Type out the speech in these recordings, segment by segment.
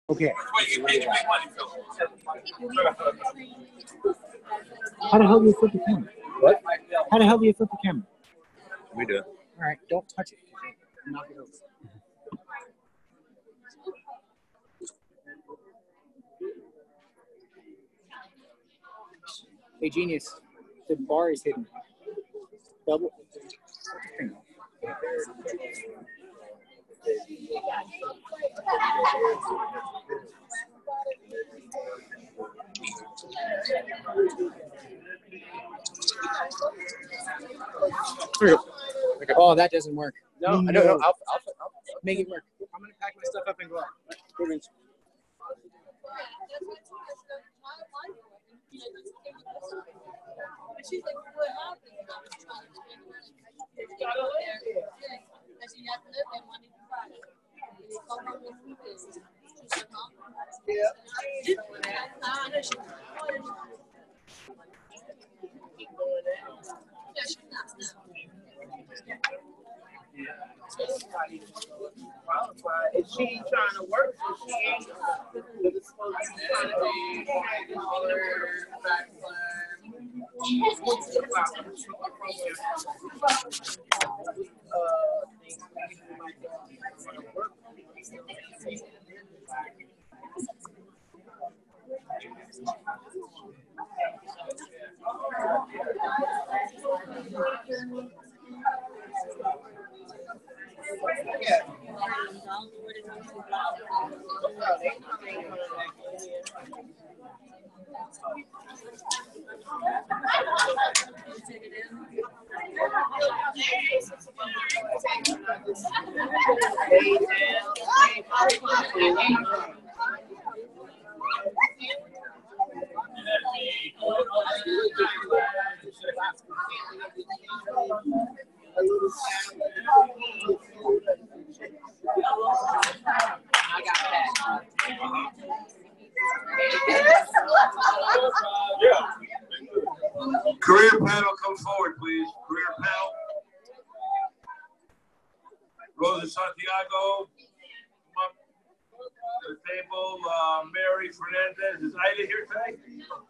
Okay. How the hell do you flip the camera? What? How the hell do you flip the camera? We do. All right, don't touch it. Knock it over. Hey, genius. The bar is hidden. Double. Oh, that doesn't work. No, I don't know. I'll Make it work. I'm gonna pack my stuff up and go out. Is she trying to work? Is she ain't? It's supposed to be trying to be smaller, Career panel, come forward, please. Career panel. Rosa Santiago, come up to the table. Mary Fernandez. Is Ida here today?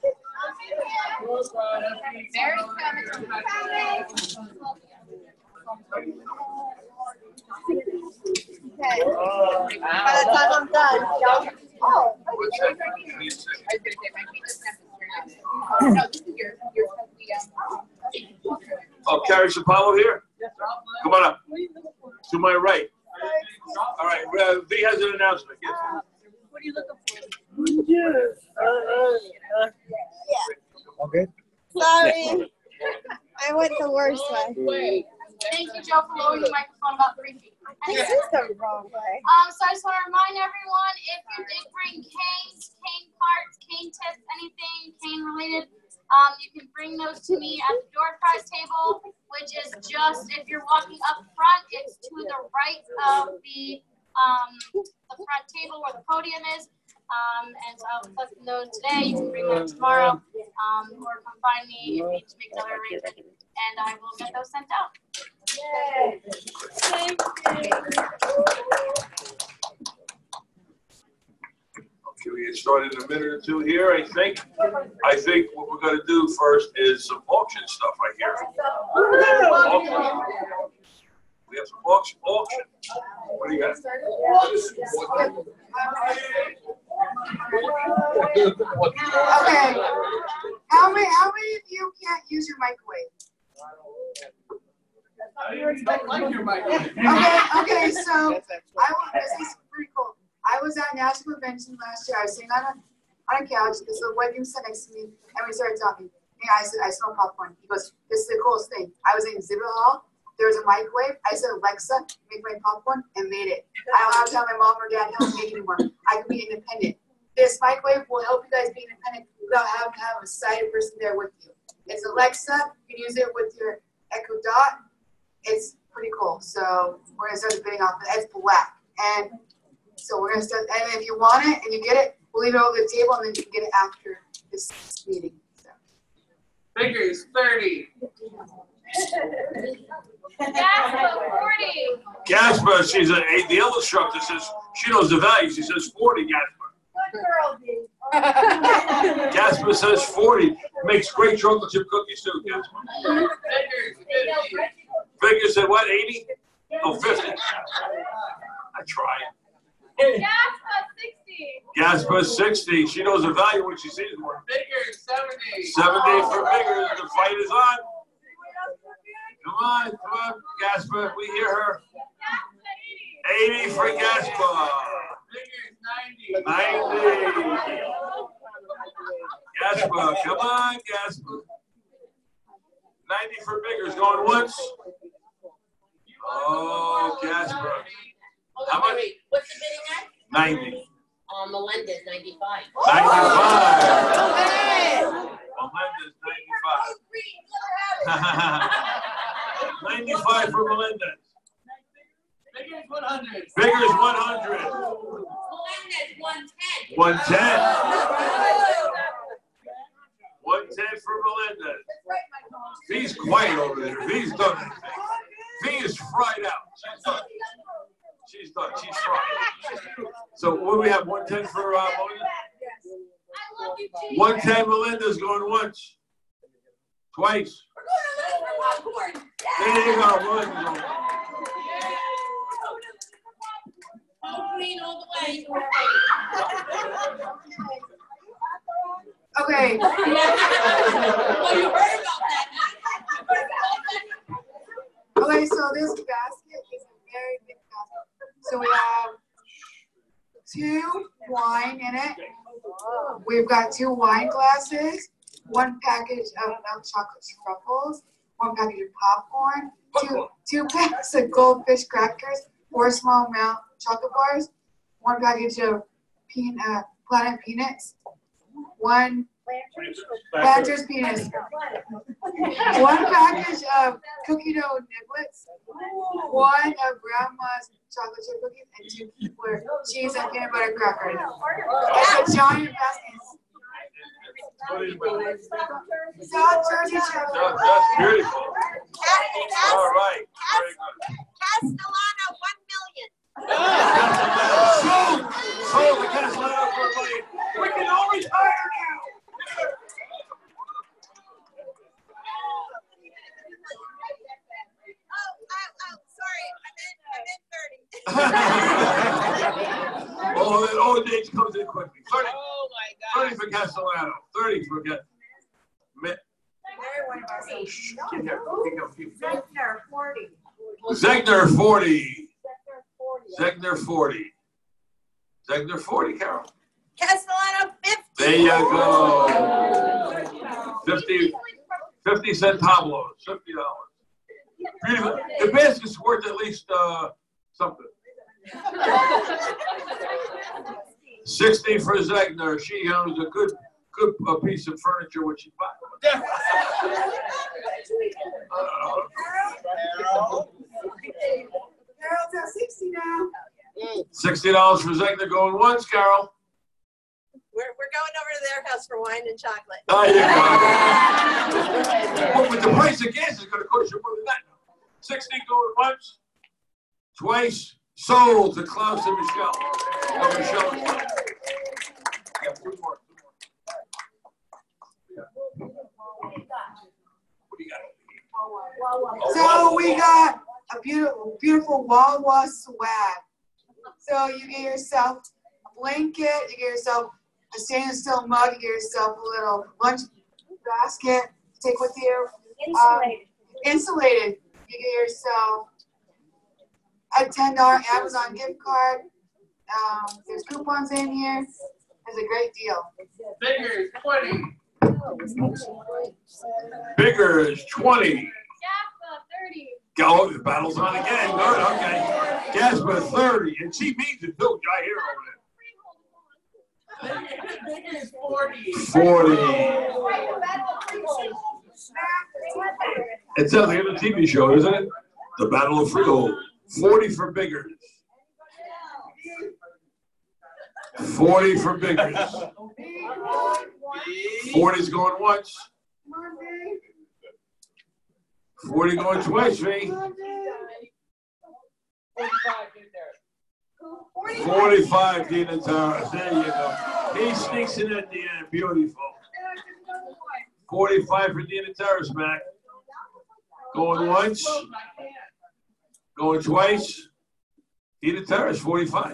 Okay. By the time I'm done, y'all. Oh. What's that? Oh, Carrie Shapalo here? Come on up. To my right. All right, V has an announcement. Yes. What are you looking for? All good? Sorry. I went the worst way. Thank you, Joe, for lowering the microphone about 3 feet. This is the wrong way. So I just want to remind everyone, if you did bring canes, cane parts, cane tips, anything cane related, you can bring those to me at the door prize table, which is just, if you're walking up front, it's to the right of the front table where the podium is. And so I'll collect those today. You can bring them tomorrow, or come find me if you need to make another arrangement, and I will get those sent out. Yay. Thank you. Okay, we get started in a minute or two here. I think what we're going to do first is some auction stuff. I hear. Auction. We have some auction. What do you got? Okay. How many of you can't use your microwave? Okay, so this is pretty cool. I was at National Convention last year. I was sitting on a couch. This little white dude sat next to me, and we started talking. And I said, I smell popcorn. He goes, this is the coolest thing. I was in exhibit hall. There was a microwave. I said, Alexa, make my popcorn, and made it. I don't have to tell my mom or dad how to make it anymore. I can be independent. This microwave will help you guys be independent without having to have a sighted person there with you. It's Alexa. You can use it with your Echo Dot. It's pretty cool. So we're gonna start bidding off. It's black, and so we're gonna start. And if you want it and you get it, we'll leave it over the table, and then you can get it after this meeting. So. Figures 30. Gaspa, 40. Gaspa, the old instructor says she knows the value. She says 40, Gaspa. Gasper says 40. Makes great chocolate chip cookies too, Gasper. Figure said what, 80? Oh, 50. I tried. Gasper 60. She knows the value when she sees one. Figure 70. 70 for Bigger. The fight is on. Come on, Gasper. We hear her. 80 for Gasper. Figure 90. 90. Gasper, come on, Gasper. 90 for Bigger's going once. Oh, Gasper. How much? What's the bidding at? 90. Melendez, 95. 95. Melendez, 95. 95 for Melendez. Figure 100. Bigger's 100. Melendez, 110. 110. 110 for Melendez. V's quiet over there. V's done it. V is fried out. She's done. She's done. She's fried. So what do we have? 110 for Melinda? 110 Melinda's going once. Twice. There you go. Melinda's going. Green all the way. Okay. Oh, you heard about that. Okay, so this basket is a very big basket. So we have 2 wine in it. We've got 2 wine glasses, 1 package of milk chocolate truffles, 1 package of popcorn, 2 packs of goldfish crackers, 4 small milk chocolate bars, 1 package of Planet Peanuts, 1 Planters Peanuts, 1 package of cookie dough niblets, 1 of Grandma's chocolate chip cookies, and 2 for cheese and peanut butter crackers. It's a giant basket. South Jersey chocolate. That's beautiful. All right. Castellano, 1 million. Sold the Castellano for $1 million. We can all retire now. Sorry, I'm in 30. Oh, that old age comes in quickly. 30. Oh my God. 30 for Castellano. 30 for Zegner 40. Zegner 40. Zegner 40, Carol. Castellano, 50. There you go. 50 cent Pablos. $50. Beautiful. The basket's worth at least something. 60 for Zegner. She owns a good piece of furniture when she bought it. Carol's at 60 now. $60 for Zegner going once, Carol. We're going over to their house for wine and chocolate. There you go. Well, with the price of gas, it's going to cost you more than that. 60 going once, twice, sold to Klaus and Michelle. Oh, Michelle. Yeah, 2 more. What do you got? So we got a beautiful Wawa swag. So you get yourself a blanket, you get yourself a stainless steel mug, you get yourself a little lunch basket to take with you. Insulated. You get yourself a $10 Amazon gift card. There's coupons in here. It's a great deal. Figure 20. Bigger is 20. Gaspa, 30. Go, the battle's on again. Good, okay. Gasper 30. And she means it too. I hear over Figure 40. 40. It sounds like a TV show, isn't it? The Battle of Freehold. 40 for Biggers. 40 for Biggers. 40's going once. 40 going twice, V. 45, Dina Tara. There you go. He sneaks in at the end. Beautiful. 45 for Dina Terrace back. Going once. Going twice. Dina Terrace, 45.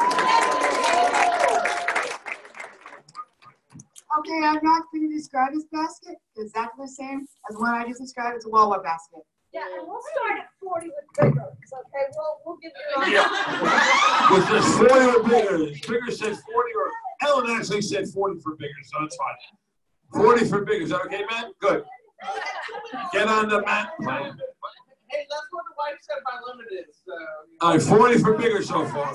Okay, I'm not going to describe this basket because that's the same as what I just described. It's a Wawa basket. Yeah, and we'll start at 40 with bigger. Okay, we'll give you. Yeah. Was this 40 or bigger? Bigger said 40 or Ellen actually said 40 for bigger, so it's fine. 40 for bigger. Is that okay, Matt? Good. Get on the mat plan. Hey, that's what the wife said my limit is. All right, 40 for bigger so far.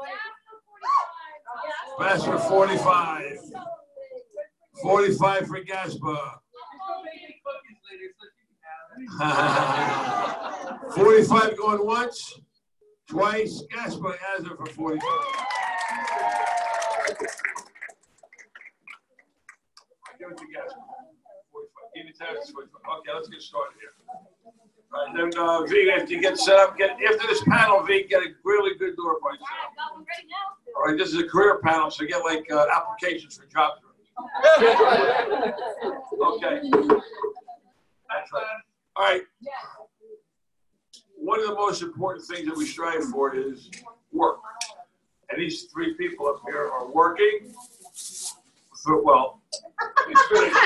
Basket 45. 45 for Gasper. 45 going once, twice. Gasper has it for 45. Give it to Gasper. 45. Okay, let's get started here. All right, then V, after you get set up, after this panel, V, get a really good door prize. All right, this is a career panel, so get like applications for jobs. Okay. That's right. All right. One of the most important things that we strive for is work. And these three people up here are working. Well, it's finished.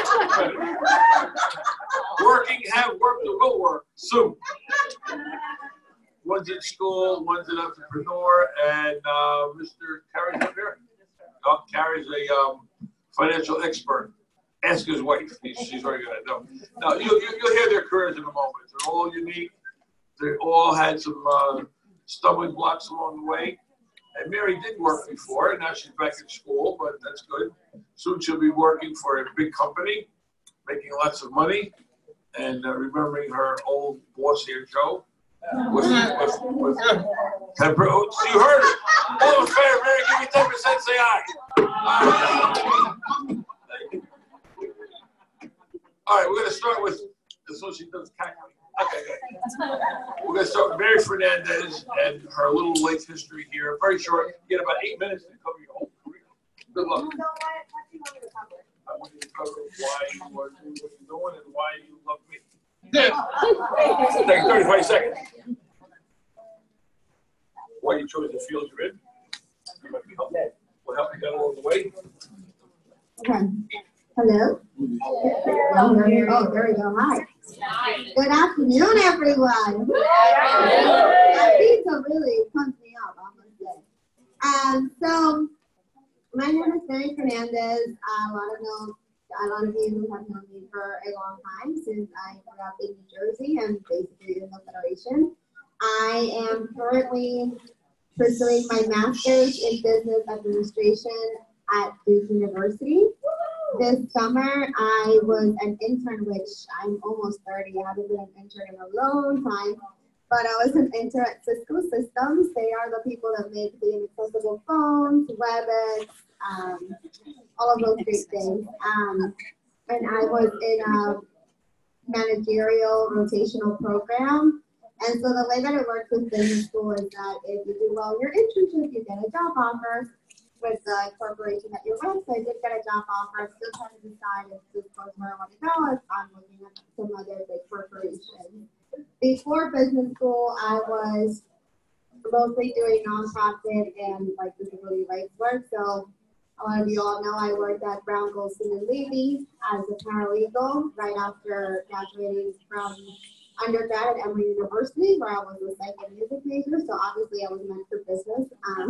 Working, have worked, or will work soon. One's in school, one's an entrepreneur, and Mr. Carey's up here. Carey's a financial expert. Ask his wife. She's very good at it. Now, you'll hear their careers in a moment. They're all unique. They all had some stumbling blocks along the way. And Mary did work before, and now she's back in school, but that's good. Soon she'll be working for a big company, making lots of money, and remembering her old boss here, Joe, with temper. Oh, so you heard it. All in favor, Mary, give me 10%, say aye. All right, we're going to start with, so she does cackling. Okay, good. We're going to start with Mary Fernandez and her little life history here. Very short. You get about 8 minutes to cover your whole career. Good luck. I want you to cover why you are doing what you're doing and why you love me. Take 35 seconds. Why you chose the field you're in. You might be helpful. We'll help you get along the way. Okay. Hello? Oh, there we go. Hi. Good afternoon, everyone. That pizza really pumps me up, I must say. So, my name is Mary Fernandez. A lot of you have known me for a long time since I grew up in New Jersey and basically in the Federation. I am currently pursuing my master's in business administration at Duke University. This summer, I was an intern, which I'm almost 30. I haven't been an intern in a long time, but I was an intern at Cisco Systems. They are the people that make the inaccessible phones, WebEx, all of those great things. And I was in a managerial rotational program. And so the way that it works with business school is that if you do well in your internship, you get a job offer with the corporation that you're with. So I did get a job offer. I'm still trying to decide if this goes where I want to go, if I'm looking at some other big corporations. Before business school, I was mostly doing nonprofit and like disability rights work. So a lot of you all know I worked at Brown Goldstein and Levy as a paralegal right after graduating from undergrad at Emory University, where I was a psych and music major, so obviously I was meant for business.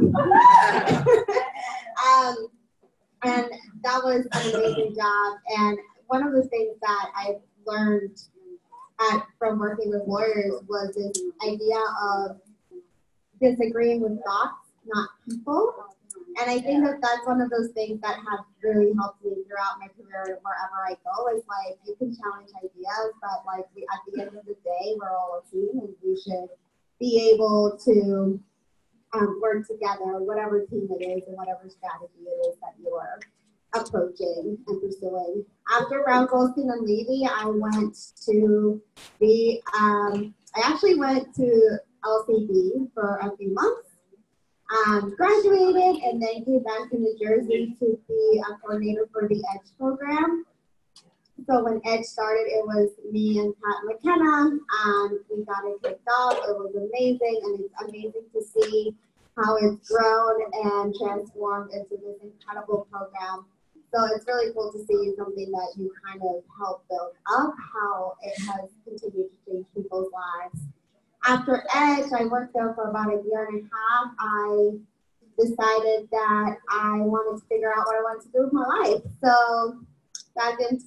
And that was an amazing job. And one of the things that I learned from working with lawyers was this idea of disagreeing with thoughts, not people. And I think that that's one of those things that have really helped me throughout my career wherever I go. Is like you can challenge ideas, but like at the end of the day, we're all a team, and we should be able to work together, whatever team it is and whatever strategy it is that you are approaching and pursuing. After Brown Goldstein and Levy, I went to I actually went to LCB for a few months. graduated and then came back to New Jersey to be a coordinator for the EDGE program. So when EDGE started, it was me and Pat McKenna, and we got it kicked off. It was amazing, and it's amazing to see how it's grown and transformed into this incredible program. So it's really cool to see something that you kind of helped build up, how it has continued to change people's lives. After EDGE, I worked there for about a year and a half. I decided that I wanted to figure out what I wanted to do with my life. So back in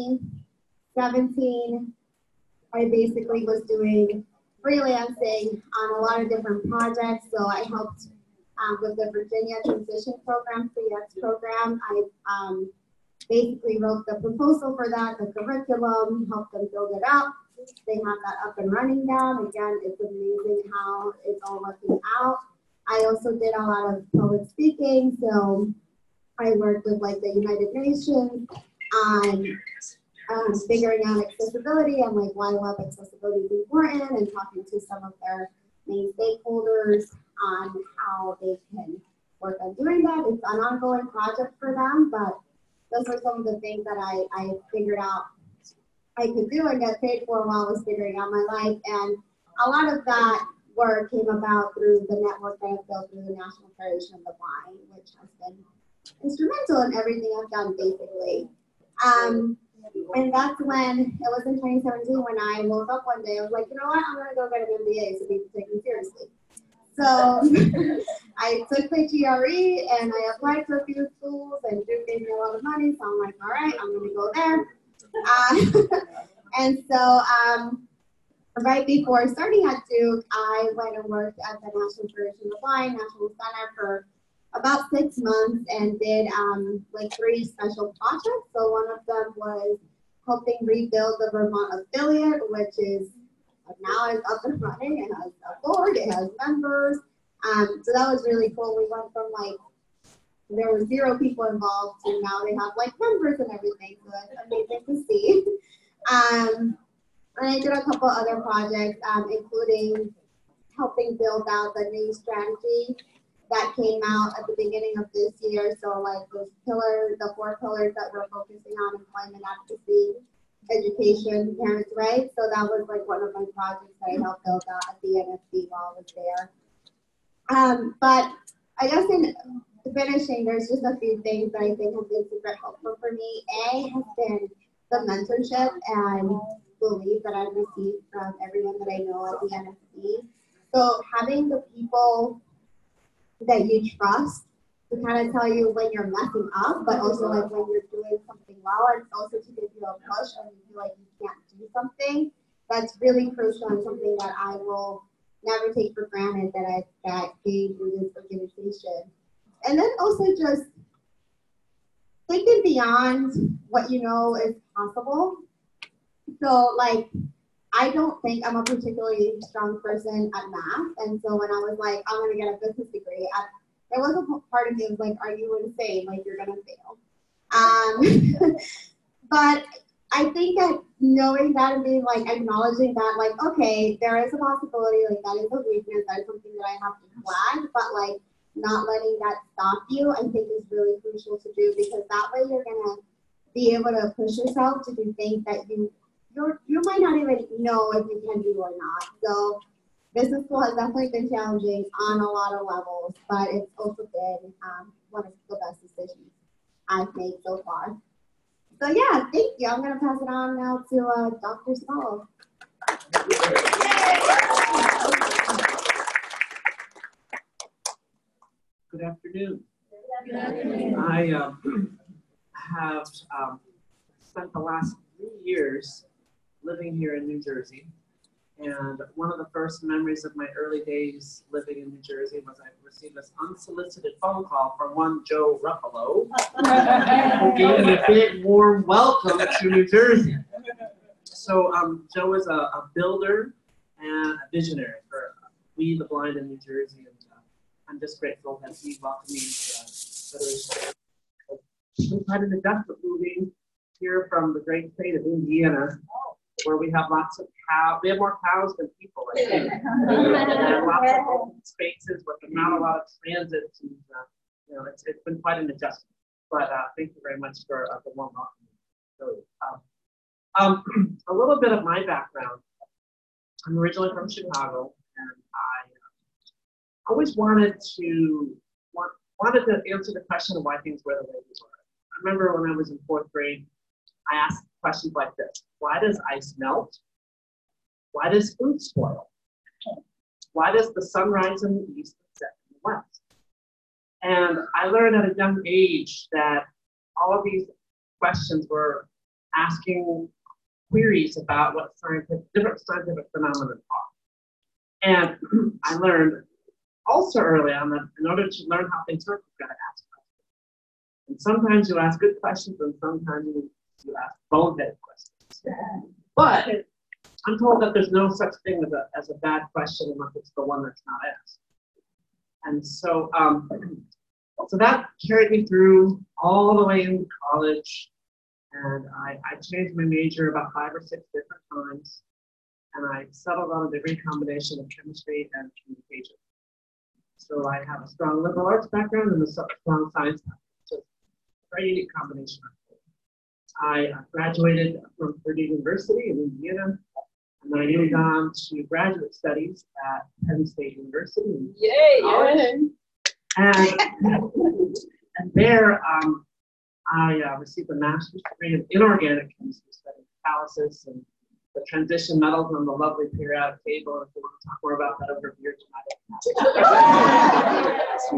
2017, I basically was doing freelancing on a lot of different projects. So I helped with the Virginia Transition Program, FreeX program. I basically wrote the proposal for that, the curriculum, helped them build it up. They have that up and running now. Again, it's amazing how it's all working out. I also did a lot of public speaking. So I worked with like the United Nations on figuring out accessibility and like why web accessibility is important, and talking to some of their main stakeholders on how they can work on doing that. It's an ongoing project for them, but those are some of the things that I figured out I could do and get paid for while I was figuring out my life. And a lot of that work came about through the network that I've built through the National Federation of the Blind, which has been instrumental in everything I've done, basically. And that's when, it was in 2017 when I woke up one day. I was like, you know what, I'm gonna go get an MBA so people take me seriously. So I took my GRE and I applied to a few schools, and Duke gave me a lot of money. So I'm like, all right, I'm gonna go there. And so right before starting at Duke, I went and worked at the National Federation of the Blind, National Center, for about 6 months, and did like 3 special projects. So one of them was helping rebuild the Vermont Affiliate, which is now is up and running. It has a board, it has members. So that was really cool. We went from like, there were 0 people involved to now they have like members and everything. So that's amazing to see. And I did a couple other projects, including helping build out the new strategy that came out at the beginning of this year. So like those pillars, the 4 pillars that we're focusing on: employment, advocacy, education, parents' rights. So that was like one of my projects that I helped build out at the NFB while I was there. But I guess in finishing, there's just a few things that I think have been super helpful for me. A has been the mentorship and belief that I've received from everyone that I know at the NFB. So having the people that you trust to kind of tell you when you're messing up, but also like when you're doing something well, and also to give you a push when you feel like you can't do something. That's really crucial and something that I will never take for granted that I've gained through this organization. And then also just thinking beyond what you know is possible. So like, I don't think I'm a particularly strong person at math. And so when I was like, I'm gonna get a business degree, there was a part of me that was like, are you insane? Like, you're gonna fail. But I think that knowing that and being like, acknowledging that, like, okay, there is a possibility, like that is a weakness, that is something that I have to flag, but like not letting that stop you, I think is really crucial to do, because that way you're gonna be able to push yourself to do things that you might not even know if you can do or not. So business school has definitely been challenging on a lot of levels, but it's also been one of the best decisions I've made so far. So yeah, thank you. I'm gonna pass it on now to Dr. Small. Good afternoon. Good afternoon. I have spent the last 3 years living here in New Jersey. And one of the first memories of my early days living in New Jersey was I received this unsolicited phone call from one Joe Ruffalo, who gave me a big warm welcome to New Jersey. So Joe is a builder and a visionary for We the Blind in New Jersey. And I'm just grateful that he welcomed me into Federation. We've had an adjustment moving here from the great state of Indiana where we have lots of cows. We have more cows than people, I think. And lots of open spaces with not a lot of transit. And, you know, it's been quite an adjustment. But thank you very much for the warm welcome. Really. A little bit of my background. I'm originally from Chicago, and I always wanted to answer the question of why things were the way they were. I remember when I was in 4th grade, I asked questions like this: why does ice melt? Why does food spoil? Why does the sun rise in the east and set in the west? And I learned at a young age that all of these questions were asking queries about what different scientific phenomena are. And I learned also early on that in order to learn how things work, you've got to ask questions. And sometimes you ask good questions, and sometimes you ask bonehead questions. But I'm told that there's no such thing as a bad question unless it's the one that's not asked. And so, so that carried me through all the way into college. And I changed my major about 5 or 6 different times. And I settled on a degree combination of chemistry and communication. So I have a strong liberal arts background and a strong science background. So it's a very unique combination. I graduated from Purdue University in Indiana, and then I moved on to graduate studies at Penn State University. Yay! And there I received a master's degree in inorganic chemistry, studying catalysis and the transition metals on the lovely periodic table. If you want to talk more about that over beer tonight.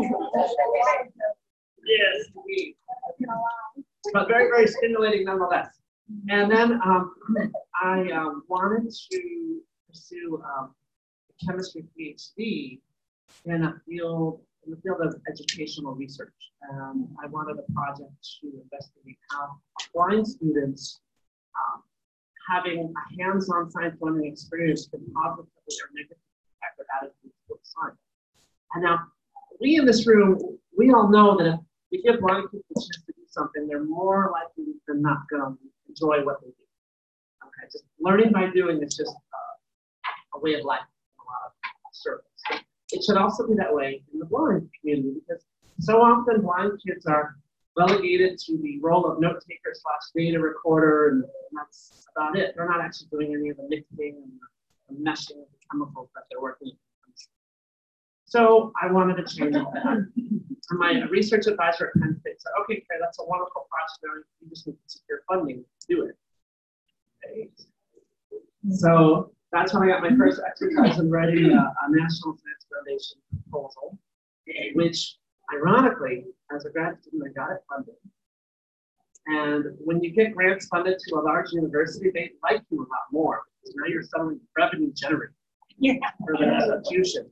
Yes, indeed. But very, very stimulating nonetheless. And then I wanted to pursue a chemistry PhD in the field of educational research. I wanted a project to investigate how blind students having a hands-on science learning experience can positively or negatively impact their attitudes toward science. And now, we in this room, we all know that if we give blind people a chance to do something, they're more likely than not going to enjoy what they do. Okay, just learning by doing is just a way of life in a lot of circles. It should also be that way in the blind community, because so often blind kids are relegated to the role of note taker / data recorder, and that's about it. They're not actually doing any of the mixing and the meshing of the chemicals that they're working with. So I wanted to change that. And my research advisor at Penn State said, okay, Claire, that's a wonderful project. You just need to secure funding to do it. Okay. So that's when I got my first exercise in writing a National Science Foundation proposal, which ironically, as a grad student, I got it funded. And when you get grants funded to a large university, they like you a lot more, because now you're suddenly revenue generating for the institution.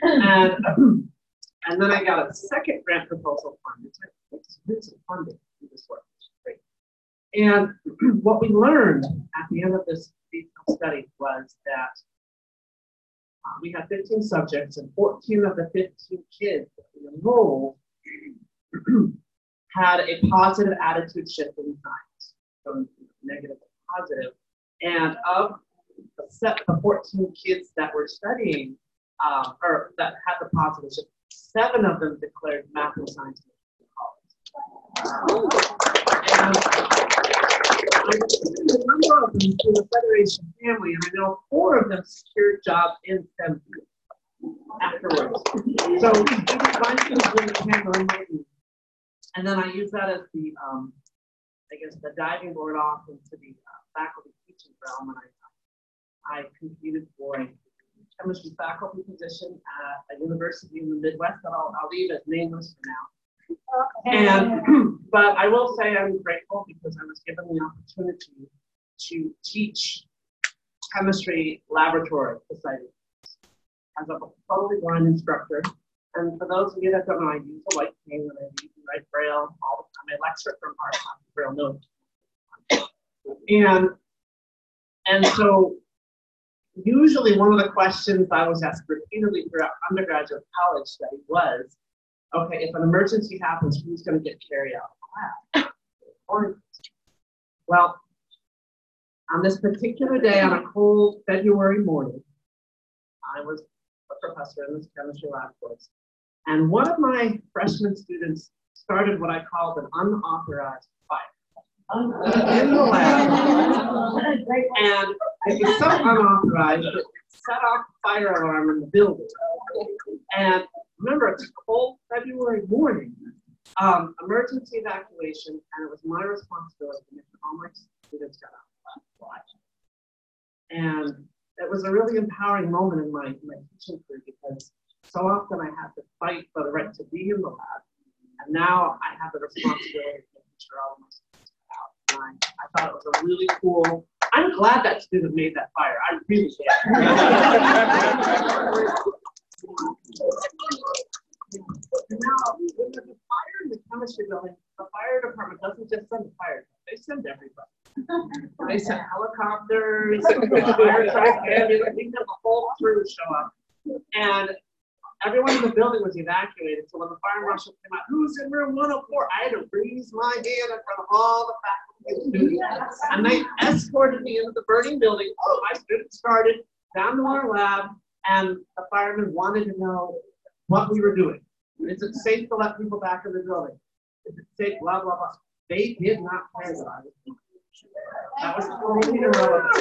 And then I got a second grant proposal fund. It's like, here's some funding for this work. Great. And what we learned at the end of this detailed study was that we had 15 subjects, and 14 of the 15 kids that we enrolled had a positive attitude shift in science, from negative to positive. And of the 14 kids that were studying, or that had the positive shift, 7 of them declared math and science in college. And a number of them through the Federation family, and I know 4 of them secured jobs in STEM afterwards. So we find things really handling, and then I use that as the, I guess, the diving board off into the faculty teaching realm, and I competed for a chemistry faculty position at a university in the Midwest that I'll leave as nameless for now. And but I will say I'm grateful because I was given the opportunity to teach chemistry laboratory society as a totally blind instructor. And for those of you that don't know, I use a white cane when I read and write Braille all the time. I lecture from hard copy Braille notes. And so usually one of the questions I was asked repeatedly throughout undergraduate college study was, okay, if an emergency happens, who's going to get carried out of the lab? Well, On this particular day, on a cold February morning, I was a professor in this chemistry lab course, and one of my freshman students started what I called an unauthorized fire in the lab. And it was so unauthorized that it set off the fire alarm in the building. And remember, it's a cold February morning, emergency evacuation, and it was my responsibility to make sure all my students got out of the lab. And it was a really empowering moment in my teaching career because so often I had to fight for the right to be in the lab. And now I have the responsibility of making sure all of my students got out. And I thought it was a really cool, I'm glad that student made that fire. I really am. And now, when there's a fire in the chemistry building, the fire department doesn't just send the fire, they send everybody. They send helicopters, fire trucks, ambulance, the whole crew show up. And everyone in the building was evacuated. So when the fire marshal came out, who's in room 104? I had to raise my hand in front of all the faculty and students. And they escorted me into the burning building. My students started down to our lab, and the firemen wanted to know what we were doing. Is it safe to let people back in the building? Is it safe, blah, blah, blah. They did not care that I was teaching. That was totally irrelevant.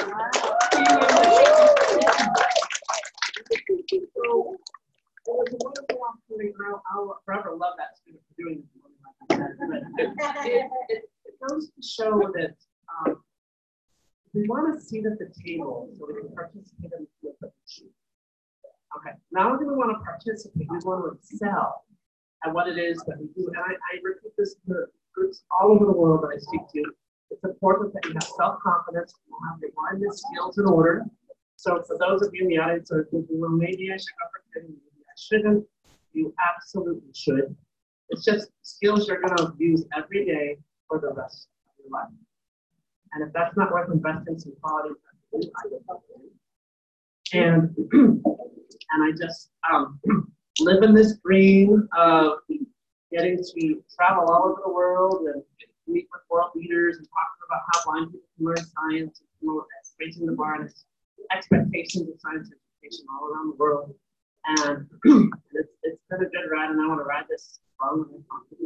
So, it was a wonderful opportunity. I'll forever love that student for doing this. It goes to show that we want to sit at the table so we can participate in the field. Okay, not only do we want to participate, we want to excel at what it is that we do. And I repeat this to groups all over the world that I speak to. It's important that you have self-confidence, you have your mind and skills in order. So for those of you in the audience that are thinking, well, maybe I should go for training, maybe I shouldn't, you absolutely should. It's just skills you're going to use every day for the rest of your life. And if that's not worth investing some quality, I would help you. And I just live in this dream of getting to travel all over the world and meet with world leaders and talk about how blind people can learn science and promote raising the bar and expectations of science education all around the world. And it's been a good ride, and I want to ride this long and confident.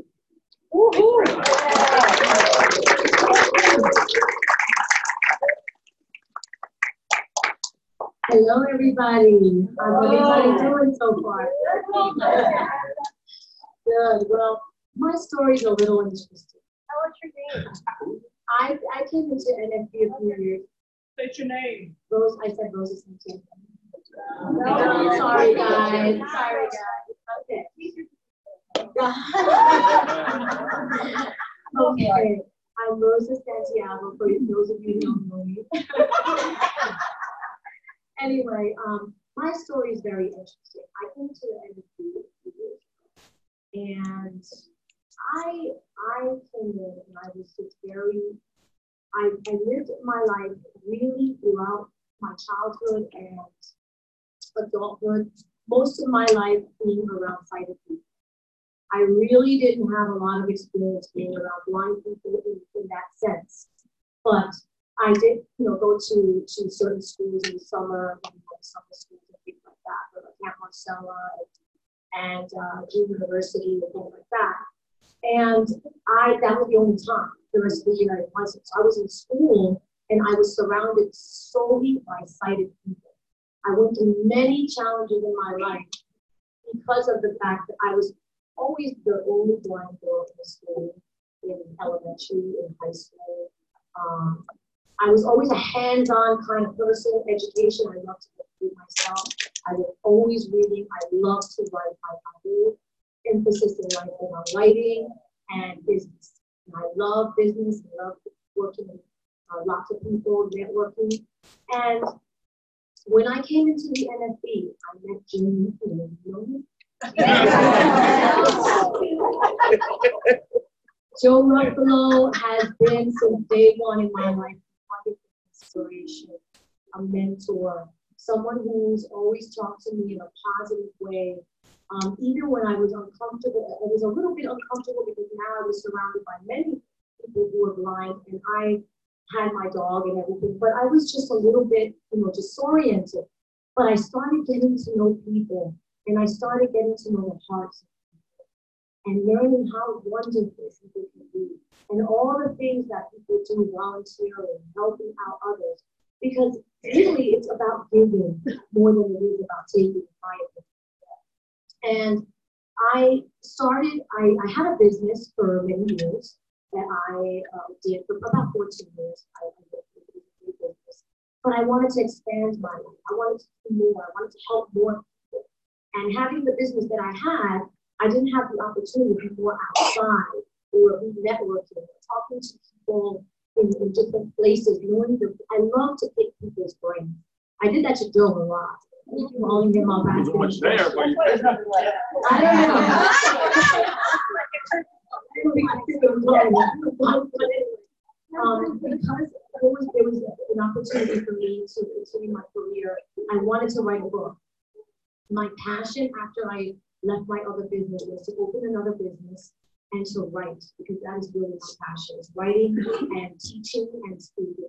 Hello, everybody. How's everybody doing so far? Good. Well, my story's a little interesting. What's your name? I came into NFB a few years. What's your name? Rose. I said Rose is Santiago. No, sorry, guys. Sorry, guys. Okay. Okay. I'm Rosa Santiago, for those of you who don't know me. Anyway, my story is very interesting. I came to the NFB a few years ago, and I came in and I was just very, I lived my life really throughout my childhood and adulthood, most of my life being around sighted people. I really didn't have a lot of experience being around blind people in that sense, but I did, go to certain schools in the summer, summer schools and things like that, like Camp Marcella and Junior University and things like that. And that was the only time. The rest of the year I wasn't. So I was in school and I was surrounded solely by sighted people. I went through many challenges in my life because of the fact that I was always the only blind girl in the school, in elementary, in high school. I was always a hands-on kind of person. Education, I loved to read myself. I was always reading. I loved to write. I had emphasis in life on writing and business. And I love business. I love working with lots of people, networking. And when I came into the NFB, I met Jimmy. You know him? Joe Ruffalo has been since day one in my life a wonderful inspiration, a mentor, someone who's always talked to me in a positive way. Even when I was uncomfortable, I was a little bit uncomfortable because now I was surrounded by many people who were blind, and I had my dog and everything, but I was just a little bit, disoriented. But I started getting to know people, and I started getting to know the hearts of people, and learning how wonderful people can be, and all the things that people do volunteering, helping out others. Because really, it's about giving more than it is about taking. And I had a business for many years that I did for about 14 years. I did a business. But I wanted to expand my life. I wanted to do more. I wanted to help more people. And having the business that I had, I didn't have the opportunity to be more outside or be networking, talking to people in different places. I love to pick people's brains. I did that to Joe a lot. Calling him up. There's so much there, but you I don't know. Because there was an opportunity for me to continue my career, I wanted to write a book. My passion after I left my other business was to open another business and to write, because that is really my passion, is writing and teaching and speaking.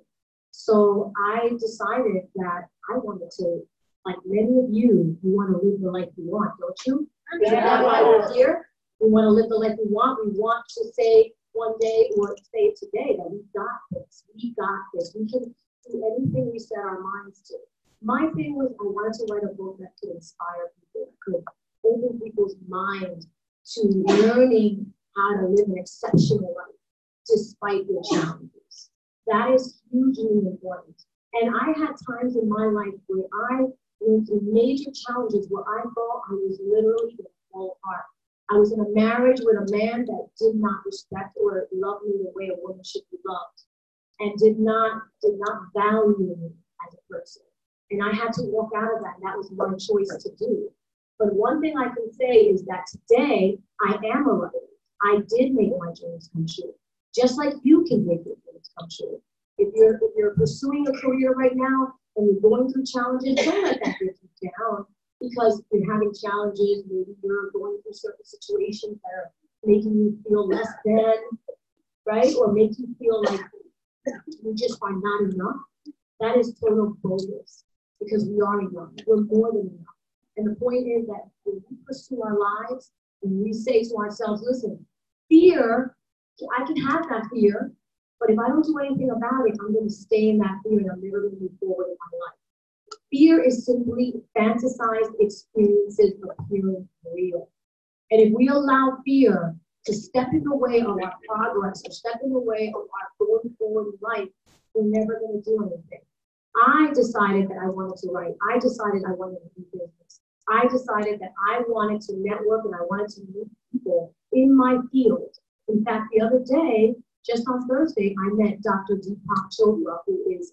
So I decided that I wanted to, like many of you want to live the life you want, don't you? Isn't that why we're here? We want to live the life we want. We want to say one day or say today that we got this. We got this. We can do anything we set our minds to. My thing was I wanted to write a book that could inspire people, that could open people's mind to learning how to live an exceptional life despite their challenges. That is hugely important. And I had times in my life where I went through major challenges where I thought I was literally going to fall apart. I was in a marriage with a man that did not respect or love me the way a woman should be loved, and did not value me as a person. And I had to walk out of that, and that was my choice to do. But one thing I can say is that today I am a writer. I did make my dreams come true, just like you can make your dreams come true. If you're pursuing a career right now and you're going through challenges, don't let that get you down because you're having challenges. Maybe you're going through certain situations that are making you feel less than, right? Or make you feel like you just are not enough. That is total bogus, because we are enough. We're more than enough. And the point is that when we pursue our lives and we say to ourselves, listen, fear, I can have that fear, but if I don't do anything about it, I'm going to stay in that fear and I'm never going to move forward in my life. Fear is simply fantasized experiences appearing real. And if we allow fear to step in the way of our progress or step in the way of our going forward in life, we're never going to do anything. I decided that I wanted to write. I decided I wanted to do business. I decided that I wanted to network and I wanted to meet people in my field. In fact, the other day, just on Thursday, I met Dr. Deepak Chopra, who is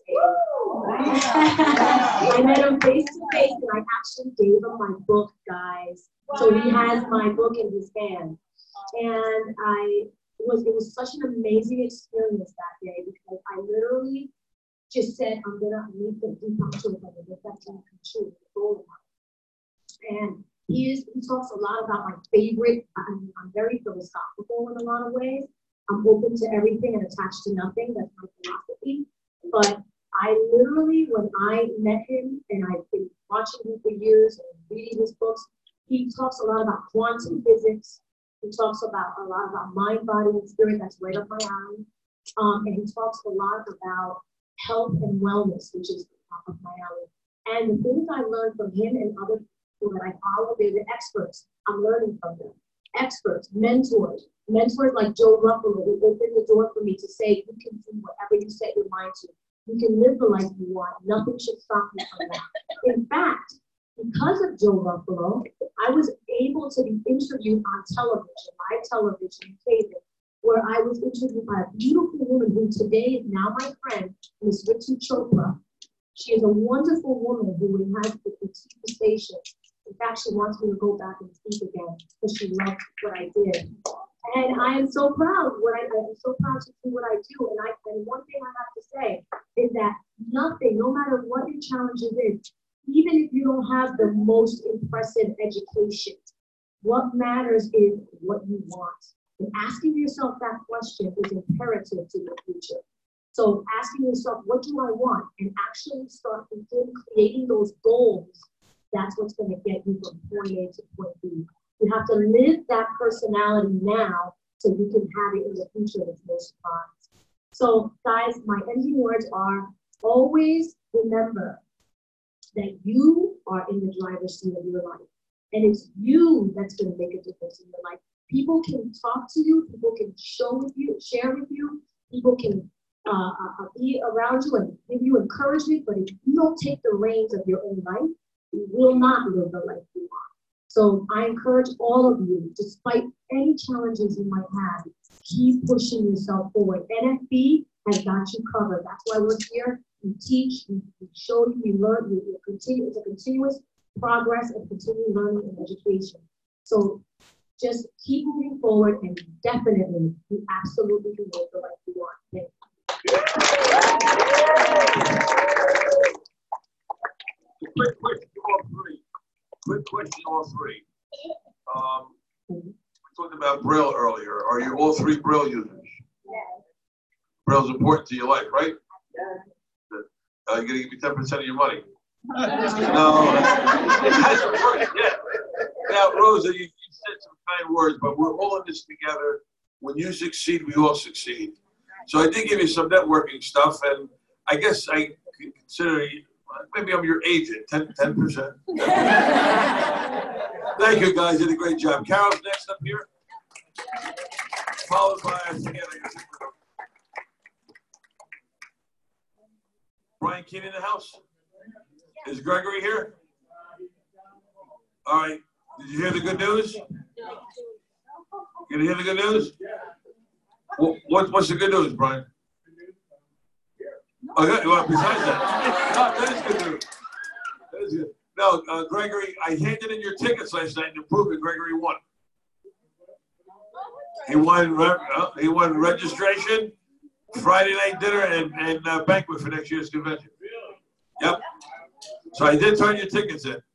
I met him face to face, and I actually gave him my book, guys. So he has my book in his hand. And it was such an amazing experience that day, because I literally just said, I'm going to meet the Deepak Chopra and get that dream come true, the goal of mine. And he talks a lot about my favorite. I'm very philosophical in a lot of ways. I'm open to everything and attached to nothing. That's my philosophy. But I literally, when I met him, and I've been watching him for years and reading his books, he talks a lot about quantum physics. He talks a lot about mind, body, and spirit. That's right up my alley. And he talks a lot about health and wellness, which is up my alley. And the things I learned from him and other people that I follow, they're the experts. I'm learning from them. Experts, mentors like Joe Ruffalo, who opened the door for me to say, you can do whatever you set your mind to. You can live the life you want. Nothing should stop you from that. In fact, because of Joe Ruffalo, I was able to be interviewed on television, live television, cable, where I was interviewed by a beautiful woman who today is now my friend, Miss Ritu Chopra. She is a wonderful woman who has the TV station. In fact, she wants me to go back and speak again because she loved what I did. And I am so proud. I'm so proud to do what I do. And one thing I have to say is that nothing, no matter what your challenges is, even if you don't have the most impressive education, what matters is what you want. And asking yourself that question is imperative to your future. So asking yourself, what do I want? And actually start creating those goals. That's what's going to get you from point A to point B. You have to live that personality now so you can have it in the future with no surprise. So guys, my ending words are always remember that you are in the driver's seat of your life. And it's you that's going to make a difference in your life. People can talk to you, people can share with you, people can be around you and give you encouragement, but if you don't take the reins of your own life, you will not live the life you want. So I encourage all of you, despite any challenges you might have, keep pushing yourself forward. NFB has got you covered. That's why we're here. We teach, we show you, we learn, we continue. It's a continuous progress and continue learning and education. So just keep moving forward, and definitely, you absolutely can live the life you want. Thank you. Quick question, all three. Quick question, all three. We talked about Braille earlier. Are you all three Braille users? Yes. Braille's important to your life, right? Yes. You're going to give me 10% of your money. No, it hasn't worked yet. Now, Rosa, you said some kind words, but we're all in this together. When you succeed, we all succeed. So I did give you some networking stuff, and I guess I could consider you, maybe I'm your agent, 10%. Thank you, guys. You did a great job. Carol's next up here, followed by Brian Keene in the house. Is Gregory here? All right. Did you hear the good news? You hear the good news? What's the good news, Brian? Oh, well, besides that, no, that is good news. That is good. No, Gregory, I handed in your tickets last night to prove that Gregory won. He won registration, Friday night dinner, and banquet for next year's convention. Yep. So I did turn your tickets in.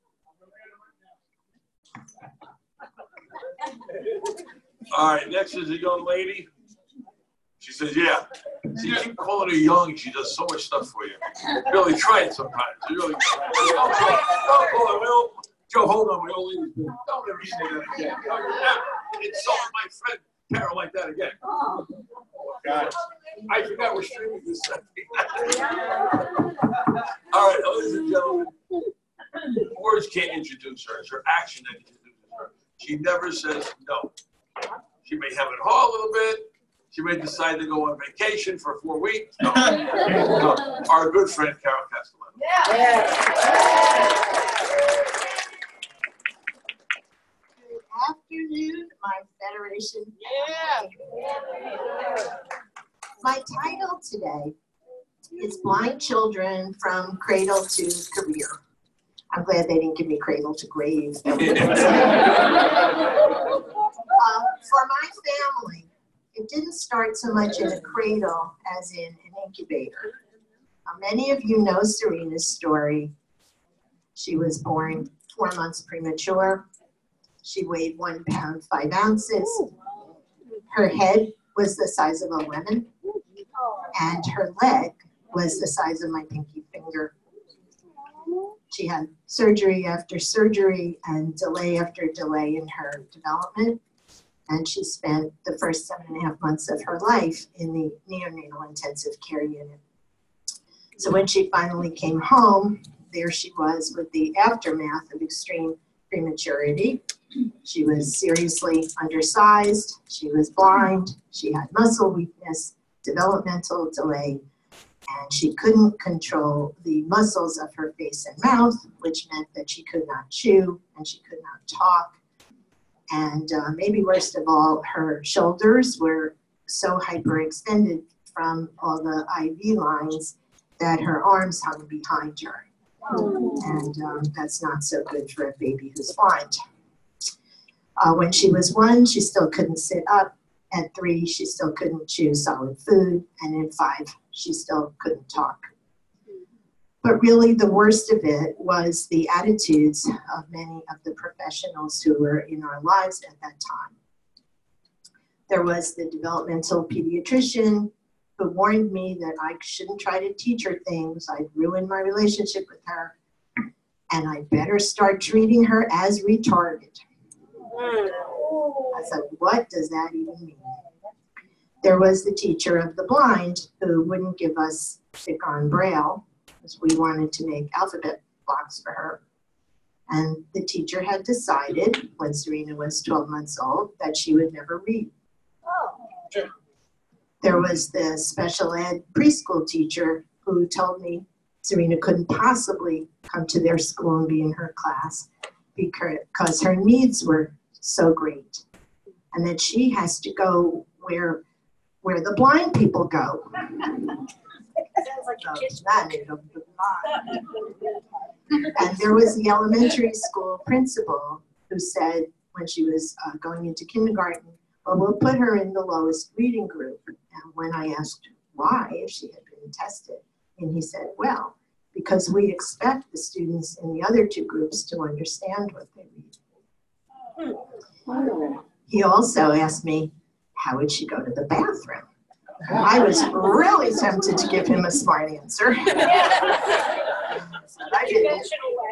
All right, next is a young lady. She says, yeah. See, you keep calling her young. She does so much stuff for you. Really try it sometimes. You really don't call her my old, Joe, hold on, my old lady. Don't ever say that again. Don't ever insult my friend Carol like that again. Oh, God. I forgot we're streaming this Sunday. All right, ladies and gentlemen, words can't introduce her. It's her action that introduces her. She never says no. She may have it hard a little bit. She may decide to go on vacation for 4 weeks. No. No. Our good friend, Carol Castellano. Yeah. Good afternoon, my Federation. Yeah. My title today is Blind Children from Cradle to Career. I'm glad they didn't give me cradle to grave. For my family, it didn't start so much in a cradle as in an incubator. Many of you know Serena's story. She was born 4 months premature. She weighed 1 pound, 5 ounces. Her head was the size of a lemon, and her leg was the size of my pinky finger. She had surgery after surgery and delay after delay in her development. And she spent the first 7.5 months of her life in the neonatal intensive care unit. So when she finally came home, there she was with the aftermath of extreme prematurity. She was seriously undersized, she was blind, she had muscle weakness, developmental delay, and she couldn't control the muscles of her face and mouth, which meant that she could not chew and she could not talk. And maybe worst of all, her shoulders were so hyperextended from all the IV lines that her arms hung behind her. And that's not so good for a baby who's blind. When she was 1, she still couldn't sit up. At 3, she still couldn't chew solid food. And at 5, she still couldn't talk. But really the worst of it was the attitudes of many of the professionals who were in our lives at that time. There was the developmental pediatrician, who warned me that I shouldn't try to teach her things. I'd ruin my relationship with her, and I better start treating her as retarded. I said, what does that even mean? There was the teacher of the blind who wouldn't give us stick-on Braille because we wanted to make alphabet blocks for her. And the teacher had decided, when Serena was 12 months old, that she would never read. There was the special ed preschool teacher who told me Serena couldn't possibly come to their school and be in her class because her needs were so great, and that she has to go where the blind people go. Sounds like a kid's book. And there was the elementary school principal who said when she was going into kindergarten, well, we'll put her in the lowest reading group. And when I asked why, if she had been tested, and he said, well, because we expect the students in the other two groups to understand what they read. He also asked me, how would she go to the bathroom? I was really tempted to give him a smart answer. I didn't.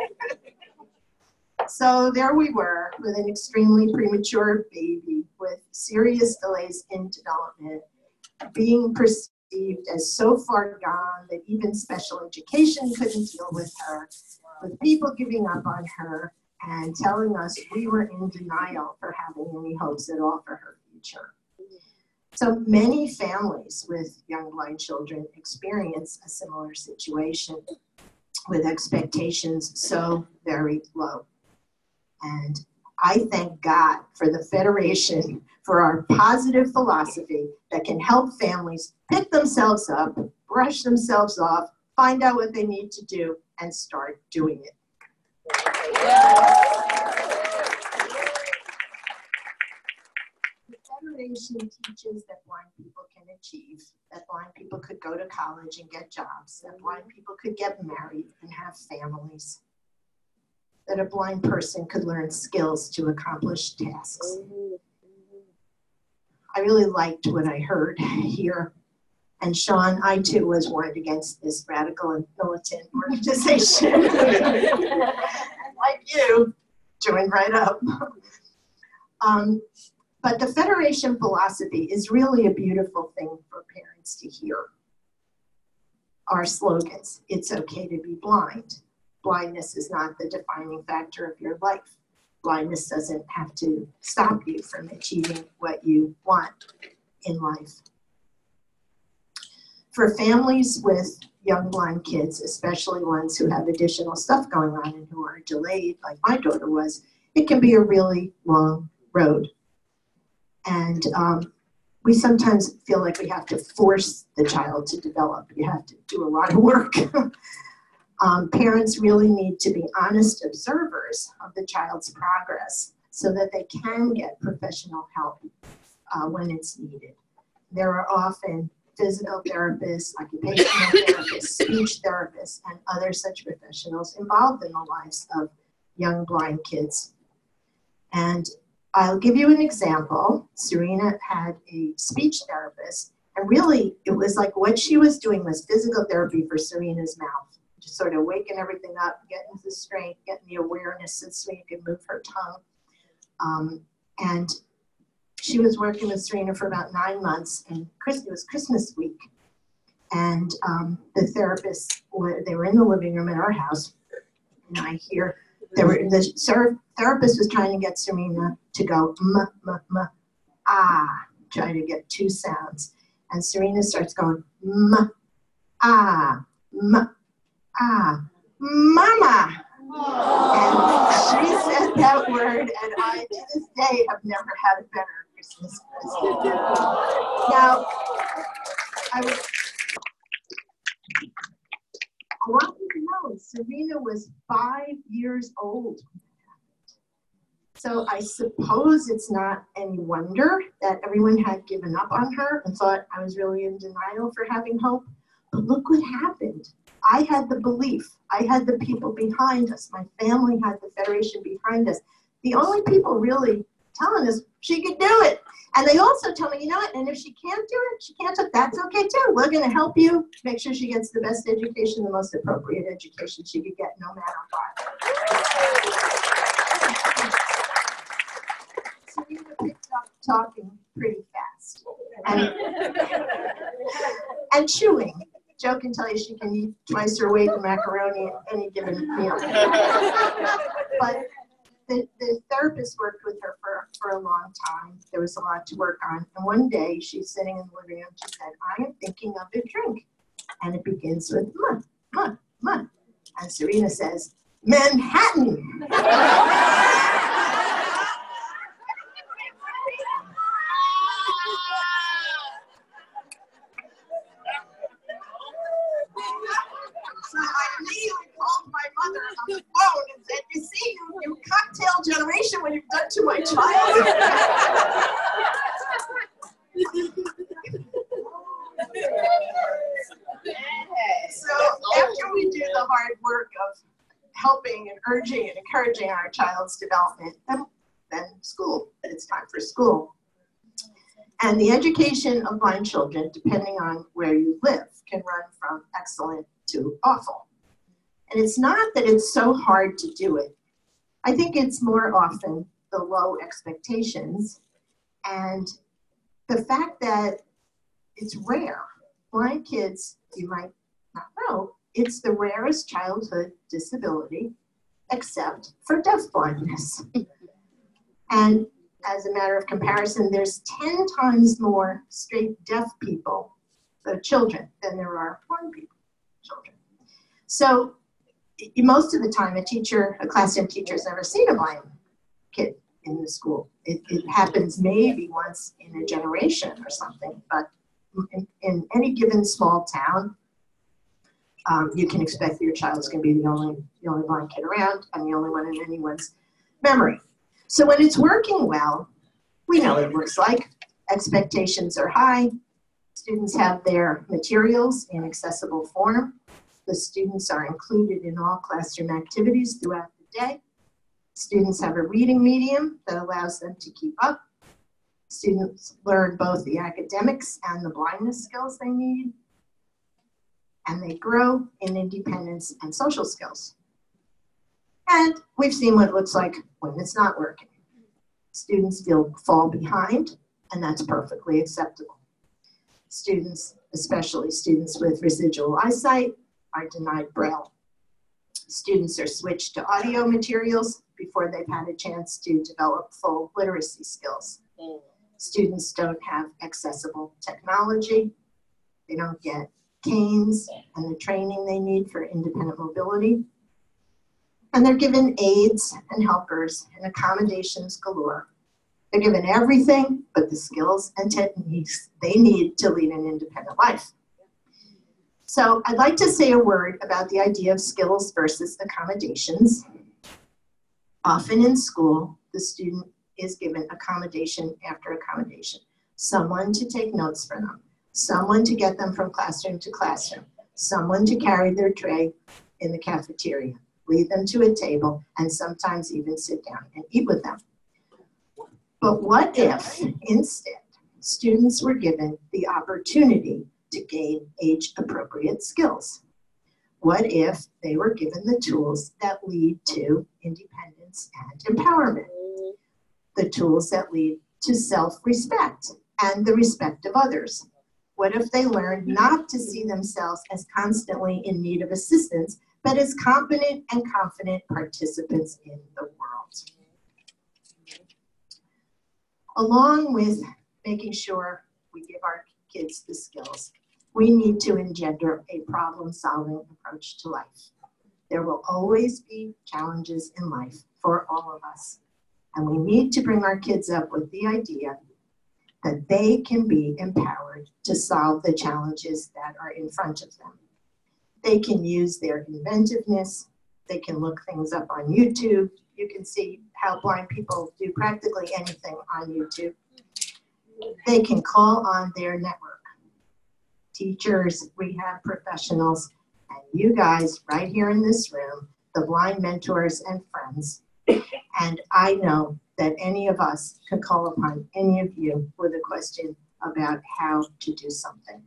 So there we were with an extremely premature baby with serious delays in development, being perceived as so far gone that even special education couldn't deal with her, with people giving up on her and telling us we were in denial for having any hopes at all for her future. So many families with young blind children experience a similar situation with expectations so very low. And I thank God for the Federation for our positive philosophy that can help families pick themselves up, brush themselves off, find out what they need to do, and start doing it. The Federation teaches that blind people can achieve, that blind people could go to college and get jobs, that blind people could get married and have families, that a blind person could learn skills to accomplish tasks. I really liked what I heard here. And Sean, I too was warned against this radical and militant organization. Like you, joined right up. But the Federation philosophy is really a beautiful thing for parents to hear. Our slogans, it's okay to be blind. Blindness is not the defining factor of your life. Blindness doesn't have to stop you from achieving what you want in life. For families with young blind kids, especially ones who have additional stuff going on and who are delayed, like my daughter was, it can be a really long road. And we sometimes feel like we have to force the child to develop. You have to do a lot of work. Parents really need to be honest observers of the child's progress so that they can get professional help when it's needed. There are often physical therapists, occupational therapists, speech therapists, and other such professionals involved in the lives of young blind kids. And I'll give you an example. Serena had a speech therapist, and really it was like what she was doing was physical therapy for Serena's mouth. Just sort of waking everything up, getting the strength, getting the awareness so Serena could move her tongue. And she was working with Serena for about 9 months, and it was Christmas week. And the therapists, they were in the living room at our house, and I hear, the therapist was trying to get Serena to go ah, trying to get 2 sounds. And Serena starts going ah, ah, mama. And she said that word, and I, to this day, have never had a better Christmas present. Now, I want you to know, Serena was 5 years old. So I suppose it's not any wonder that everyone had given up on her and thought I was really in denial for having hope. But look what happened. I had the belief. I had the people behind us. My family had the Federation behind us. The only people really telling us She could do it. And they also tell me, you know what, and if she can't do it, that's okay too. We're going to help you make sure she gets the best education, the most appropriate education she could get, no matter what. Serena picked up talking pretty fast. And chewing. Joe can tell you she can eat twice her weight of macaroni at any given meal. But the therapist worked with her for a long time. There was a lot to work on. And one day she's sitting in the living room. She said, I am thinking of a drink. And it begins with mud. And Serena says, Manhattan. So I immediately called my mother on the phone and said, you see, you cocktail generation, what you've done to my child. So after we do the hard work of helping and urging and encouraging our child's development, then school, it's time for school. And the education of blind children, depending on where you live, can run from excellent to awful. And it's not that it's so hard to do it. I think it's more often the low expectations and the fact that it's rare. Blind kids, you might not know, it's the rarest childhood disability except for deafblindness. And as a matter of comparison, there's 10 times more straight deaf people, so children, than there are blind people, children. So most of the time, a classroom teacher has never seen a blind kid in the school. It happens maybe once in a generation or something, but in any given small town, you can expect that your child's going to be the only blind kid around and the only one in anyone's memory. So when it's working well, we know it works like expectations are high. Students have their materials in accessible form. The students are included in all classroom activities throughout the day. Students have a reading medium that allows them to keep up. Students learn both the academics and the blindness skills they need. And they grow in independence and social skills. And we've seen what it looks like when it's not working. Students fall behind, and that's perfectly acceptable. Students, especially students with residual eyesight, are denied Braille. Students are switched to audio materials before they've had a chance to develop full literacy skills. Students don't have accessible technology. They don't get canes and the training they need for independent mobility. And they're given aids and helpers and accommodations galore. They're given everything but the skills and techniques they need to lead an independent life. So I'd like to say a word about the idea of skills versus accommodations. Often in school, the student is given accommodation after accommodation. Someone to take notes for them, someone to get them from classroom to classroom, someone to carry their tray in the cafeteria, lead them to a table, and sometimes even sit down and eat with them. But what if, instead, students were given the opportunity to gain age-appropriate skills? What if they were given the tools that lead to independence and empowerment? The tools that lead to self-respect and the respect of others? What if they learned not to see themselves as constantly in need of assistance, but as competent and confident participants in the world? Along with making sure we give our kids the skills, we need to engender a problem-solving approach to life. There will always be challenges in life for all of us, and we need to bring our kids up with the idea that they can be empowered to solve the challenges that are in front of them. They can use their inventiveness. They can look things up on YouTube. You can see how blind people do practically anything on YouTube. They can call on their network. Teachers, rehab professionals, and you guys right here in this room, the blind mentors and friends. And I know that any of us could call upon any of you with a question about how to do something.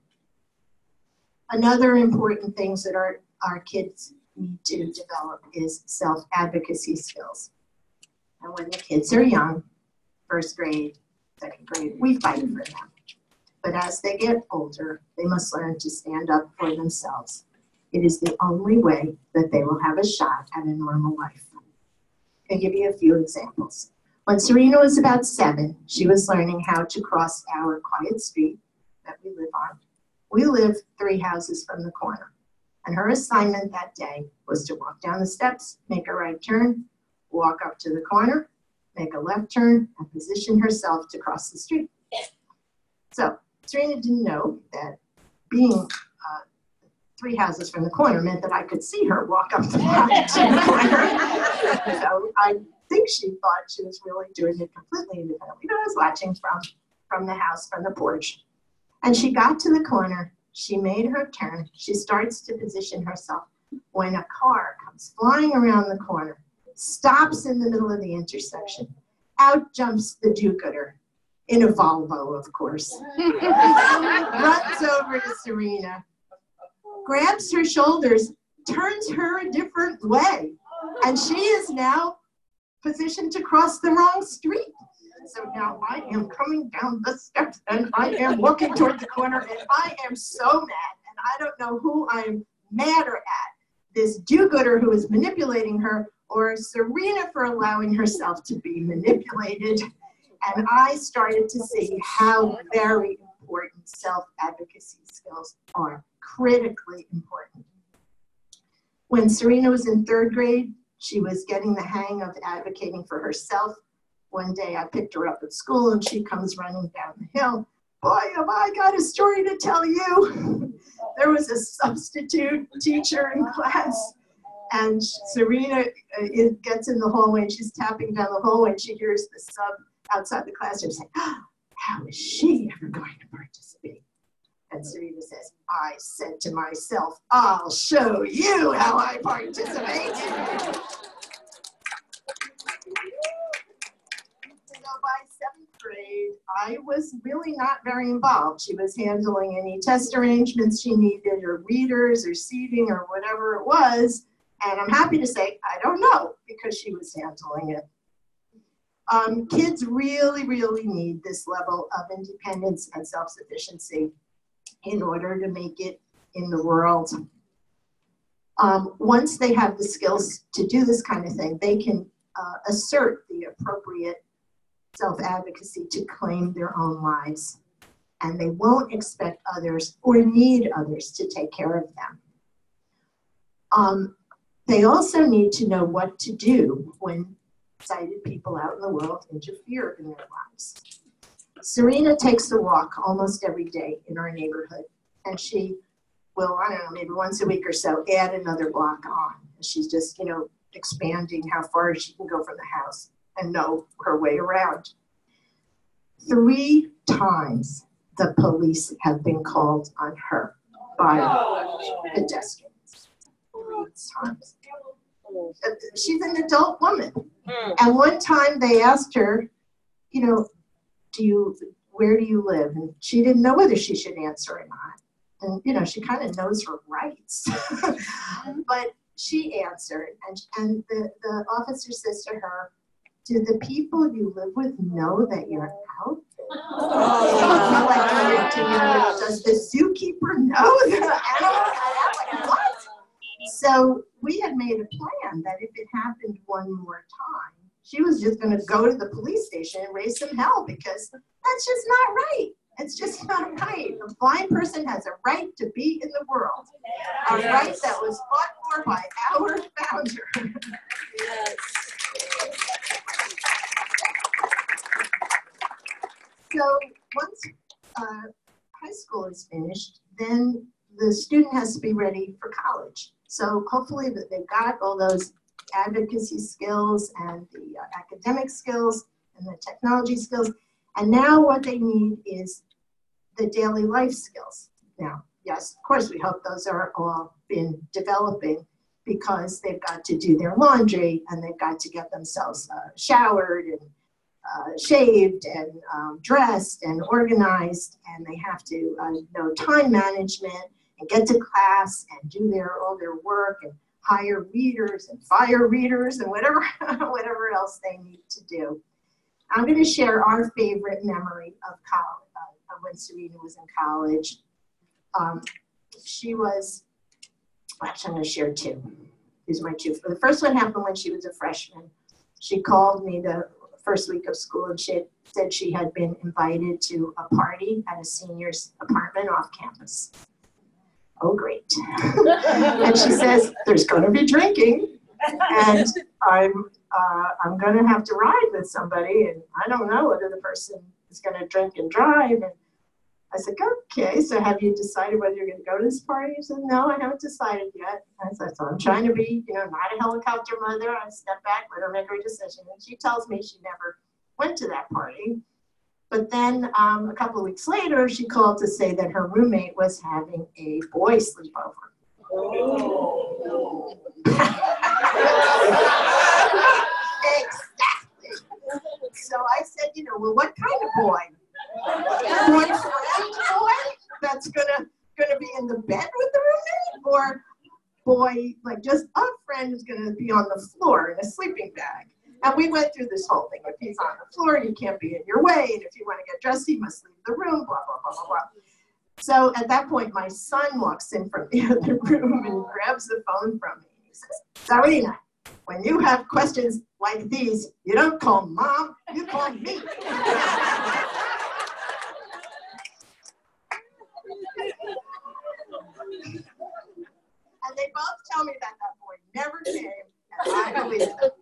Another important things that our kids need to develop is self-advocacy skills. And when the kids are young, first grade, second grade, we fight for them. But as they get older, they must learn to stand up for themselves. It is the only way that they will have a shot at a normal life. I'll give you a few examples. When Serena was about 7, she was learning how to cross our quiet street that we live on. We live 3 houses from the corner. And her assignment that day was to walk down the steps, make a right turn, walk up to the corner, make a left turn, and position herself to cross the street. So Serena didn't know that being 3 houses from the corner meant that I could see her walk up the block to the corner. So I think she thought she was really doing it completely independently, but I was watching from the house, from the porch. And she got to the corner, she made her turn, she starts to position herself when a car comes flying around the corner, stops in the middle of the intersection. Out jumps the do-gooder, in a Volvo, of course. Runs over to Serena, grabs her shoulders, turns her a different way, and she is now positioned to cross the wrong street. So now I am coming down the steps and I am walking toward the corner and I am so mad, and I don't know who I am madder at, this do-gooder who is manipulating her or Serena for allowing herself to be manipulated. And I started to see how very important self-advocacy skills are, critically important. When Serena was in 3rd grade, she was getting the hang of advocating for herself. One day I picked her up at school and she comes running down the hill. Boy, have I got a story to tell you. There was a substitute teacher in class and Serena gets in the hallway and she's tapping down the hallway and she hears the sub outside the classroom saying, oh, how is she ever going to participate? And Serena says, I said to myself, I'll show you how I participate. So by 7th grade, I was really not very involved. She was handling any test arrangements she needed, or readers, or seating, or whatever it was. And I'm happy to say, I don't know, because she was handling it. Kids really, really need this level of independence and self-sufficiency in order to make it in the world. Once they have the skills to do this kind of thing, they can assert the appropriate self-advocacy to claim their own lives. And they won't expect others or need others to take care of them. They also need to know what to do when sighted people out in the world interfere in their lives. Serena takes a walk almost every day in our neighborhood, and she will, I don't know, maybe once a week or so, add another block on. She's just, expanding how far she can go from the house and know her way around. 3 times the police have been called on her by pedestrians. 3 times. She's an adult woman. And one time they asked her, where do you live? And she didn't know whether she should answer or not. And, she kind of knows her rights. But she answered, and the officer says to her, do the people you live with know that you're out? Does the zookeeper know there's an animal out? Like, what? So we had made a plan that if it happened one more time, she was just going to go to the police station and raise some hell, because that's just not right. It's just not right. A blind person has a right to be in the world. A right that was fought for by our founder. Yes. So once high school is finished, then the student has to be ready for college. So hopefully that they've got all those advocacy skills and the academic skills and the technology skills. And now what they need is the daily life skills. Now, yes, of course, we hope those are all been developing, because they've got to do their laundry and they've got to get themselves showered shaved and dressed and organized, and they have to know time management and get to class and do all their work and hire readers and fire readers and whatever else they need to do. I'm going to share our favorite memory of college, of when Serena was in college. Actually, I'm going to share two. These are my two. The first one happened when she was a freshman. She called me the first week of school, and she said she had been invited to a party at a senior's apartment off campus. Oh, great. And she says, there's going to be drinking, and I'm going to have to ride with somebody, and I don't know whether the person is going to drink and drive. And I said, okay, so have you decided whether you're going to go to this party? She said, no, I haven't decided yet. I said, so I'm trying to be, not a helicopter mother. I step back, let her make her decision. And she tells me she never went to that party. But then a couple of weeks later, she called to say that her roommate was having a boy sleepover. Oh. Exactly. So I said, well, what kind of boy? Boyfriend boy that's gonna be in the bed with the roommate, or boy like just a friend who's gonna be on the floor in a sleeping bag? And we went through this whole thing. If he's on the floor, you can't be in your way, and if you want to get dressed, you must leave the room. Blah blah blah blah blah. So at that point, my son walks in from the other room and grabs the phone from me. He says, "Sarina, when you have questions like these, you don't call mom, you call me." And they both tell me that boy never came, and I believe it.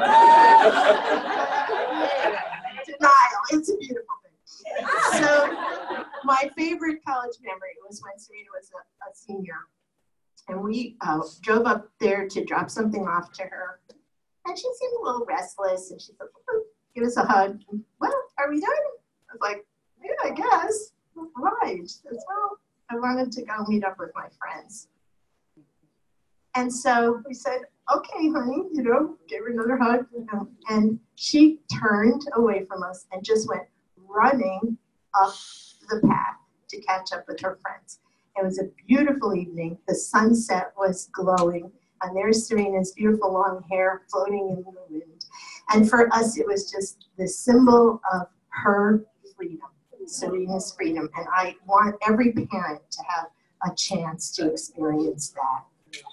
Denial, it's a beautiful thing. So my favorite college memory was when Serena was a senior, and we drove up there to drop something off to her, and she seemed a little restless, and she said, give us a hug. Well, are we done? I was like, yeah, I guess. Right. She says, well, I wanted to go meet up with my friends. And so we said, okay, honey, gave her another hug. And she turned away from us and just went running up the path to catch up with her friends. It was a beautiful evening. The sunset was glowing, and there's Serena's beautiful long hair floating in the wind. And for us, it was just the symbol of her freedom, Serena's freedom. And I want every parent to have a chance to experience that.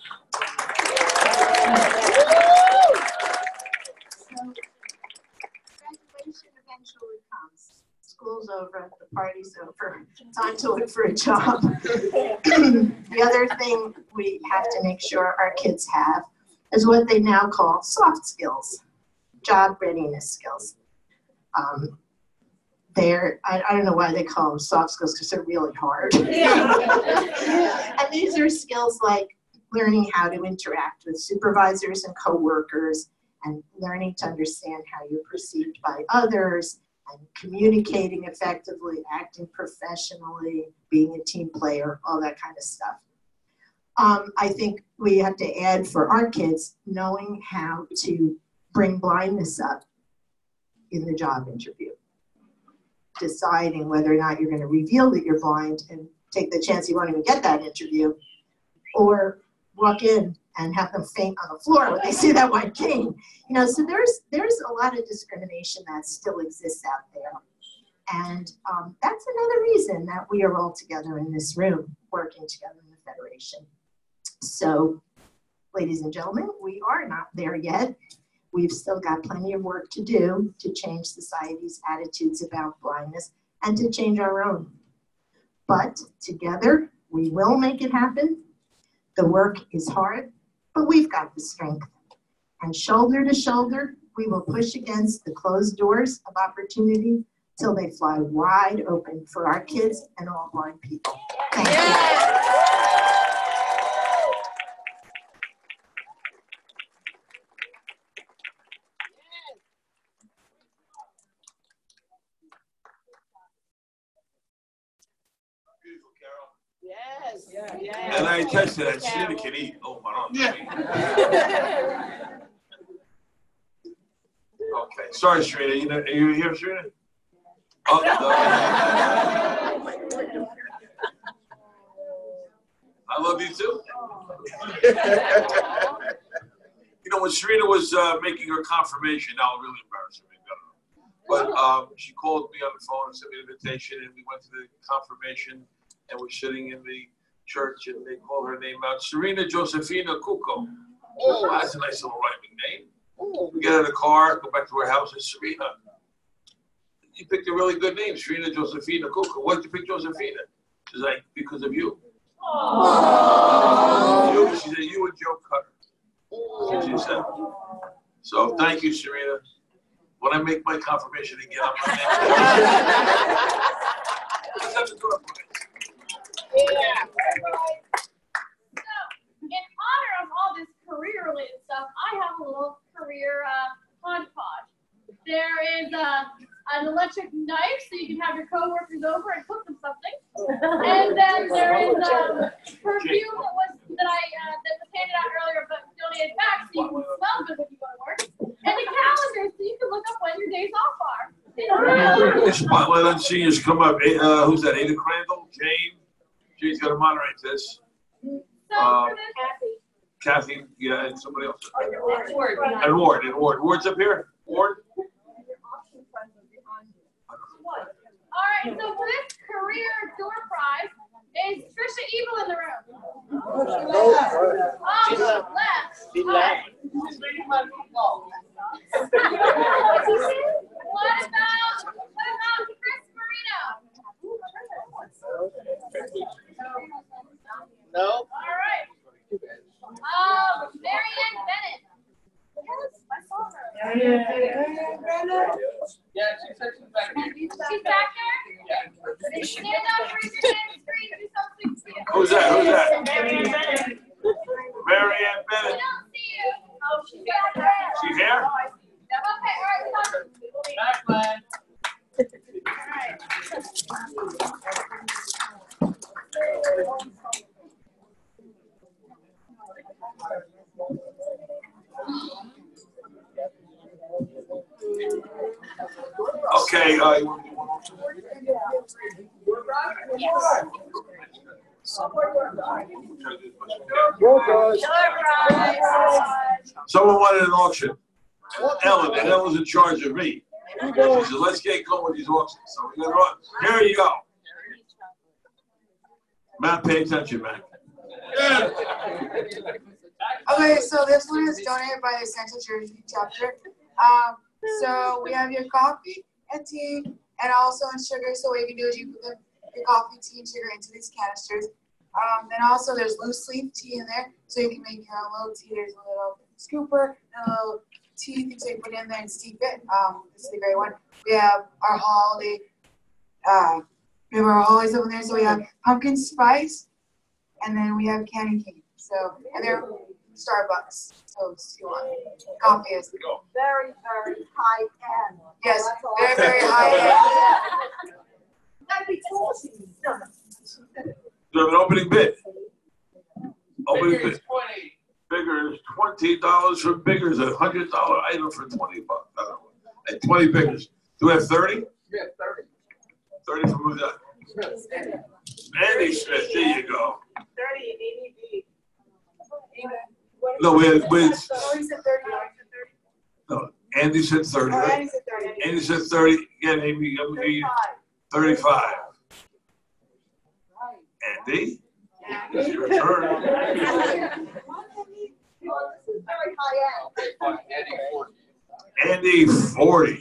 So, graduation eventually comes. School's over, the party's over, time to look for a job. The other thing we have to make sure our kids have is what they now call soft skills, job readiness skills. I don't know why they call them soft skills, because they're really hard. And these are skills like learning how to interact with supervisors and coworkers, and learning to understand how you're perceived by others, and communicating effectively, acting professionally, being a team player, all that kind of stuff. I think we have to add for our kids knowing how to bring blindness up in the job interview. Deciding whether or not you're going to reveal that you're blind and take the chance you won't even get that interview, or walk in and have them faint on the floor when they see that white cane. So there's a lot of discrimination that still exists out there. And that's another reason that we are all together in this room, working together in the Federation. So, ladies and gentlemen, we are not there yet. We've still got plenty of work to do to change society's attitudes about blindness and to change our own. But together, we will make it happen. The work is hard, but we've got the strength. And shoulder to shoulder, we will push against the closed doors of opportunity till they fly wide open for our kids and all blind people. Thank you. Yes. Yes. And I attest to that. She can eat. Oh, my God. Okay, Sorry, Serena. Are you here, Serena? Oh, no. I love you too. You know, when Serena was making her confirmation, now I'm really embarrassing me. But she called me on the phone and sent me an invitation, and we went to the confirmation, and we're sitting in the church, and they called her name out, Serena Josefina Cuco. Oh, that's a nice little rhyming name. We get in the car, go back to her house, and Serena, you picked a really good name, Serena Josefina Cuco. Why did you pick Josefina? She's like, because of you. You, she said, you and Joe Cutter. That's what she said. So thank you, Serena. When I make my confirmation again, I'm going to Let's have the door, please. Yeah. So, in honor of all this career-related stuff, I have a little career hodgepodge. There is an electric knife, so you can have your coworkers over and cook them something. And then there is perfume that was handed out earlier, but donated back, so you can smell good when you go to work. And a calendar, so you can look up when your days off are. Spotlight on seniors come up. Who's that? Ada Crandall? Jane? Jane's got to moderate this. Kathy, yeah, and somebody else. And Ward. Ward's up here? Ward? All right, so for this career door prize, is Trisha Evil in the room? Left. She left. What about Chris Marino? No. All right. Marianne Bennett. Yes, I saw her. Yeah, she said she's back here. She's back there? Stand up, raise your hand, scream, do something to you. Who's that? Marianne Bennett. Marianne Bennett. We don't see you. Oh, she's back there. She's here? Okay, all right, come on. Back, lad. Okay, you want to do one Someone wanted an auction. Ellen, and Ellen's in charge of me. She said, let's get going with these auctions. So we're going to run. Here you go. Matt, pay attention, man. Okay, so this one is donated by the Central Jersey chapter. So we have your coffee and tea, and also in sugar. So what you can do is you put your coffee, tea, and sugar into these canisters. Then also there's loose leaf tea in there, so you can make your own little tea. There's a little scooper and a little tea thing, so you put it in there and steep it. This is a great one. We have our holiday. We have our holidays over there. So we have pumpkin spice, and then we have candy cane. So and they're Starbucks. So you want coffee is Very, very high end. yes, very, very high end. That'd be cool. You have an opening bid. Opening Bigger bid. is 20. Bigger is $20 for bigger is a $100 item for $20. I don't know. And 20 biggers. Do we have 30? Yeah, 30. 30 for who's that? Andy Smith, there you go. 30 ADB. No, we had, Oh, he said 30. no, Andy said 30, Oh, right? Andy said 30. Andy said 30. Again, Amy, 35. Andy, it's your turn. This is very high end. Andy, 40.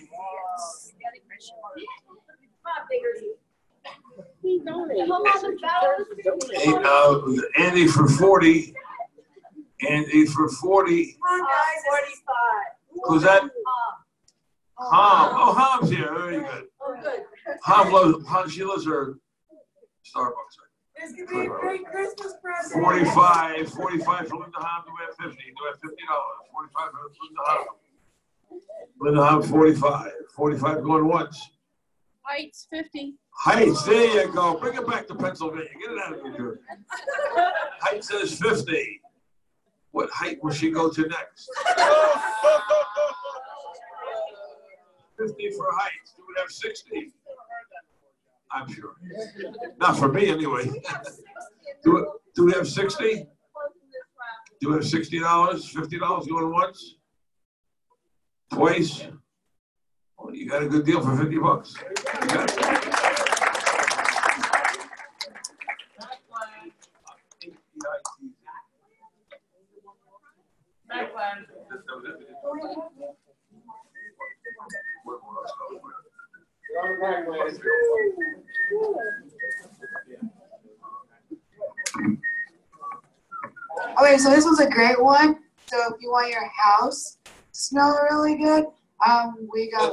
Hey, Andy for 40. Andy for 40. Come on, guys, 45. Who's that? Ham. Oh, Ham's here. Very good. Oh, good. Ham loves, she loves her Starbucks. This could be a great Christmas present. 45 for Linda Ham. Do we have 50? Do we have $50? 45 for Linda Ham. Linda Ham, 45. 45 going once. Heights, 50. Heights, there you go. Bring it back to Pennsylvania. Get it out of New Jersey. Heights says 50. What height will she go to next? 50 for height. Do we have 60? I'm sure. Not for me, anyway. Do we have 60? Do we have $60? $50 going once? Twice? Well, you got a good deal for $50. Okay, so this was a great one. So if you want your house to smell really good, we got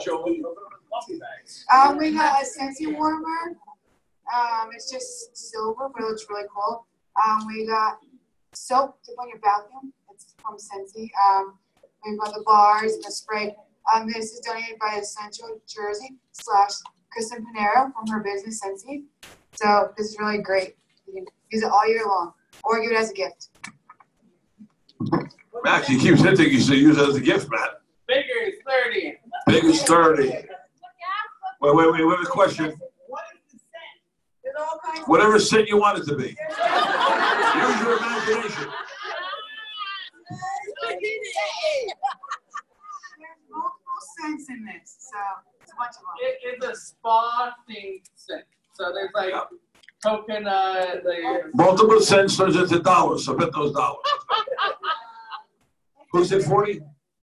a Scentsy warmer. It's just silver, but it looks really cool. We got soap to put in your bathroom. It's from Scentsy. We've got the bars and the spray. This is donated by Central Jersey / Kristen Panero from her business, Scentsy. So this is really great. You can use it all year long or give it as a gift. Max, he keeps hinting you should use it as a gift, Matt. Bigger is 30. Big is 30. Wait, we have a question. Whatever scent you want it to be. Use your imagination. There's multiple scents in this, so it's a bunch of them. It's a spa themed scent. So there's like coconut. Multiple cents turns into dollars, so bet those dollars. Who said 40?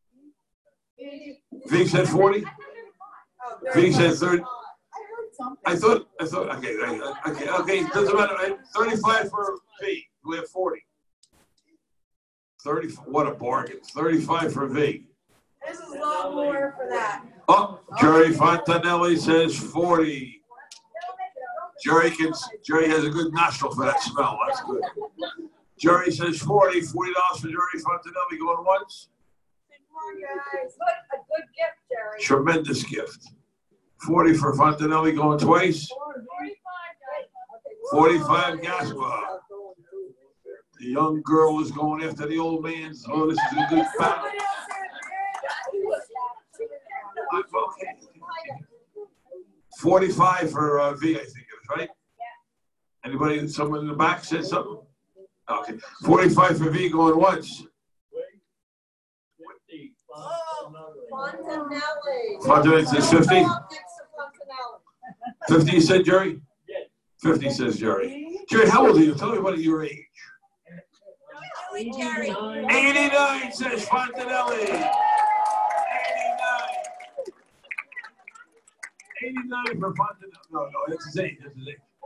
V said 40? V said 30? I thought, okay, doesn't matter. 35 for V. We have 40. 30, what a bargain. 35 for V. This is a lot more for that. Oh, Jerry Fontanelli says 40. Jerry has a good nostril for that smell. That's good. Jerry says 40. $40 for Jerry Fontanelli going once. Guys, a good gift, Jerry. Tremendous gift. 40 for Fontanelli going twice. 45 Gaspa. The young girl is going after the old man. Oh, this is a good battle. Okay. 45 for V, I think it is, right? Anybody, someone in the back said something? Okay. 45 for V going once. Fontanelli says 50. 50 you said, Jerry? 50 says Jerry. Jerry, how old are you? Tell me about your age. 89 says Fontanelli. 89 for Fontanelli. No, that's his age. That's his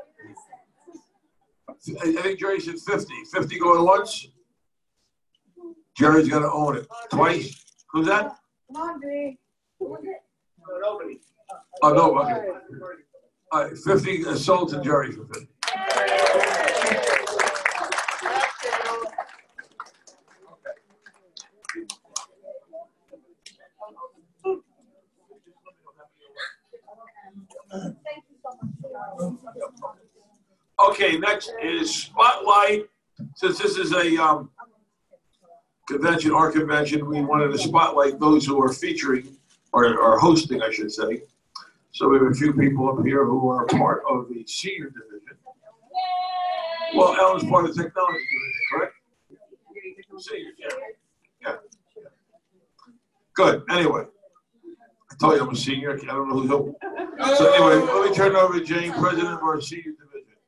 age. I think Jerry said 50. 50 going once. Jerry's got to own it. Twice. Who's that? Come on, V. Nobody. Oh, no, okay. All right, 50 sold to Jerry for 50. Okay, next is Spotlight. Since this is a convention, our convention, we wanted to spotlight those who are featuring, or hosting, I should say. So we have a few people up here who are part of the senior division. Well, Ellen's part of the technology division, correct? Senior, yeah. Good, anyway. I told you I'm a senior, I don't know who's who. So anyway, let me turn it over to Jane, president of our senior division.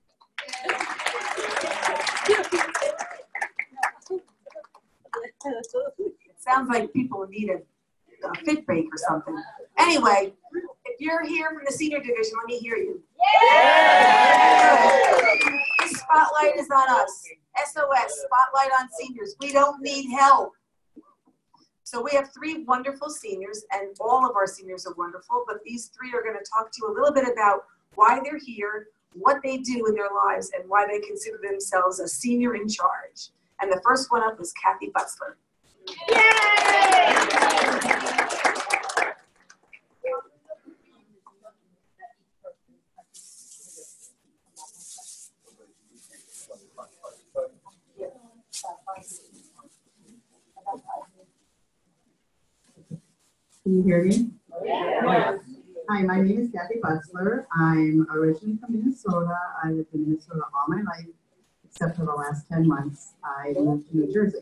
Sounds like people need a fit break or something. Anyway, if you're here from the senior division, let me hear you. This spotlight is on us. SOS, spotlight on seniors. We don't need help. So we have 3 wonderful seniors, and all of our seniors are wonderful, but these 3 are going to talk to you a little bit about why they're here, what they do in their lives, and why they consider themselves a senior in charge. And the first one up is Kathy Butzler. Can you hear me? Hi, my name is Kathy Butzler. I'm originally from Minnesota. I lived in Minnesota all my life, except for the last 10 months. I moved to New Jersey.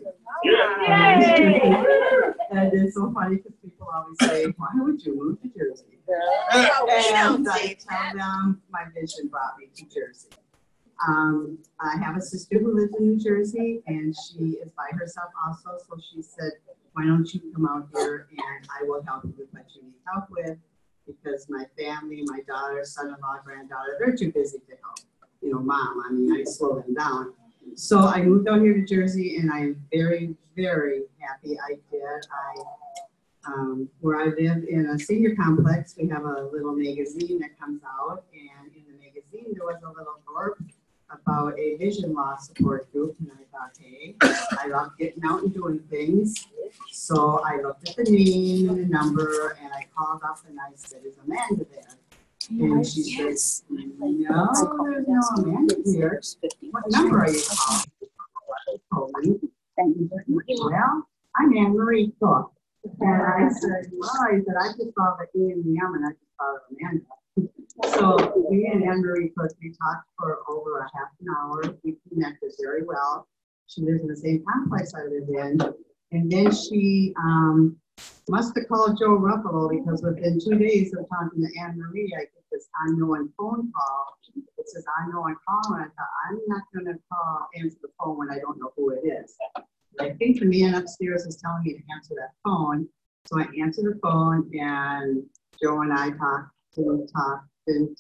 And it's so funny because people always say, why would you move to Jersey? And I tell them my vision brought me to Jersey. I have a sister who lives in New Jersey, and she is by herself also. So she said, why don't you come out here and I will help you with what you need help with, because my family, my daughter, son-in-law, granddaughter, they're too busy to help. You know, mom, I mean, I slow them down. So I moved out here to Jersey, and I'm very, very happy I did. Where I live in a senior complex, we have a little magazine that comes out, and in the magazine there was a little blurb about a vision loss support group, and I thought, hey, I love getting out and doing things. So I looked at the name and the number, and I called up and I said, is Amanda there? And she says, no, there's no Amanda here. What number are you calling? Well, I'm Anne Marie Cook. And I said, I just saw the E and the M, and I just thought of Amanda. So me and Anne Marie Cook, we talked for over a half an hour. We connected very well. She lives in the same complex I live in. And then she must have called Joe Ruffalo, because within 2 days of talking to Anne Marie, I get this unknown phone call. It says unknown call, and I thought, I'm not going to answer the phone when I don't know who it is. I think the man upstairs is telling me to answer that phone. So I answered the phone, and Joe and I talked, didn't talk. Talking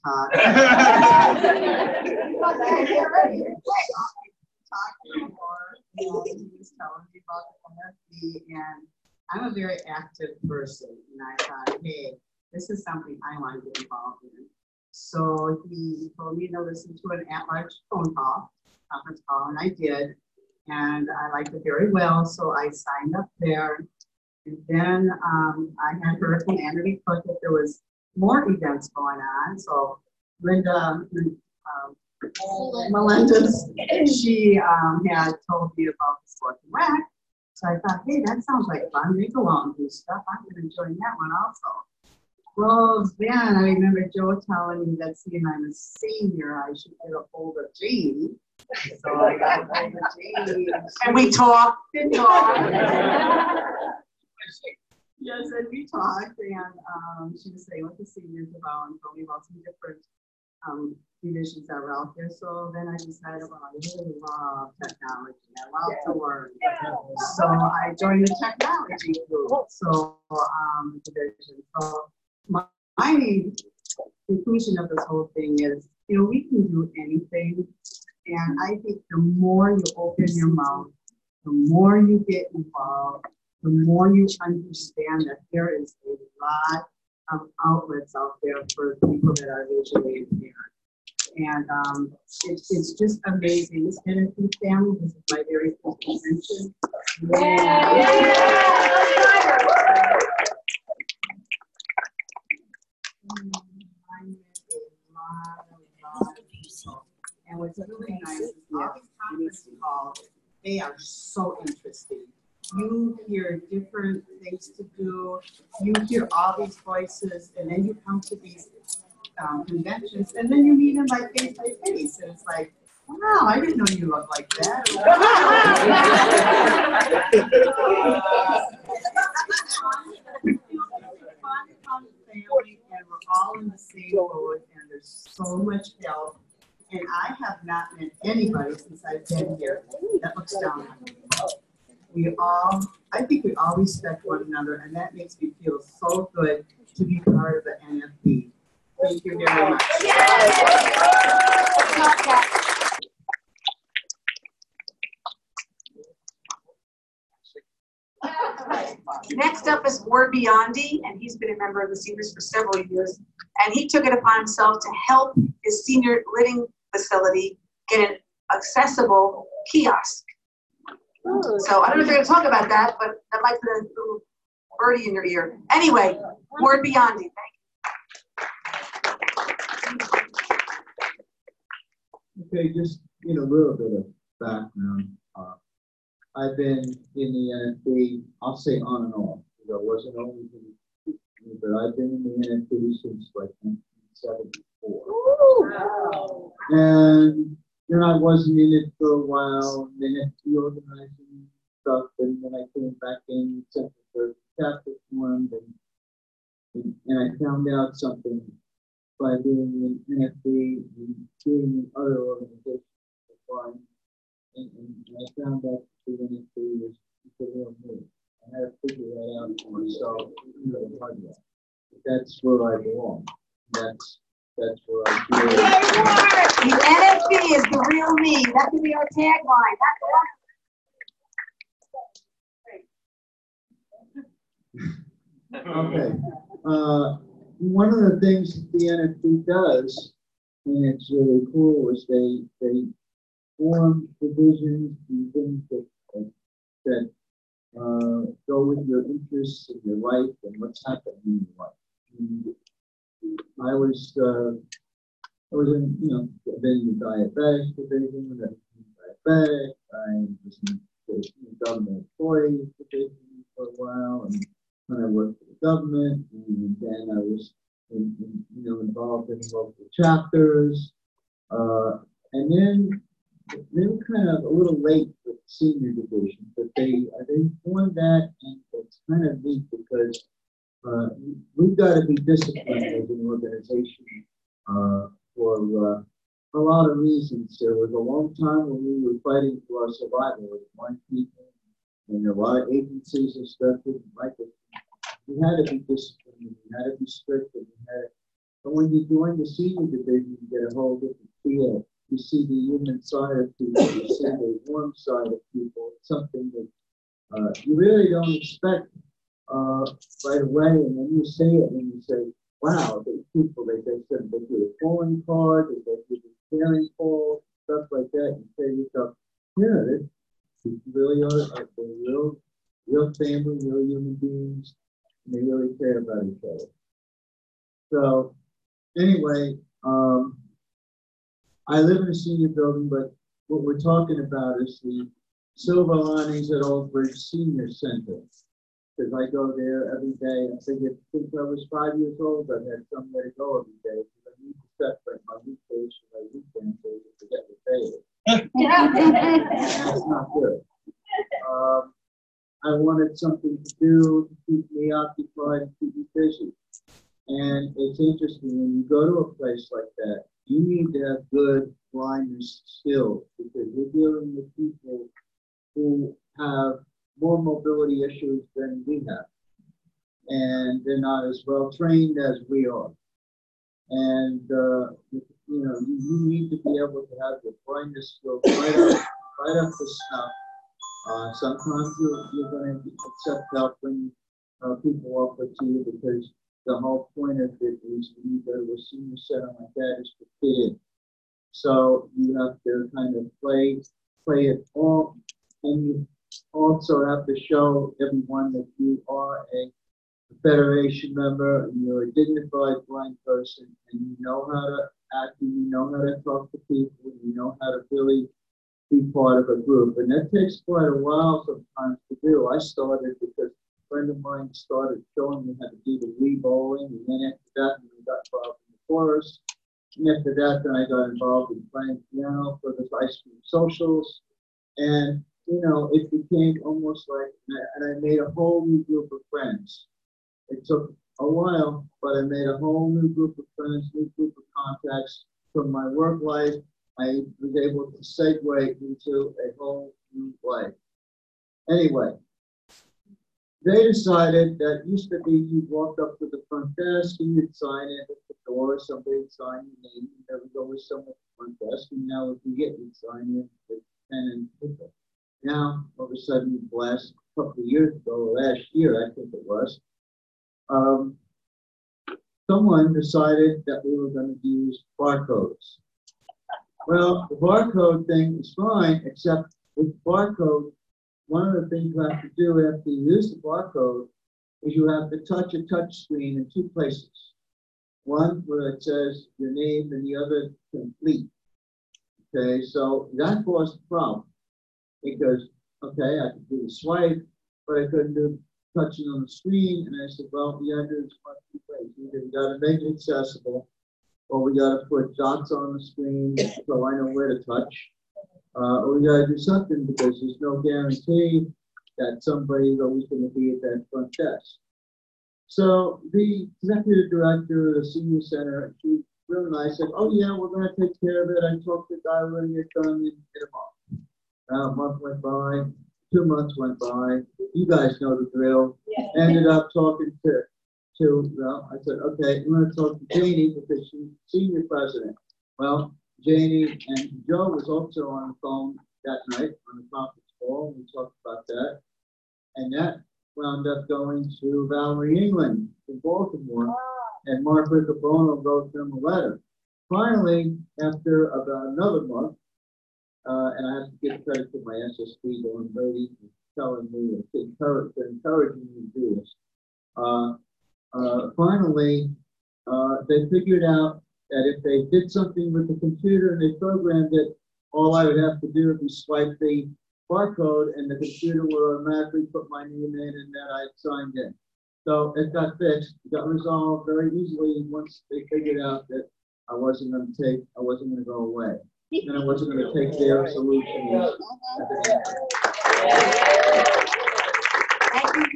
more, he was telling me about the NFB, and I'm a very active person, and I thought, hey, this is something I want to get involved in. So he told me to listen to an at-large phone call, conference call, and I did. And I liked it very well, so I signed up there. And then I had heard from Anne Marie Cook that there was more events going on. So Linda Melendez, she had told me about the Sports and Rec. So I thought, hey, that sounds like fun. They go out and do stuff. I'm going to join that one also. Well, then I remember Joe telling me that seeing I'm a senior, I should get a hold of Jamie. So I got a hold of Jamie. And we talked and talked. Yes, and we talked, and she was saying what the seniors about and told me about some different divisions that were out there. So then I decided, well, I really love technology. I love to learn. So I joined the technology group. So division. So my conclusion of this whole thing is, you know, we can do anything. And I think the more you open your mouth, the more you get involved, the more you understand that there is a lot of outlets out there for people that are visually impaired. And it's just amazing. This NFB family, this is my very first convention. And what's really nice is all these conference calls, they are so interesting. You hear different things to do. You hear all these voices, and then you come to these conventions, and then you meet them like face by face, and it's like, wow, I didn't know you looked like that. And we're all in the same boat, and there's so much help. And I have not met anybody since I've been here that looks down on me. I think we all respect one another, and that makes me feel so good to be part of the NFB. Thank you very much. Next up is Ward Biondi, and he's been a member of the seniors for several years. And he took it upon himself to help his senior living facility get an accessible kiosk. So I don't know if they're going to talk about that, but that might put a little birdie in your ear. Anyway, Ward Biondi, thank you. Okay, just a little bit of background. I've been in the NFB, I'll say on and off. I wasn't always in but I've been in the NFB since like 1974. Wow. And then I wasn't in it for a while, and they had to be organizing stuff, and then I came back in, Central Church chapter formed, and I found out something by being in NFB and being in other organizations before, and I found out the NFB was the real me. I had to figure that out for myself, really hard yet. But that's where I belong. That's where I feel. The NFB is the real me. That could be our tagline. Okay. One of the things that the NFB does, and it's really cool, is they form divisions and things that go with your interests in your life and what's happening in your life. And I was in, I've been in the diabetic division, I was diabetic, I was in the government employee division for a while, and when I worked for the government, and then I was involved in local chapters, and then kind of a little late with the senior division, but they formed that, and it's kind of neat because we've got to be disciplined as an organization for a lot of reasons. There was a long time when we were fighting for our survival as one people, and a lot of agencies and stuff didn't like it. We had to be disciplined, we had to be strict, and but when you join the senior division, you get a whole different feel. You see the human side of people, you see the warm side of people. It's something that you really don't expect right away, and then you say it and you say, wow, these people, they do a calling card, they do the caring call, stuff like that. You say to yourself, yeah, these really are the real family, real human beings, and they really care about each other. So anyway, I live in a senior building, but what we're talking about is the silver linings at Old Bridge Senior Center. Because I go there every day. I figured since I was 5 years old, I had somewhere to go every day. Because I need to separate my weekdays from my weekend days and forget the day. That's not good. I wanted something to do to keep me occupied and keep me busy. And it's interesting, when you go to a place like that, you need to have good blindness skills, because you're dealing with people who have more mobility issues than we have. And they're not as well trained as we are. And, you need to be able to have your blindness skills right up to snuff. Sometimes you're going to accept help when people offer to you, because the whole point of it is when you go to a senior center like that is to fit in. So you have to kind of play it all, and you also have to show everyone that you are a federation member and you're a dignified blind person, and you know how to act, and you know how to talk to people, and you know how to really be part of a group. And that takes quite a while sometimes to do. I started because a friend of mine started showing me how to do the wee bowling, and then after that, we got involved in the chorus. And after that, then I got involved in playing piano for the ice cream socials. And, it became almost like, and I made a whole new group of friends. It took a while, but I made a whole new group of friends, new group of contacts. From my work life, I was able to segue into a whole new life. Anyway, they decided that used to be you'd walk up to the front desk and you'd sign in at the door, somebody would sign your name, and there was always someone at the front desk, and now if you get, you'd sign in with pen and paper. Now, all of a sudden, the last couple of years ago, last year, I think it was, someone decided that we were going to use barcodes. Well, the barcode thing is fine, except with barcode, one of the things you have to do after you use the barcode is you have to touch a touch screen in two places. One where it says your name and the other complete. Okay, so that caused a problem because, okay, I could do the swipe, but I couldn't do touching on the screen, and I said, well, we gotta do this one of two ways. Either we gotta make it accessible, or we gotta put dots on the screen so I know where to touch, or we gotta do something because there's no guarantee that somebody's always gonna be at that front desk. So the executive director of the senior center, she was real nice, said, oh yeah, we're gonna take care of it. I talked to the guy, we're gonna get done in a month. A month went by, 2 months went by. You guys know the drill. Yeah. Ended up talking to well, I said, okay, I'm gonna talk to Janie because she's senior president. Well, Janie and Joe was also on the phone that night on the conference call, and we talked about that. And that wound up going to Valerie England in Baltimore, and Mark Riccobono wrote them a letter. Finally, after about another month, and I have to give credit to my SSP, Dawn Brady, for telling me, encouraging me to do this. Finally, they figured out that if they did something with the computer and they programmed it, all I would have to do would swipe the barcode and the computer would automatically put my name in and that I'd signed in. So it got fixed, it got resolved very easily once they figured out that I wasn't going to go away. And I wasn't going to take their solution. Thank you.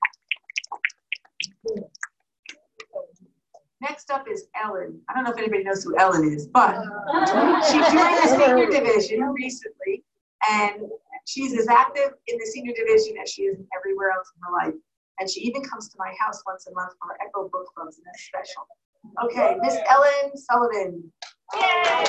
Next up is Ellen. I don't know if anybody knows who Ellen is, but she joined the senior division recently, and she's as active in the senior division as she is everywhere else in her life. And she even comes to my house once a month for our Echo Book Clubs, and that's special. Okay, Miss Ellen Sullivan. Yay!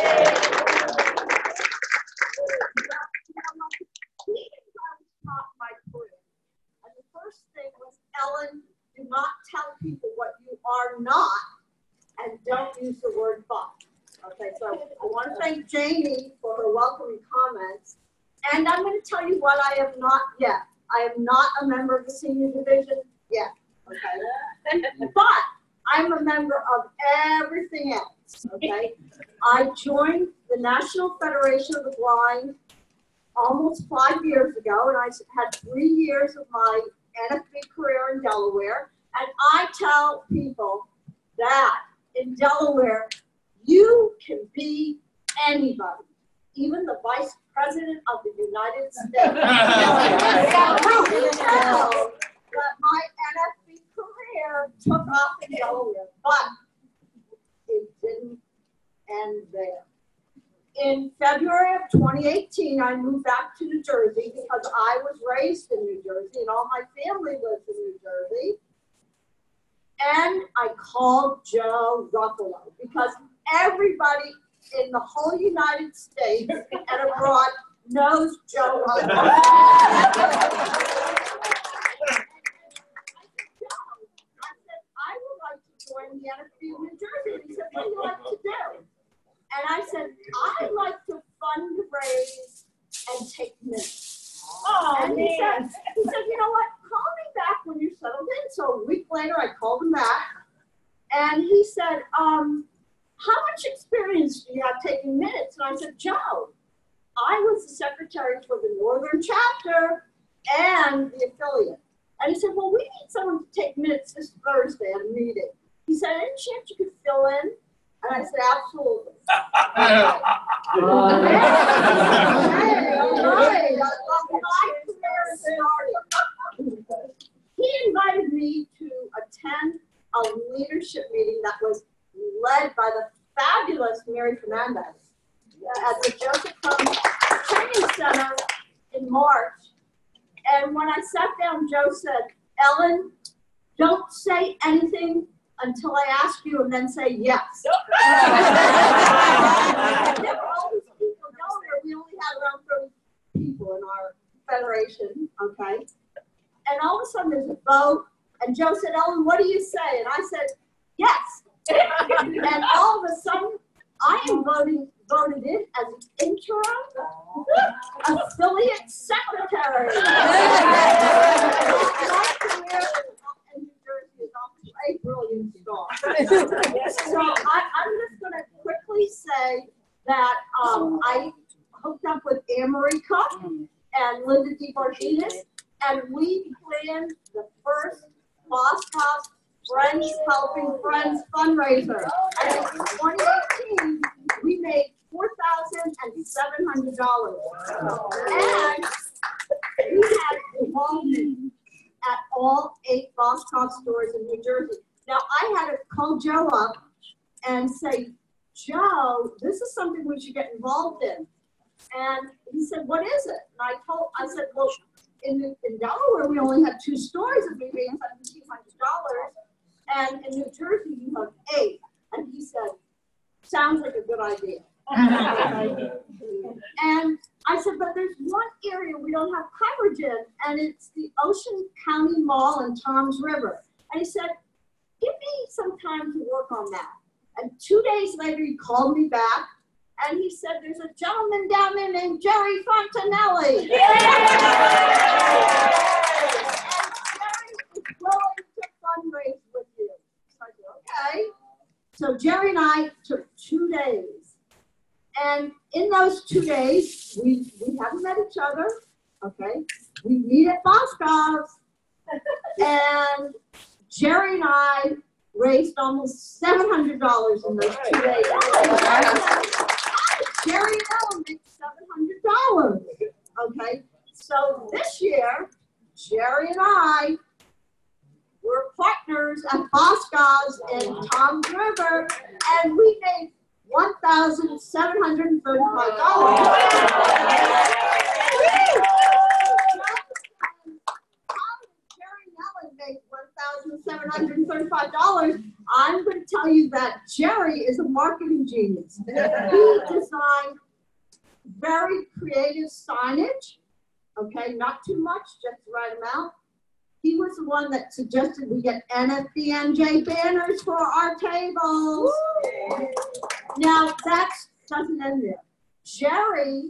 And the first thing was, Ellen, do not tell people what you are not, and don't use the word but. Okay, so I want to thank Janie for her welcoming comments, and I'm going to tell you what I am not yet. I am not a member of the senior division yet, okay? But I'm a member of everything else, okay? I joined the National Federation of the Blind almost 5 years ago, and I had 3 years of my NFB career in Delaware. And I tell people that in Delaware, you can be anybody, even the Vice President of the United States. That my NFB career took off in Delaware, but it didn't end there. In February of 2018, I moved back to New Jersey because I was raised in New Jersey and all my family lives in New Jersey. And I called Joe Ruffalo because everybody in the whole United States and abroad knows Joe Ruffalo. I would like to join the NFB of New Jersey. And he said, what do you like to do? And I said, I like to fundraise and take minutes. Oh, and he said, you know what? Call me back when you're settled in. So a week later, I called him back. And he said, how much experience do you have taking minutes? And I said, Joe, I was the secretary for the Northern chapter and the affiliate. And he said, well, we need someone to take minutes this Thursday at a meeting. He said, any chance you could fill in? And I said, absolutely. He invited me to attend a leadership meeting that was led by the fabulous Mary Fernandez at the Joseph Combs Training Center in March. And when I sat down, Joe said, Ellen, don't say anything until I ask you and then say yes. There were all these people down there. We only had around 30 people in our federation, okay? And all of a sudden there's a vote, and Joe said, Ellen, what do you say? And I said, yes. And all of a sudden, I am voted in as an interim affiliate secretary. A brilliant star. So I'm just going to quickly say that I hooked up with Anne Marie Cook and Linda DeBarginis, and we planned the first Boscov Friends Helping Friends fundraiser. And in 2018, we made $4,700. And we had involvement at all 8 Boscov stores in New Jersey. Now, I had to call Joe up and say, Joe, this is something we should get involved in. And he said, what is it? And I said, well, in Delaware, we only have 2 stores and we made $1,700. And in New Jersey, you have 8. And he said, sounds like a good idea. And I said, but there's one area we don't have coverage in, and it's the Ocean County Mall in Toms River. And he said, give me some time to work on that. And 2 days later, he called me back, and he said, there's a gentleman down there named Jerry Fontanelli. Willing to fundraise with you. So I said, okay. So Jerry and I took 2 days. And in those 2 days, we haven't met each other, okay? We meet at Boscov's. And Jerry and I raised almost $700 in those 2 days. Jerry and I made $700, okay? So this year, Jerry and I were partners at Boscov's in Toms River, and we made $1,735. Jerry Nellen made $1,735. I'm going to tell you that Jerry is a marketing genius. He designed very creative signage, okay, not too much, just the right amount. He was the one that suggested we get NFBNJ banners for our tables. Now, that doesn't end there. Jerry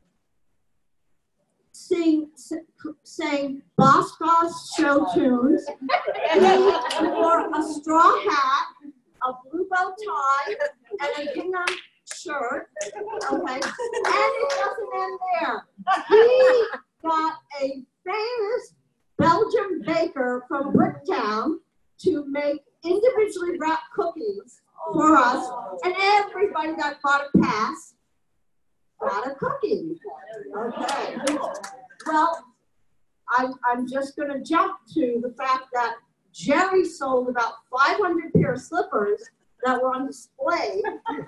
sang Boscov's show tunes. He wore a straw hat, a blue bow tie, and a gingham shirt. Okay, and it doesn't end there. He got a famous Belgian baker from Bricktown to make individually wrapped cookies for us, and everybody that bought a pass got a cookie. Okay. Well, I'm just going to jump to the fact that Jerry sold about 500 pair of slippers that were on display.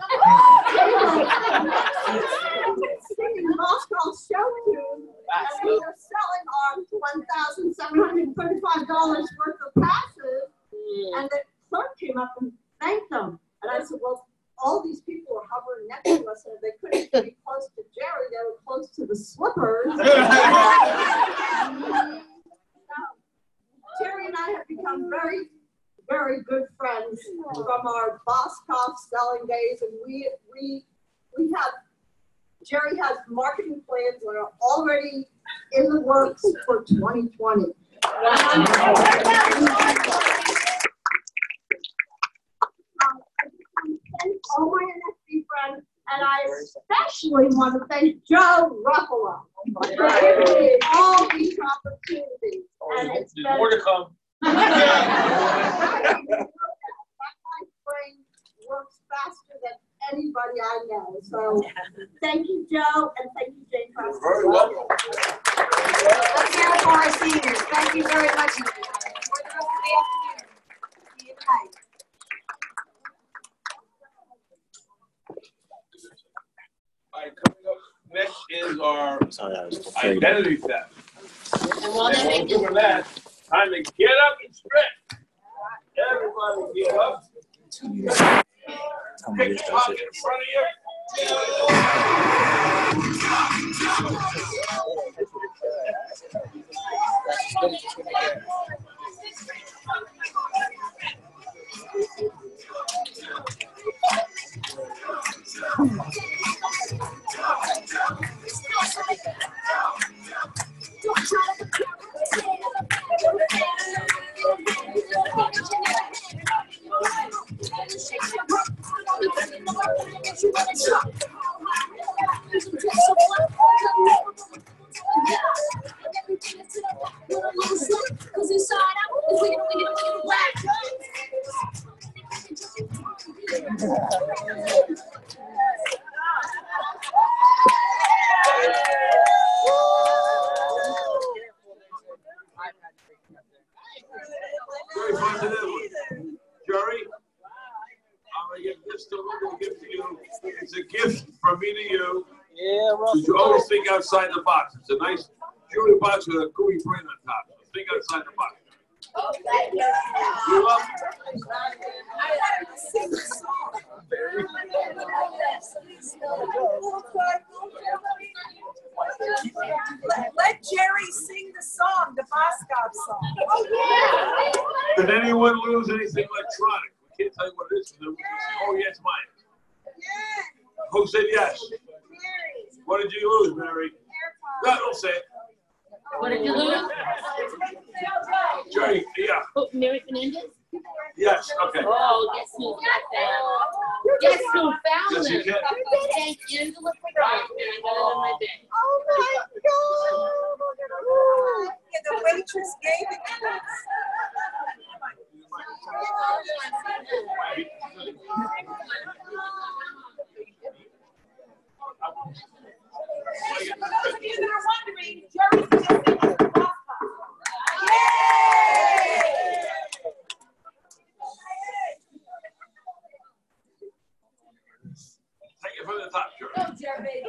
Singing Boscov's show tune, and we were selling our $1,735 worth of passes, and the clerk came up and thanked them. And I said, well, all these people were hovering next to us, and they couldn't be close to Jerry, they were close to the slippers. Jerry and I have become very, very good friends from our Boscov selling days, and we have, Jerry has marketing plans that are already in the works for 2020. Thank all my NFB friends, and I especially want to thank Joe Ruffalo for giving me all these opportunities. And it's There's more to come. My brain works faster than anybody I know. So thank you, Joe, and thank you, Jane Preston. You're very welcome. Let's hear it for our seniors. Thank you very much. For the rest of the afternoon. See you tonight. All right, coming up next is our identity theft. And while they're doing that, time to get up and stretch. Everybody get up. Pick your pocket in front of you. Jerry finds it in. Jerry, I'm gonna give this to you. It's a gift from me to you. Yeah, Russell. You always think outside the box. It's a nice jewelry box with a gooey print on top. So think outside the box. You're welcome. Let Jerry sing the song, the Boskov song. Did anyone lose anything electronic? We can't tell you what it is. Oh, yes, mine. Who said yes? What did you lose, Mary? No, don't say it. What did you lose? Jerry, yeah. Oh, Mary Fernandez? Yes, okay. Oh, guess who got that? Guess who found Yes, you it? can. Thank Angela for right there. I got it on my bed. Oh my God! Yeah, the waitress gave it to us. For those of you that are wondering, Jerry's just singing the Boskov. Yay! Take it from the top, Jerry. Go, Jerry.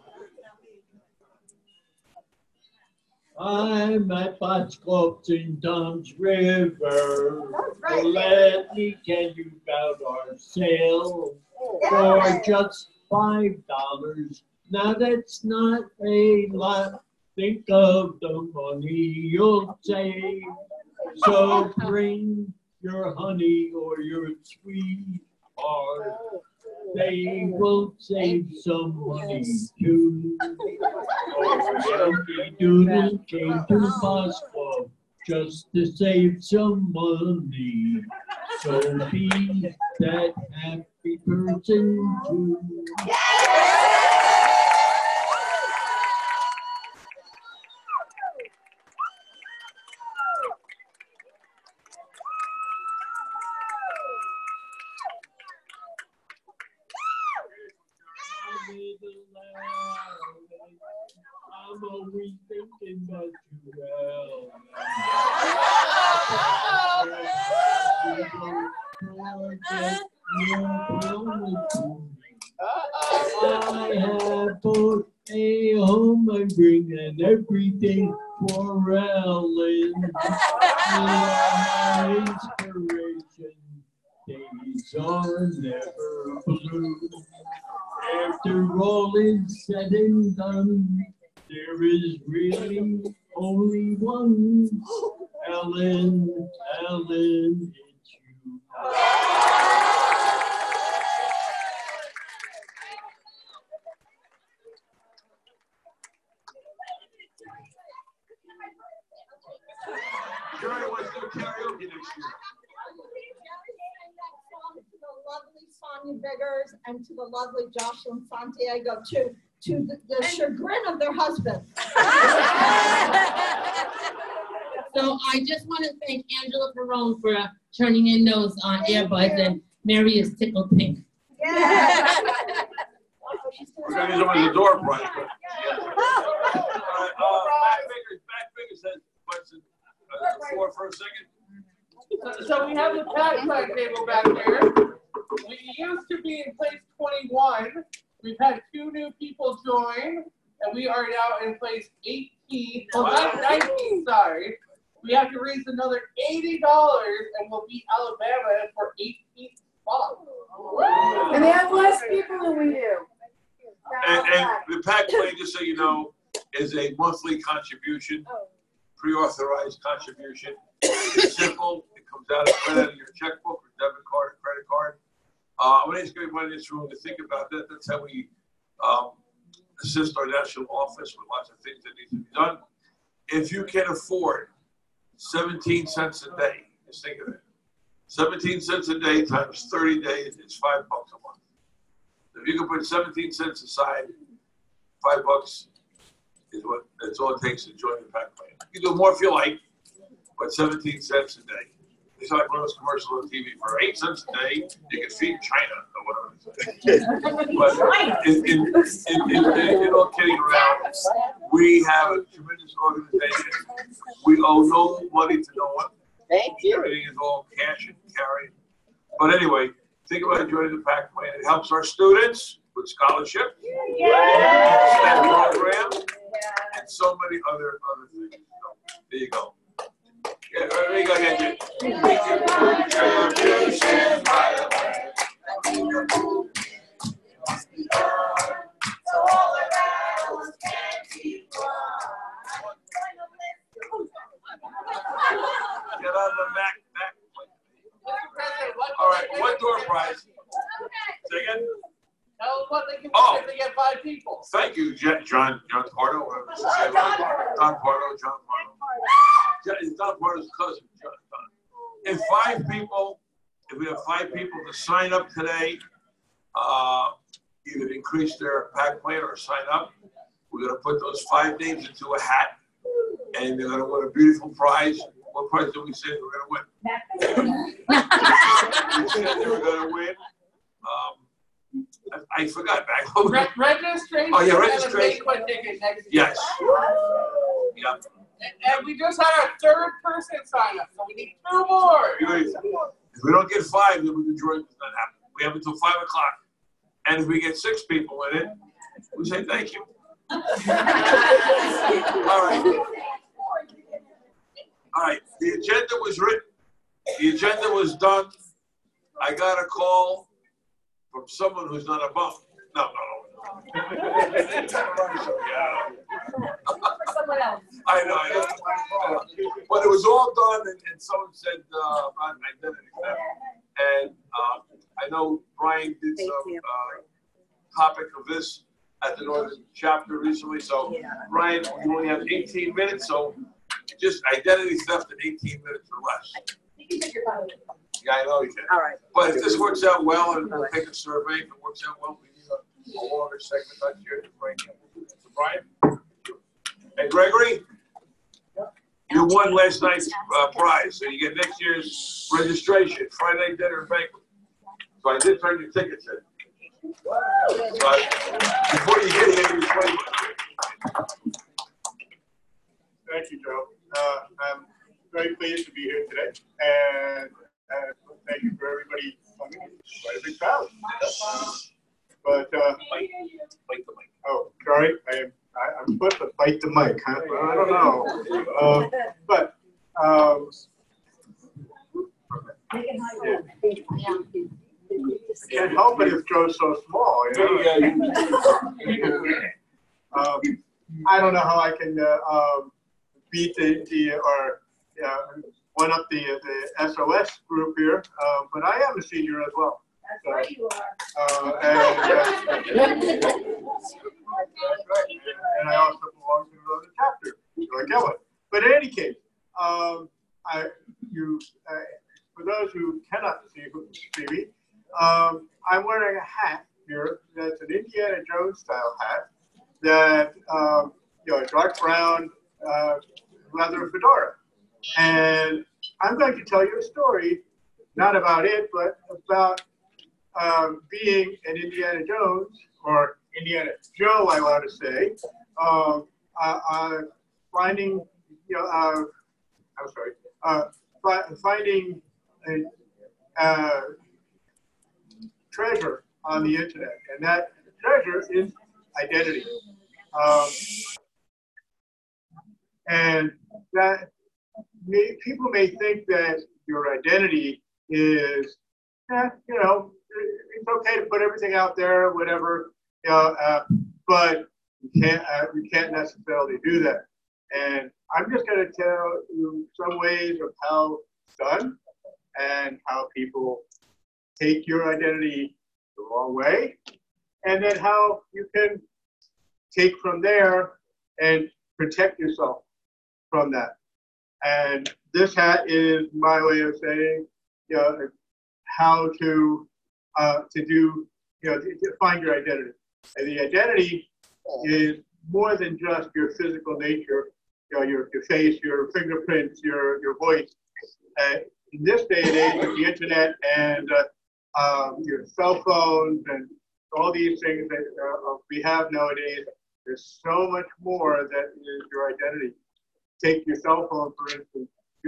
I'm at Botscopes in Tom's River. Right. So let me tell you about our sale for just $5. Now that's not a lot. Think of the money you'll save. So bring your honey or your sweetheart. They will save some money too. Yankee Doodle came to Boskop just to save some money. So be that happy person too. I'm always thinking about you well. I have both a home I bring and everything for Ellen. My inspiration days are never blue. After all is said and done, there is really only one. Ellen, Ellen, it's you. Jerry wants to do karaoke next year. To the lovely Sonia Biggers and to the lovely Jocelyn Santiago, to the chagrin of their husband. So I just want to thank Angela Perrone for turning in those earbuds, and Mary is tickled pink. Yeah. We're going to use them as a door prize. Back Fingers says, what's the floor for a second? So we have the backside table back there. We used to be in place 21. We've had 2 new people join, and we are now in place 18. Oh, not 19, sorry. We have to raise another $80, and we'll beat Alabama for 18th spot. And they have less people than we do. And the pack play, just so you know, is a monthly contribution, pre-authorized contribution. It's simple. It comes out of your checkbook or debit card or credit card. I want to ask everybody in this room to think about that. That's how we assist our national office with lots of things that need to be done. If you can afford 17 cents a day, just think of it. 17 cents a day times 30 days is $5 a month. If you can put 17 cents aside, $5 is what that's all it takes to join the pack plan. You can do more if you like, but 17 cents a day. It's like one of those commercials on TV. For 8 cents a day, you can feed China or whatever. But in all kidding around, we have a tremendous organization. We owe no money to no one. Thank you. Everything is all cash and carry. But anyway, think about joining the PAC plan. It helps our students with scholarship, STEM program, and so many other things. So, there you go. Yeah, there you go, Henry. Get on the back. All right, one door prize. Say again? Tell them what they can do if they get 5 people. Thank you, John Pardo. John Pardo. It's Don Pardo's cousin, John. If we have 5 people to sign up today, either increase their PAC plan or sign up, we're going to put those 5 names into a hat, and they're going to win a beautiful prize. What prize did we say they were going to win? We said they were going to win. I forgot. Registration. Oh, yeah, registration. Yes. Yeah. And we just had our 3rd person sign up, so we need 2 more. If we don't get 5, then the drawing does not happen. We have until 5 o'clock. And if we get 6 people in it, we say thank you. All right. All right. The agenda was written. The agenda was done. I got a call from someone who's not a bum. No. I know. But it was all done, and someone said about identity theft. And I know Brian did some topic of this at the Northern chapter recently. So, Brian, you only have 18 minutes, so just identity theft in 18 minutes or less. Yeah, I know you can. All right. But if this works out well, and we'll take a survey, if it works out well, we need a longer segment next year to bring in. So, Brian? And Gregory? You won last night's prize, so you get next year's registration, Friday dinner and banquet. So I did turn your tickets in. But before you get here, you play. Thank you, Joe. I'm very pleased to be here today, and thank you for everybody coming. It's quite a big crowd. Oh, sorry, I'm supposed to fight the mic, huh? Well, I don't know. Can't help it if Joe's so small, you know? I don't know how I can beat one up the SOS group here, but I am a senior as well. That's right, you are. And I also belong to another chapter, so I get one. But in any case, for those who cannot see me, I'm wearing a hat here that's an Indiana Jones style hat that, a dark brown leather fedora. And I'm going to tell you a story, not about it, but about being an Indiana Jones, or Indiana Joe, I want to say, finding a treasure on the internet, and that treasure is identity. And that people may think that your identity is, it's okay to put everything out there, whatever, but you can't necessarily do that. And I'm just going to tell you some ways of how it's done and how people take your identity the wrong way, and then how you can take from there and protect yourself from that. And this hat is my way of saying, how to do, to find your identity. And the identity is more than just your physical nature, your face, your fingerprints, your voice. In this day and age with the internet and your cell phones and all these things that we have nowadays, there's so much more that is your identity. Take your cell phone, for instance.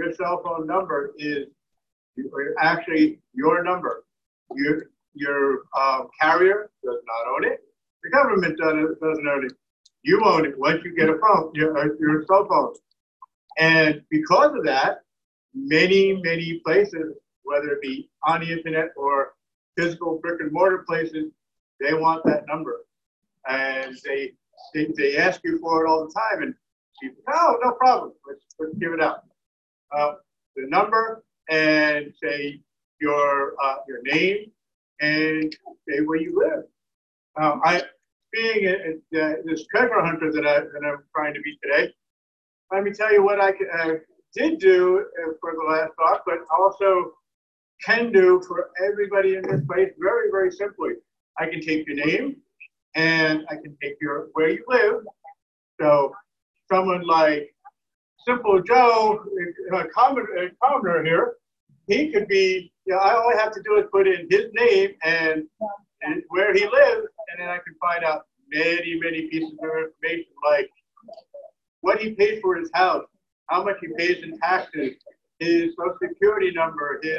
your cell phone number is actually your number. Your carrier does not own it. The government doesn't own it. You own it once you get a phone, your cell phone. And because of that, many places, whether it be on the internet or physical brick and mortar places, they want that number. And they ask you for it all the time. And you say, no problem. Let's give it out. The number and say your name and say where you live. Being this treasure hunter that I'm trying to be today, let me tell you what I did do for the last talk, but also can do for everybody in this place very, very simply. I can take your name and I can take where you live. So someone like Simple Joe, a commoner here, he could be, all I have to do is put in his name and where he lives, and then I can find out many pieces of information, like what he pays for his house, how much he pays in taxes, his social security number, his,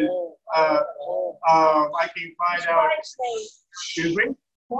I can find out, excuse me?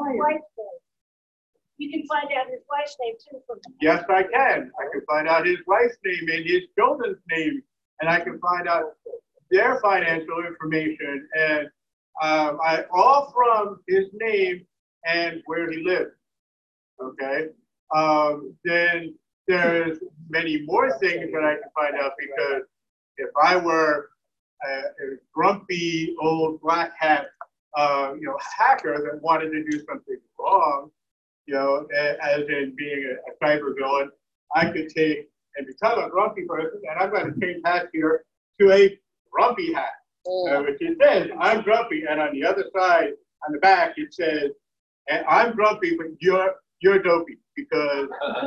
You can find out his wife's name too from him. Yes, I can. I can find out his wife's name and his children's name, and I can find out their financial information, and all from his name and where he lives. Okay. Then there's many more things that I can find out, because if I were a grumpy old black hat, hacker that wanted to do something wrong, as in being a cyber villain, I could take and become a grumpy person, and I'm going to change hats here to a grumpy hat, which it says I'm grumpy, and on the other side, on the back, it says, and I'm grumpy, but you're dopey, because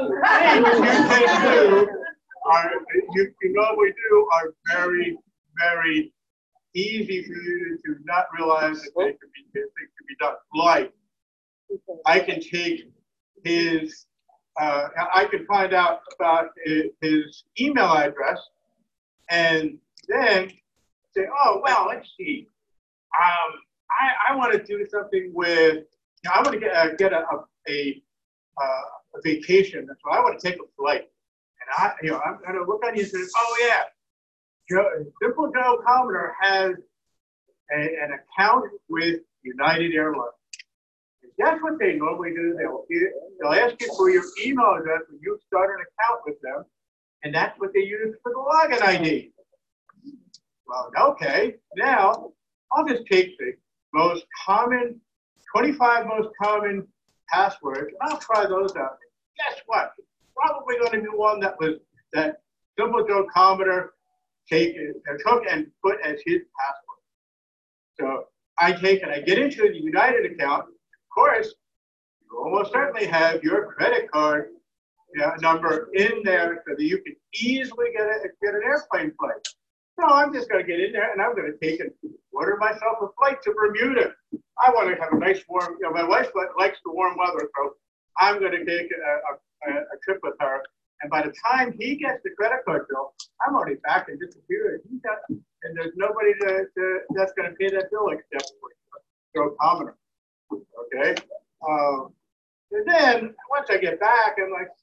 you normally do are very, very easy for you to not realize that they could be done. Like, I can take his, I can find out about his email address, and then say, oh, well, let's see. I want to do something with, I want to get a vacation, so I want to take a flight. And I'm going to look on the internet. Oh yeah, Simple Joe Commoner has an account with United Airlines. And that's what they normally do. They'll ask you for your email address when you start an account with them, and that's what they use for the login ID. Well, okay, now I'll just take the most common, 25 most common passwords, and I'll try those out. Guess what? It's probably going to be one that Simple Joe Commoner took and put as his password. So I take and I get into the United account. Of course, you almost certainly have your credit card number in there so that you can easily get an airplane flight. So I'm just going to get in there and I'm going to take and order myself a flight to Bermuda. I want to have a nice warm, my wife likes the warm weather, so I'm going to take a trip with her. And by the time he gets the credit card bill, I'm already back and disappeared. And there's nobody that's going to pay that bill except for Joe Commoner. Okay? And then once I get back, I'm like,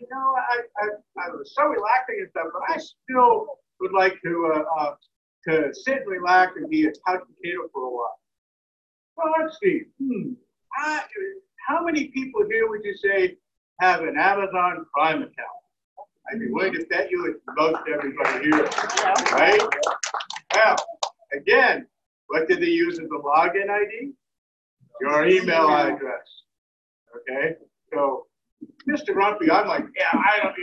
I was so relaxing and stuff, but I still would like to sit and relax and be a couch potato for a while. Well, let's see. How many people here would you say have an Amazon Prime account? I'd be willing to bet you it's most everybody here, right? Well, again, what did they use as a login ID? Your email address. Okay, so Mr. Grumpy, I'm like, yeah,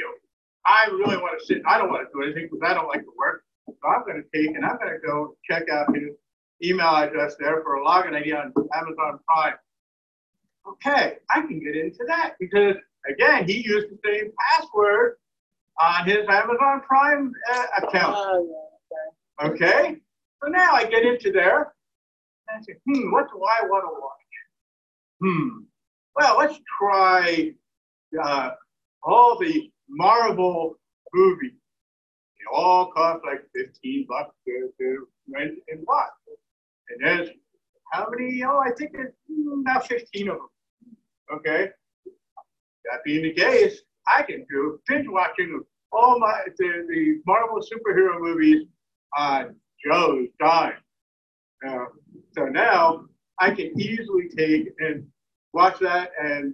I really want to sit. I don't want to do anything because I don't like to work. So I'm going to take and I'm going to go check out his email address there for a login ID on Amazon Prime. Okay, I can get into that because, again, he used the same password on his Amazon Prime account. Okay, so now I get into there and I say, what do I want to watch? Well, let's try all the Marvel movies. all cost like $15 to rent and watch. And there's how many? Oh, I think there's about 15 of them. Okay. That being the case, I can do binge watching of all the Marvel superhero movies on Joe's dime. So now I can easily take and watch that and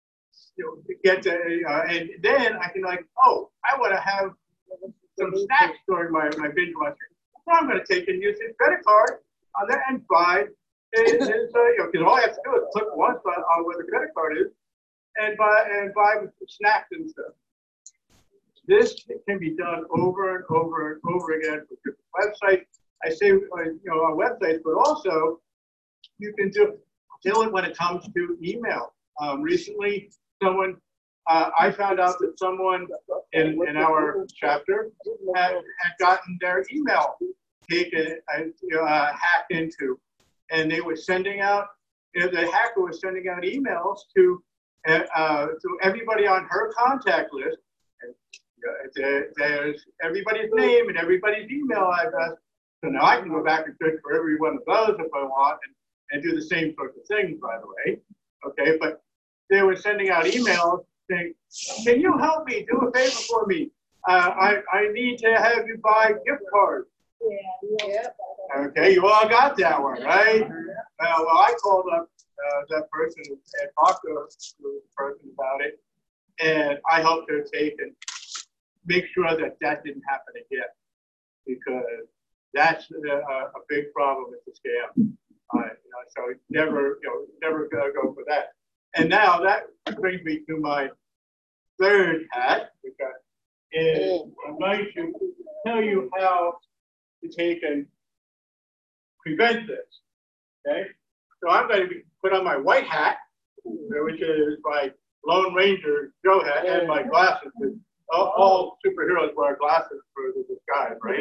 get to, and then I can like, oh, I want to have some snacks during my binge watching. So I'm going to take and use his credit card on that and buy because all I have to do is click once on where the credit card is and buy snacks and stuff. This can be done over and over and over again with different websites. I say, on websites, but also you can do it when it comes to email. Recently, I found out that someone in our chapter had gotten their email taken, hacked into, and they were sending out, the hacker was sending out emails to everybody on her contact list. There's everybody's name and everybody's email address. So now I can go back and search for every one of those if I want and do the same sorts of things, by the way. Okay, but they were sending out emails saying, can you help me? Do a favor for me. I need to have you buy gift cards. Yeah. Okay, you all got that one, right? Well, I called up that person and talked to the person about it, and I helped her take and make sure that didn't happen again, because that's a big problem with the scam. So never go for that. And now that brings me to my third hat, which is I'm going to tell you how to take and prevent this. Okay, so I'm going to put on my white hat, which is my Lone Ranger Joe hat, and my glasses. All superheroes wear glasses for the disguise, right?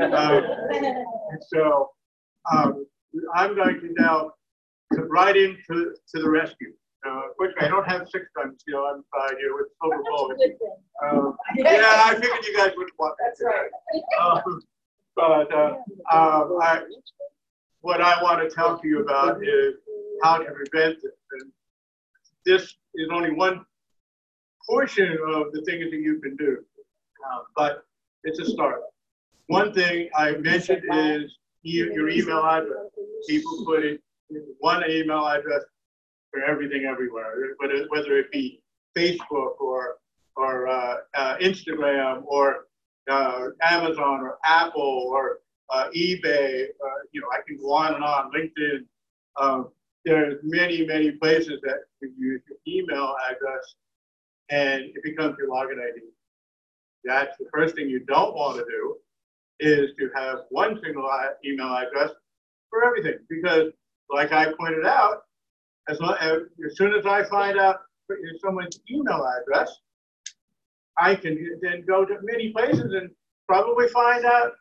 So I'm going to now come right into the rescue. Quickly, I don't have 6 gun steel inside here with silver bullets. Yeah, I figured you guys wouldn't want that. That's right. What I want to tell you about is how to prevent this. And this is only one portion of the things that you can do, but it's a start. One thing I mentioned is your email address. People put in one email address for everything everywhere, whether it be Facebook or Instagram or Amazon or Apple or eBay. I can go on and on, LinkedIn. There's many places that you use your email address, and it becomes your login ID. That's the first thing you don't want to do, is to have one single email address for everything. Because, like I pointed out, as soon as I find out someone's email address, I can then go to many places and probably find out,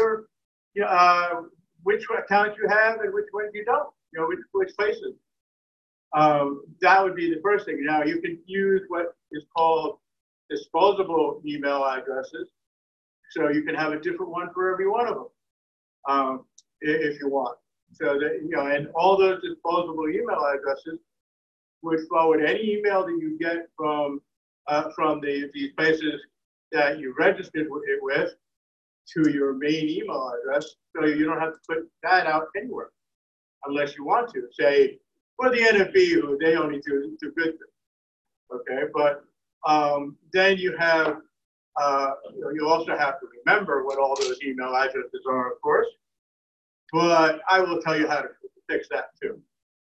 which accounts you have and which ones you don't. Which places. That would be the first thing. Now you can use what is called disposable email addresses, so you can have a different one for every one of them, if you want. So that and all those disposable email addresses would forward any email that you get from these places that you registered it with to your main email address, so you don't have to put that out anywhere unless you want to. Say, for the NFB, who they only do good things. Okay, but then you have, you also have to remember what all those email addresses are, of course. But I will tell you how to fix that too.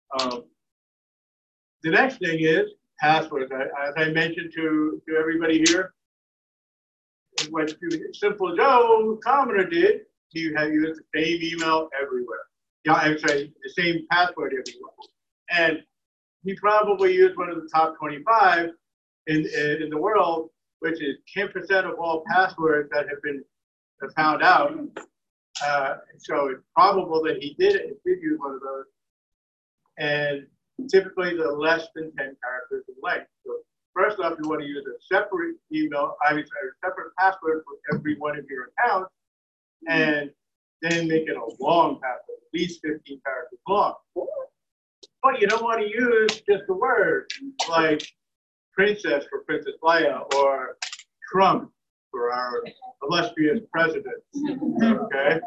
The next thing is passwords. As I mentioned to everybody here, what Simple Joe Commoner did, he had used the same email everywhere. Yeah, I'm sorry, the same password everywhere. And he probably used one of the top 25 in the world, which is 10% of all passwords that have been found out. So it's probable that he did use one of those. And typically they're less than 10 characters in length. So first off, you want to use a separate email, a separate password for every one of your accounts, and then make it a long password, at least 15 characters long. But you don't want to use just a word like princess for Princess Leia or Trump for our illustrious president, okay?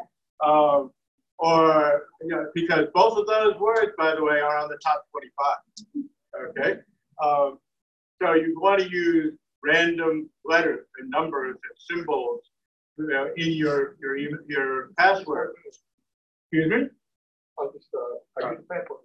Or, you know, because both of those words, by the way, are on the top 25, okay? So you want to use random letters and numbers and symbols, you know, in your password. Excuse me? I'll just, I use the password.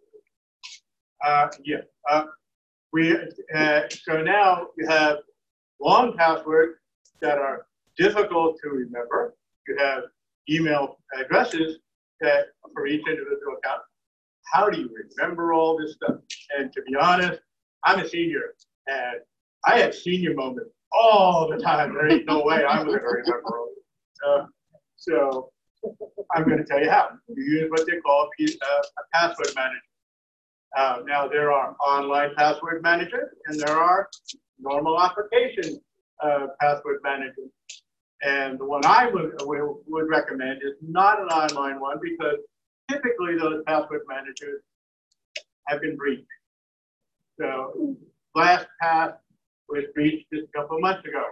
So now you have long passwords that are difficult to remember. You have email addresses that for each individual account. How do you remember all this stuff? And to be honest, I'm a senior, and I have senior moments all the time. There ain't no way I'm going to remember all this. So I'm going to tell you how. You use what they call a password manager. Now, there are online password managers, and there are normal application password managers. And the one I would recommend is not an online one, because typically those password managers have been breached. So LastPass was breached just a couple of months ago.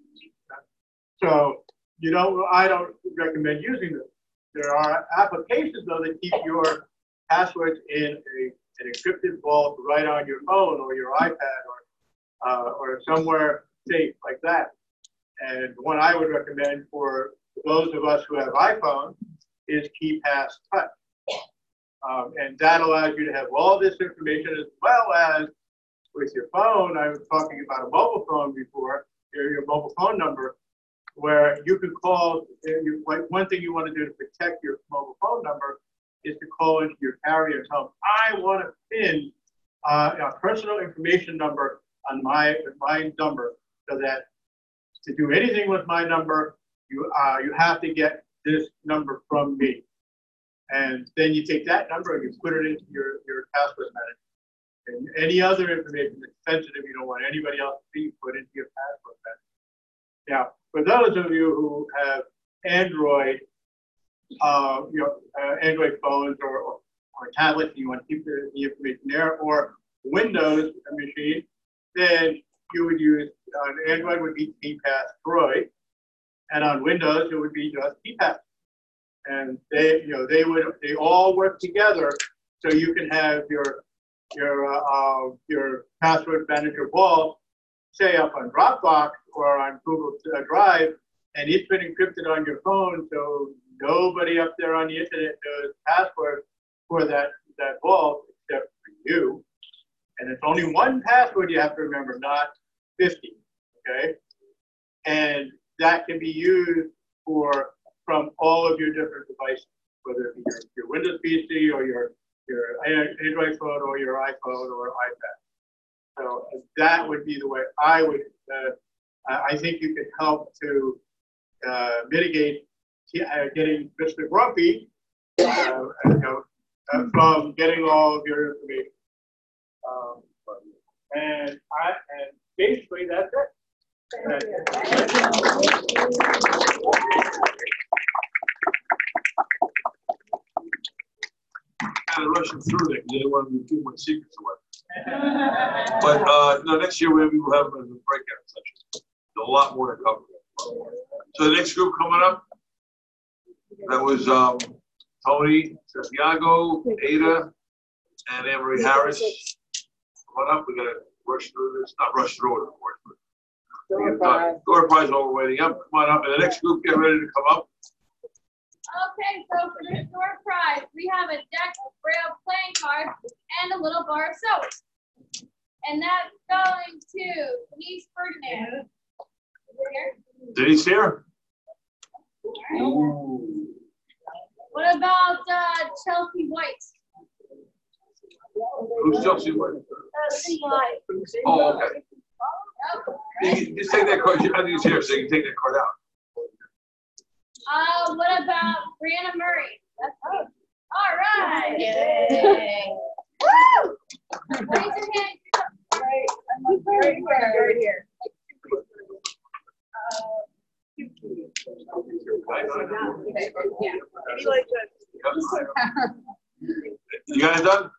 So I don't recommend using them. There are applications though that keep your passwords in an encrypted vault right on your phone or your iPad or somewhere safe like that. And the one I would recommend for those of us who have iPhones is KeePass Touch. And that allows you to have all this information, as well as with your phone. I was talking about a mobile phone before, your mobile phone number, where you can call. One thing you want to do to protect your mobile phone number is to call into your carrier and tell them, I want to pin a personal information number on my number, so that to do anything with my number, you have to get this number from me. And then you take that number and you put it into your password manager. And any other information that's sensitive, you don't want anybody else to see, put into your password manager. Now, for those of you who have Android, Android phones or tablets, and you want to keep the information there, or Windows machine, then you would use, on Android would be KeePass Droid, and on Windows it would be just KeePass. And they all work together, so you can have your password manager vault, say up on Dropbox or on Google Drive, and it's been encrypted on your phone, so nobody up there on the internet knows the password for that vault except for you. And it's only one password you have to remember, not 50, okay? And that can be used from all of your different devices, whether it be your Windows PC or your Android phone or your iPhone or iPad. So that would be the way I would, I think you could help to mitigate getting Mr. Grumpy from getting all of your information. And basically that's it. Kind of rushing through there because they didn't want to give my secrets away. But next year maybe we'll have a breakout session. There's a lot more to cover. So the next group coming up, that was Tony, Santiago, Ada, and Anne-Marie Harris. Come on up, we gotta rush through this. Not rush through it, of course, but door prize while we're waiting up. Come on up, and the next group get ready to come up. Okay, so for this door prize, we have a deck of Braille playing cards and a little bar of soap. And that's going to Denise Ferdinand. Denise here? Right. What about Chelsea White? Who's Chelsea White? Oh, okay. Just take that card. I think it's here, so you can take that card out. What about Brianna Murray? All right. Yay. Woo! Raise your hand. Right here. You guys done?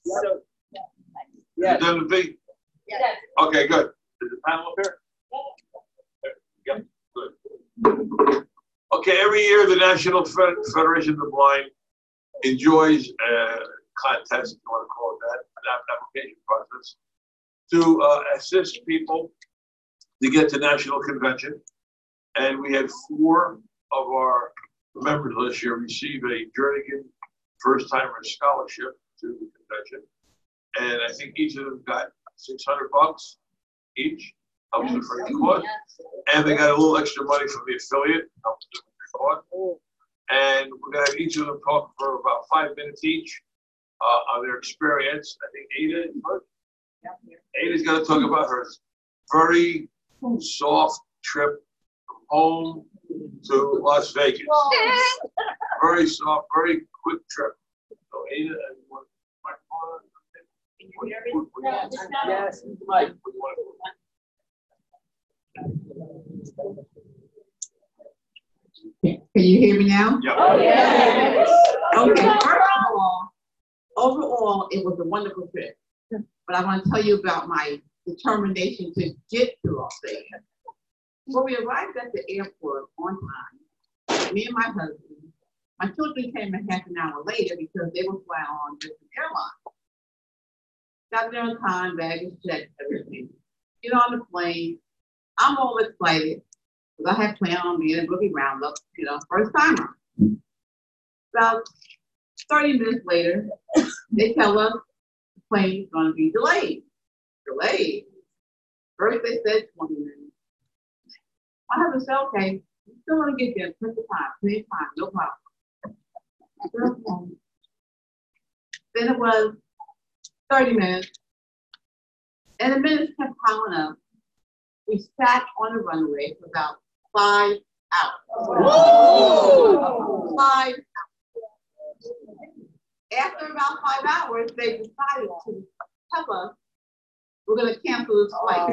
You done with me? Yes. Okay, good. Is the panel up here? Yep, good. Okay, every year the National Federation of the Blind enjoys a contest, if you want to call it that, an application process, to assist people to get to national convention. And we had 4 of our members this year receive a Jernigan first-timer scholarship to the convention. And I think each of them got $600 each, helps them for the cost. And they got a little extra money from the affiliate, helps them with the cost. And we're gonna have each of them talk for about 5 minutes each on their experience. I think Ada is first. Ada's gonna talk about her very soft trip from home to Las Vegas. Very soft, very quick trip. So Ada, Yes, Mike. Can you hear me now? Yeah. Oh, yes. Okay, first of all, overall, it was a wonderful trip. But I want to tell you about my determination to get to Las Vegas. When we arrived at the airport on time, me and my husband, my children came a half an hour later because they were flying on different airlines. Got there on time, baggage checked, everything. Get on the plane. I'm all excited because I had planned on being a Boogie Roundup, first timer. About 30 minutes later, they tell us the plane's going to be delayed. Delayed. First they said 20 minutes. My husband said, okay, you still want to get there in plenty of time, no problem. Then it was 30 minutes, and the minutes kept piling up. We sat on the runway for about 5 hours. Whoa! 5 hours. After about 5 hours, they decided to tell us we're going to cancel this flight.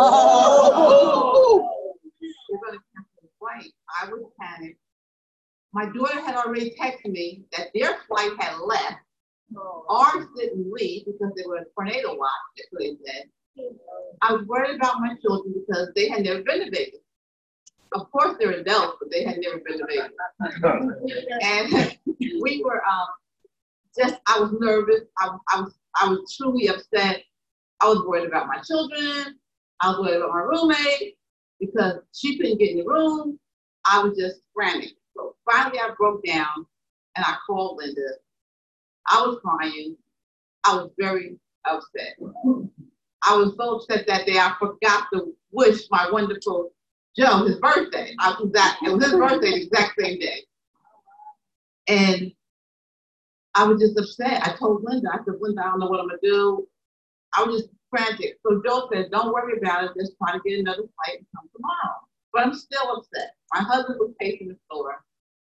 We're going to cancel the flight. I was panicked. My daughter had already texted me that their flight had left. Ours didn't leave because they were a tornado watch, that's what they said. I was worried about my children because they had never been to Vegas. Of course, they're adults, but they had never been to Vegas. And we were I was nervous. I was truly upset. I was worried about my children. I was worried about my roommate because she couldn't get in the room. I was just frantic. So finally, I broke down and I called Linda. I was crying. I was very upset. I was so upset that day I forgot to wish my wonderful Joe his birthday. It was his birthday the exact same day. And I was just upset. I told Linda, I said, Linda, I don't know what I'm going to do. I was just frantic. So Joe said, don't worry about it. Just try to get another flight and come tomorrow. But I'm still upset. My husband was pacing the floor.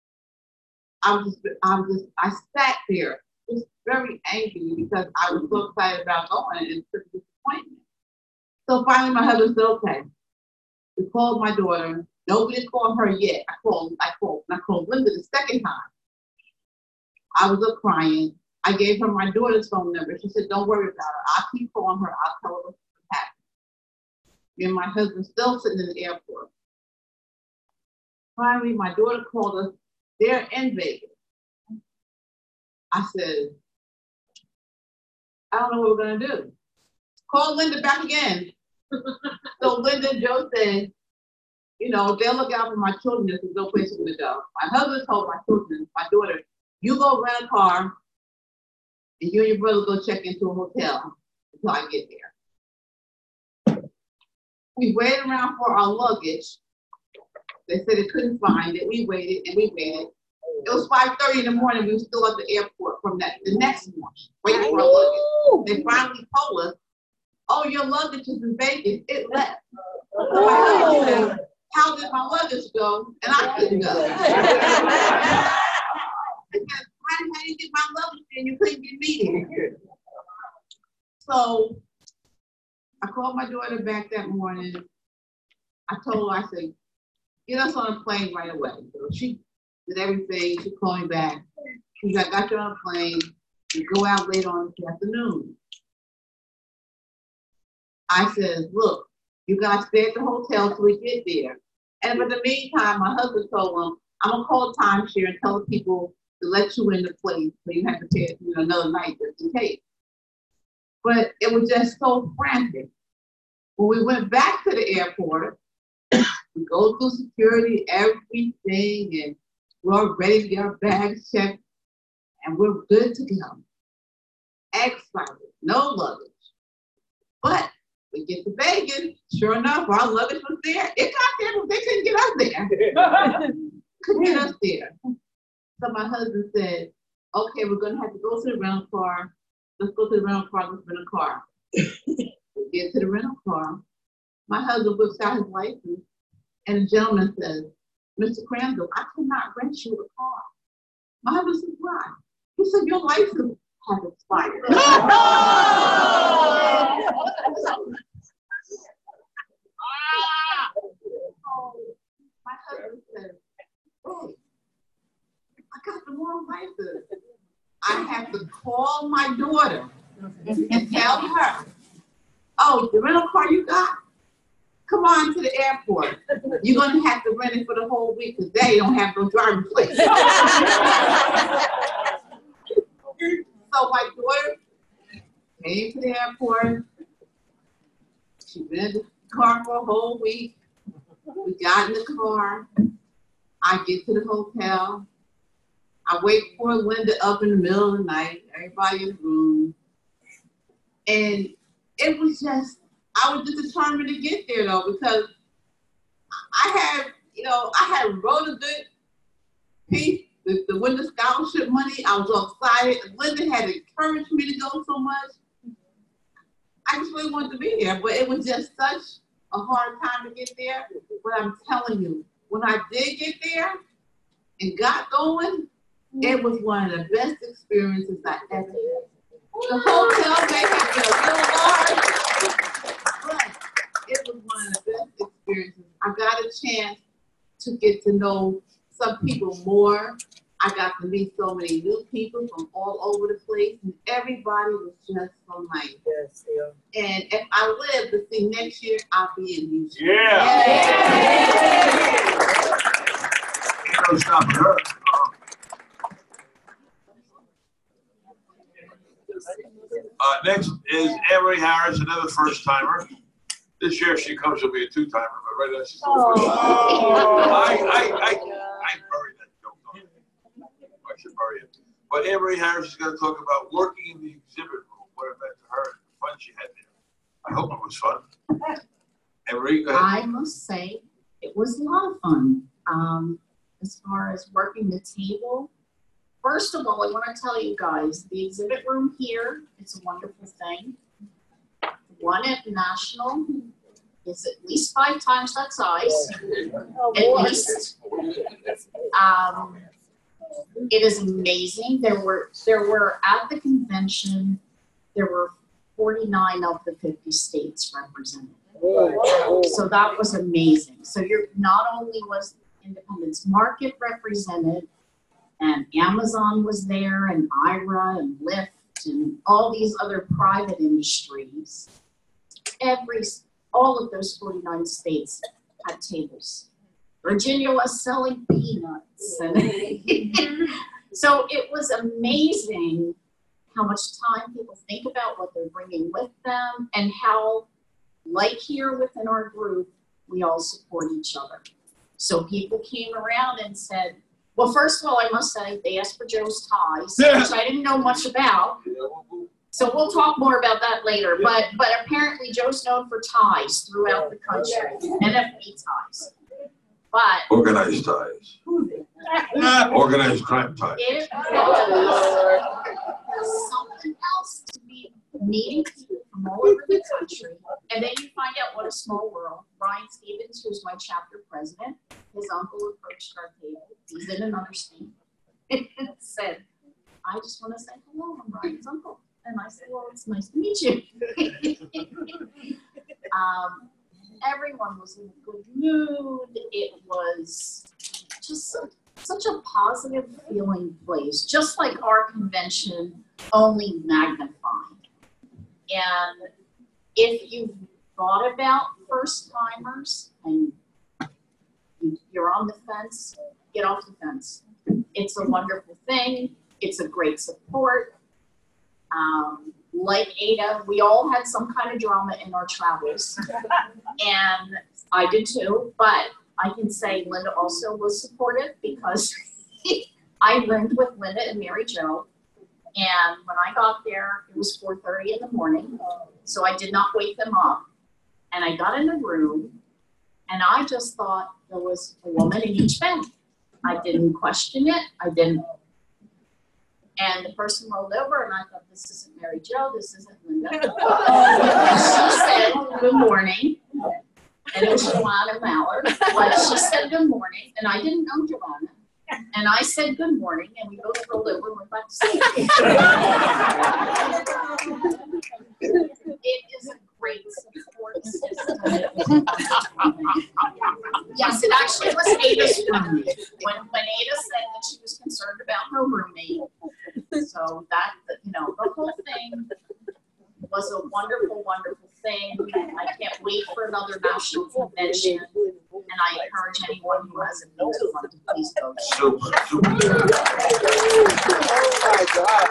I sat there just very angry because I was so excited about going and took a disappointment. So finally my husband said, okay. We called my daughter. Nobody called her yet. I called Linda the second time. I was up crying. I gave her my daughter's phone number. She said, don't worry about her. I'll keep calling her. I'll tell her what's happening. Me and my husband still sitting in the airport. Finally, my daughter called us. They're in Vegas. I said, I don't know what we're going to do. Call Linda back again. So Linda and Joe said, they'll look out for my children. There's no place for them to go. My husband told my children, my daughter, you go rent a car and you and your brother go check into a hotel until I get there. We waited around for our luggage. They said they couldn't find it. We waited and we waited. It was 5:30 in the morning. We were still at the airport the next morning, waiting for our luggage. They finally told us, oh, your luggage is in Vegas. It left. So my husband said, how did my luggage go? And I couldn't go. Because how did you get my luggage and you couldn't get me there? So I called my daughter back that morning. I told her, I said, get us on a plane right away. So she did everything. She called me back. She said, I got you on a plane. You go out later on this afternoon. I said, look, you guys stay at the hotel till we get there. And in the meantime, my husband told him, I'm going to call timeshare and tell the people to let you in the place so you have to pay another night just in case. But it was just so frantic. When we went back to the airport, we go through security, everything, and we're all ready to get our bags checked, and we're good to go. Excited, no luggage. But we get to Vegas, sure enough, our luggage was there. It got there, but they couldn't get us there. Couldn't get us there. So my husband said, okay, we're gonna have to go to the rental car. Let's go to the rental car, let's rent a car. We get to the rental car. My husband whips out his license, and the gentleman says, Mr. Crandall, I cannot rent you a car. My husband said, why? He said, your license has expired. My husband said, oh, I got the wrong license. I have to call my daughter and tell her, oh, the rental car you got? Come on to the airport. You're going to have to rent it for the whole week because they don't have no driving place. So my daughter came to the airport. She rented the car for a whole week. We got in the car. I get to the hotel. I wait for Linda up in the middle of the night. Everybody in the room. And it was just, I was just determined to get there though, because I had wrote a good piece with the Winter Scholarship money. I was all excited. Linda had encouraged me to go so much. I just really wanted to be there, but it was just such a hard time to get there. But I'm telling you, when I did get there and got going, it was one of the best experiences I ever had. The hotel may have been a little large, but it was one of the best experiences. I got a chance to get to know some people more. I got to meet so many new people from all over the place, and everybody was just so nice. Yes, yeah. And if I live to see next year, I'll be in New Jersey. Yeah. No stopping her. Next is Emery Harris, another first timer. This year she comes to be a two-timer, but right now she's still a first timer. I buried that joke. I should bury it. But Emery Harris is going to talk about working in the exhibit room. What it meant to her, the fun she had there. I hope it was fun. Emery, go ahead. I must say it was a lot of fun. As far as working the table, first of all, I want to tell you guys, the exhibit room here is a wonderful thing. The one at National is at least 5 times that size, at least. It is amazing. There were at the convention, there were 49 of the 50 states represented. So that was amazing. So you're not only was Independence Market represented, and Amazon was there, and IRA, and Lyft, and all these other private industries. All of those 49 states had tables. Virginia was selling peanuts. So it was amazing how much time people think about what they're bringing with them, and how, like here within our group, we all support each other. So people came around and said, well, first of all, I must say, they asked for Joe's ties, which I didn't know much about. So we'll talk more about that later. But apparently Joe's known for ties throughout the country, NFB ties. But organized ties. Organized crime ties. It was something else to be meeting people from all over the country. And then you find out what a small world. Ryan Stevens, who's my chapter president, his uncle approached our table. He's in another state. And said, I just want to say hello, I'm Ryan's uncle. And I said, well, it's nice to meet you. Everyone was in a good mood. It was just such a positive feeling place, just like our convention, only magnified. And if you've thought about first timers and you're on the fence, get off the fence. It's a wonderful thing. It's a great support. Like Ada, we all had some kind of drama in our travels. And I did too, but I can say Linda also was supportive because I lived with Linda and Mary Jo. And when I got there, it was 4:30 in the morning. So I did not wake them up. And I got in the room and I just thought there was a woman in each bed. I didn't question it. I didn't. And the person rolled over and I thought, this isn't Mary Jo, this isn't Linda. She said, good morning. And it was Joanna Mallard. But she said good morning, and I didn't know Joanna. And I said good morning, and we both rolled over and went back to sleep. It is a great support system. Yes, it actually was Ada's roommate. When Ada said that she was concerned about her roommate. So that, you know, the whole thing was a wonderful, wonderful thing. I can't wait for another national convention. And I encourage anyone who hasn't been to one to please go. Super, super. Oh my God.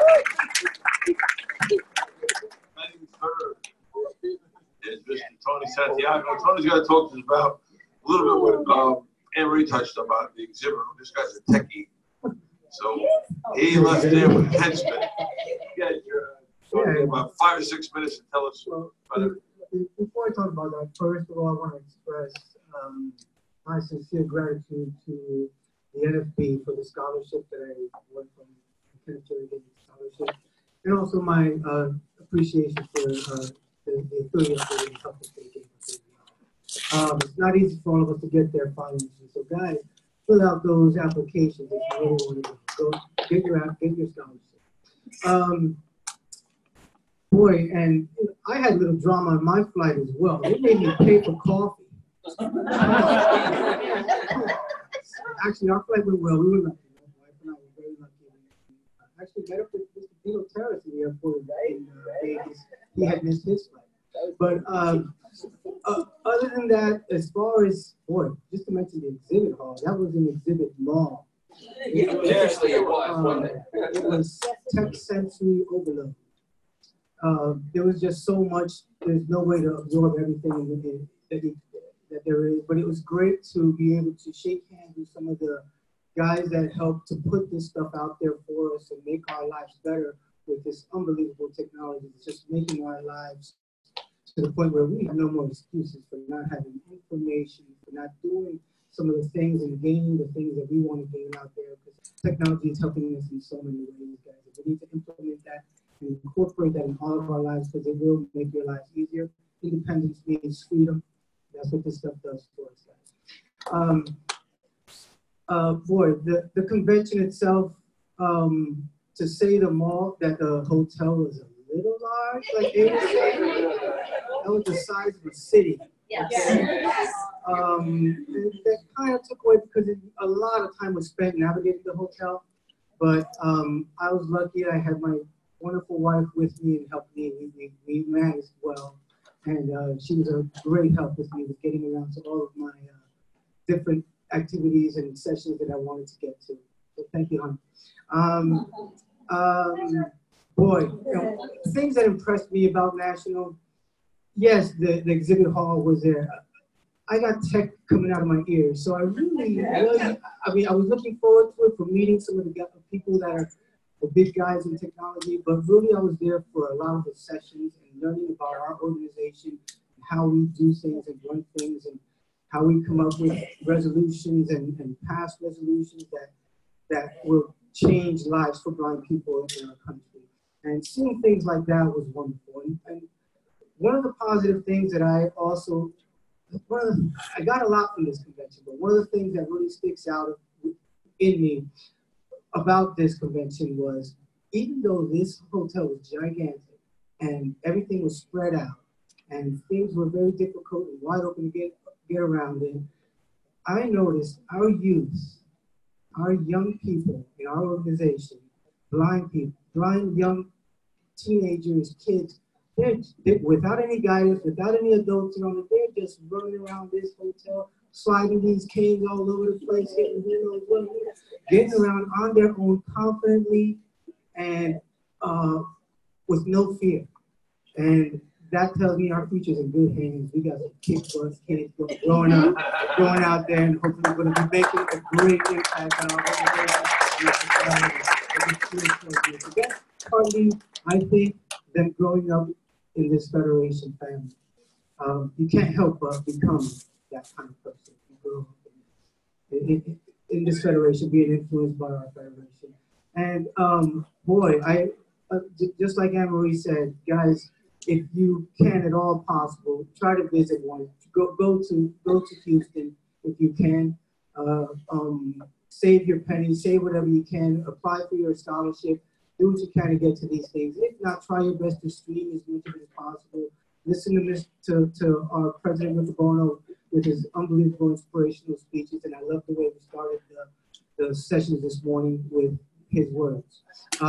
Is Mr. Tony Santiago. Tony's got to talk to us about a little bit what Anne Marie touched about the exhibit. This guy's a techie. So he left there with a head spin. Yeah, you're talking about 5 or 6 minutes to tell us about it. Before I talk about that, first of all, I want to express my sincere gratitude to the NFB for the scholarship that I won from the Kenneth J. Scholarship, and also my appreciation for the affiliate that we helped us get. It's not easy for all of us to get there financially, so guys, fill out those applications if you really want to go get your scholarship. Boy, and I had a little drama on my flight as well. They made me pay for coffee. Actually, our flight went well. We were lucky. My wife and I were very lucky. Actually, met up with Mr. Dino Terrace in the airport in Vegas. He had missed his flight. But other than that, as far as, boy, just to mention the exhibit hall, that was an exhibit mall. Seriously, it was, wasn't it? It was tech sensory overload. There was just so much, there's no way to absorb everything that there is, but it was great to be able to shake hands with some of the guys that helped to put this stuff out there for us and make our lives better with this unbelievable technology. It's just making our lives to the point where we have no more excuses for not having information, for not doing some of the things and gaining the things that we want to gain out there, because technology is helping us in so many ways, guys. We need to implement that and incorporate that in all of our lives, because it will make your lives easier. Independence means freedom. That's what this stuff does for us, guys. Boy, the convention itself, to say the mall, that the hotel was a little large, like they were saying, that was the size of a city. Yes. That kind of took away, because a lot of time was spent navigating the hotel. But I was lucky. I had my wonderful wife with me and helped me. We managed well. And she was a great help with me with getting around to all of my different activities and sessions that I wanted to get to. So thank you, hon. Boy, you know, things that impressed me about National, yes, the exhibit hall was there. I got tech coming out of my ears. So I really, I mean, I was looking forward to it for meeting some of the people that are the big guys in technology, but really I was there for a lot of the sessions and learning about our organization, and how we do things and run things, and how we come up with resolutions and pass resolutions that will change lives for blind people in our country. And seeing things like that was wonderful. And one of the positive things that I also, I got a lot from this convention, but one of the things that really sticks out in me about this convention was, even though this hotel was gigantic and everything was spread out and things were very difficult and wide open to get around in. I noticed our youth, our young people in our organization, blind people, blind young teenagers, kids, they're without any guidance, without any adults around them, they're just running around this hotel, sliding these canes all over the place, getting around on their own confidently and with no fear. And that tells me our future's in good hands. We got some kids growing out there, and hopefully we're going to be making a great impact on our organization. So that's partly, I think, them growing up in this Federation family. You can't help but become that kind of person. You grow up in this Federation, being influenced by our Federation. And boy, just like Anne-Marie said, guys, if you can at all possible, try to visit one. Go to Houston if you can. Save your pennies, save whatever you can, apply for your scholarship, do what you can to get to these things. If not, try your best to stream as much of it as possible. Listen to our President Mr. Bono with his unbelievable inspirational speeches, and I love the way we started the sessions this morning with his words.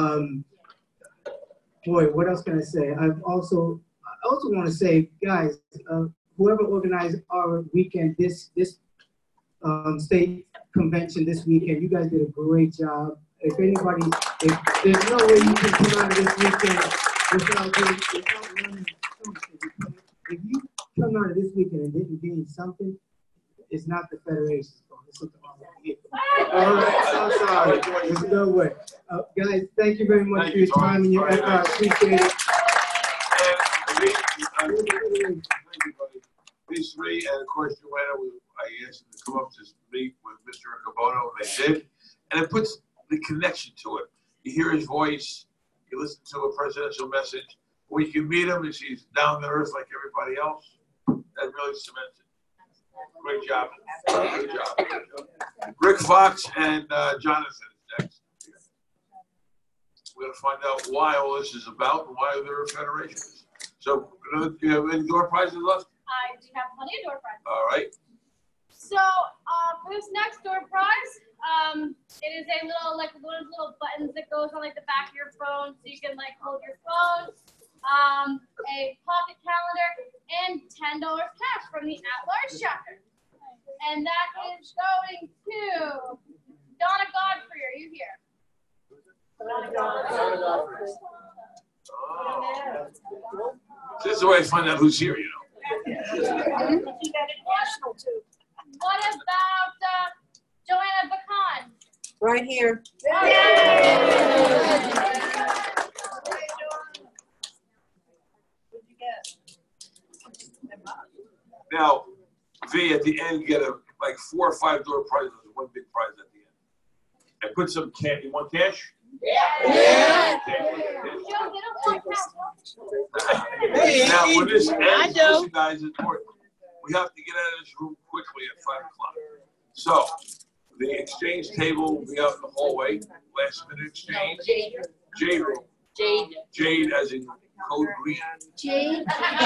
Boy, what else can I say? I also want to say, guys, whoever organized our weekend, this state convention this weekend, you guys did a great job. If there's no way you can come out of this weekend without learning something. If you come out of this weekend and didn't gain something, it's not the Federation's fault. It's something wrong with you. All right, I'm sorry. There's no way. Guys, thank you very much for your time and your effort. I appreciate it. These three, and of course, Joanna, I asked them to come up to meet with Mr. Cabono, and they did. And it puts the connection to it. You hear his voice, you listen to a presidential message, or you can meet him and he's down to earth like everybody else. That really cements it. Great job. Great job. Rick Fox and Jonathan is next. We're going to find out why all this is about and why there are federations. So, do you have any door prizes left? I do have plenty of door prizes. All right. So, for this next door prize, it is a little, like one of those little buttons that goes on like the back of your phone, so you can like hold your phone, a pocket calendar, and $10 cash from the at-large chapter. And that is going to Donna Godfrey. Are you here? Donna Godfrey. Oh. This is the way I find out who's here, you know. What about Joanna Bacon? Right here. Now, V, at the end, get like 4 or 5 door prizes, one big prize at the end. And put some cash. You want cash? Yeah. Now, when this ends, listen, guys, it's important. We have to get out of this room quickly at 5 o'clock. So, the exchange table will be out in the hallway. Last minute exchange. Jade room. Jade as in code green. Jade.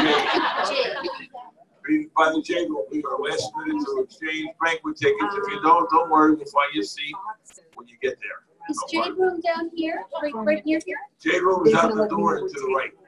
By the Jade room, we are last minute to exchange banquet tickets. If you don't worry, we'll find you a seat when you get there. Is Jade room down here? Right near here? Jade room is out the door and to the right.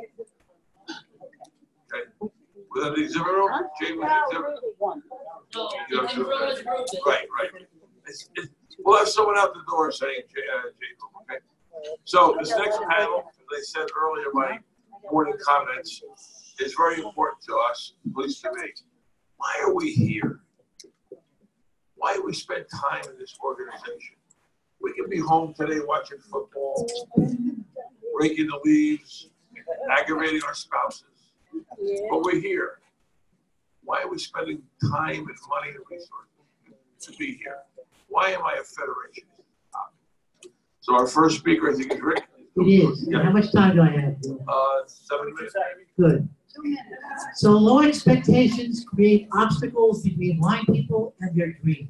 Okay. Within the exhibit room? Jade room exhibit. Right. We'll have someone out the door saying Jade room, okay? So this next panel, as I said earlier, my morning comments, is very important to us, at least to me. Why are we here? Why do we spend time in this organization? We can be home today watching football, raking the leaves, aggravating our spouses, but we're here. Why are we spending time and money and resources to be here? Why am I a federation? So our first speaker, I think, is Rick. It is. Yeah. How much time do I have? 7 minutes. Good. So low expectations create obstacles between blind people and their dream.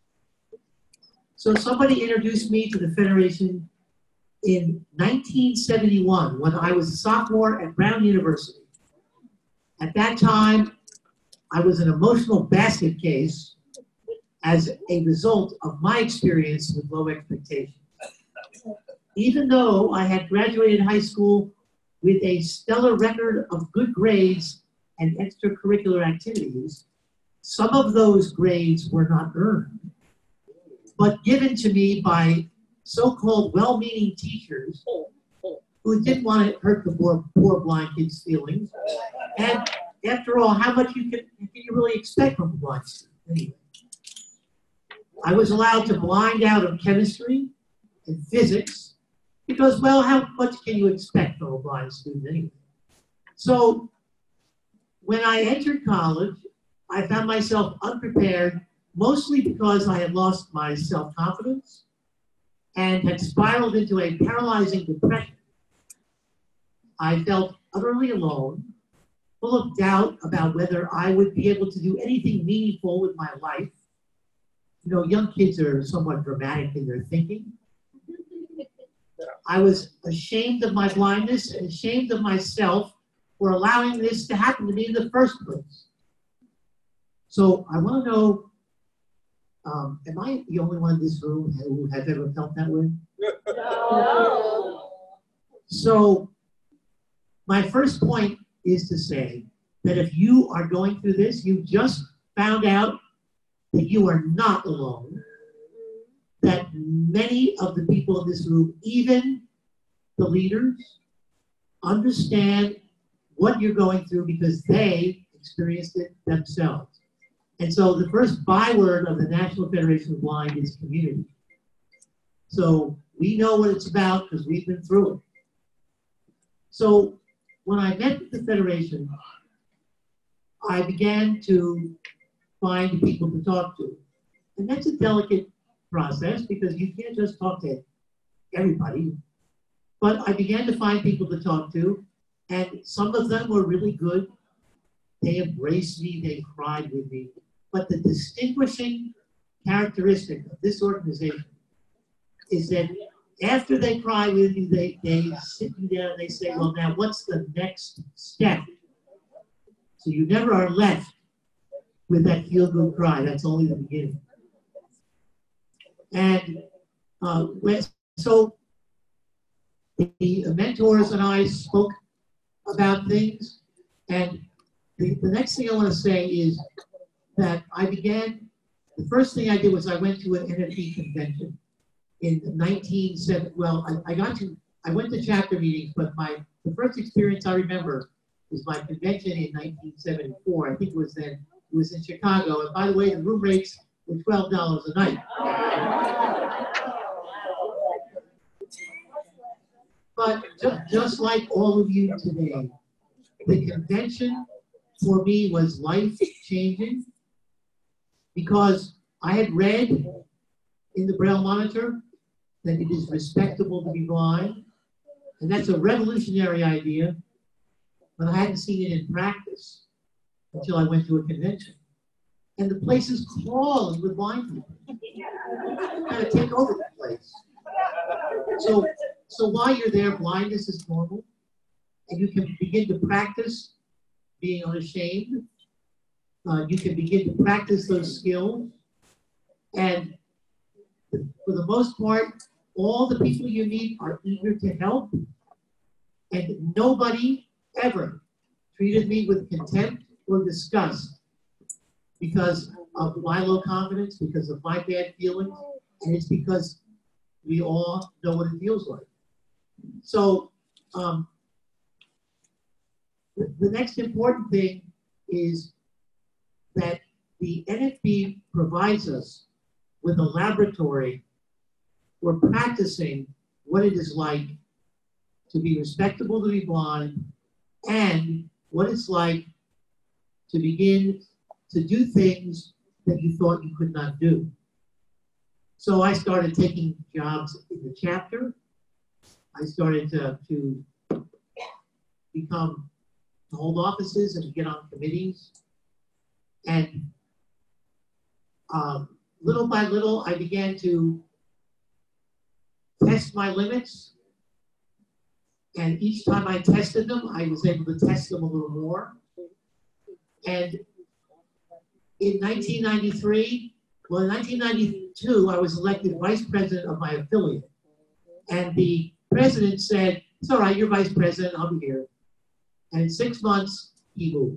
So somebody introduced me to the Federation in 1971 when I was a sophomore at Brown University. At that time, I was an emotional basket case as a result of my experience with low expectations. Even though I had graduated high school with a stellar record of good grades and extracurricular activities, some of those grades were not earned, but given to me by so-called well-meaning teachers who didn't want to hurt the poor blind kids' feelings. And after all, how much can you really expect from a blind student anyway? I was allowed to blind out of chemistry and physics because, well, how much can you expect from a blind student anyway? So when I entered college, I found myself unprepared, mostly because I had lost my self-confidence and had spiraled into a paralyzing depression. I felt utterly alone, full of doubt about whether I would be able to do anything meaningful with my life. You know, young kids are somewhat dramatic in their thinking. I was ashamed of my blindness and ashamed of myself for allowing this to happen to me in the first place. So I want to know, am I the only one in this room who has ever felt that way? No. So my first point is to say that if you are going through this, you just found out that you are not alone, that many of the people in this room, even the leaders, understand what you're going through because they experienced it themselves. And so the first byword of the National Federation of the Blind is community. So we know what it's about because we've been through it. So when I met the Federation, I began to find people to talk to. And that's a delicate process because you can't just talk to everybody. But I began to find people to talk to, and some of them were really good. They embraced me, they cried with me. But the distinguishing characteristic of this organization is that after they cry with you, they sit you down and they say, well, now what's the next step? So you never are left with that feel-good cry. That's only the beginning. And so the mentors and I spoke about things. And the next thing I want to say is that the first thing I did was I went to an NFB convention in 1970. Well, I went to chapter meetings, but the first experience I remember was my convention in 1974. I think it was then. It was in Chicago. And by the way, the room rates were $12 a night. But just like all of you today, the convention for me was life-changing because I had read in the Braille Monitor that it is respectable to be blind. And that's a revolutionary idea, but I hadn't seen it in practice until I went to a convention. And the place is crawling with blind people. Kind of take over the place. So while you're there, blindness is normal, and you can begin to practice being unashamed. You can begin to practice those skills. And for the most part, all the people you meet are eager to help. And nobody ever treated me with contempt or disgust because of my low confidence, because of my bad feelings, and it's because we all know what it feels like. So the next important thing is that the NFB provides us with a laboratory for practicing what it is like to be respectable to be blind and what it's like to begin to do things that you thought you could not do. So I started taking jobs in the chapter. I started to hold offices and to get on committees. And little by little, I began to test my limits. And each time I tested them, I was able to test them a little more. And in 1993, well, in 1992, I was elected vice president of my affiliate. And the president said, "It's all right, you're vice president, I'll be here." And in 6 months, he moved.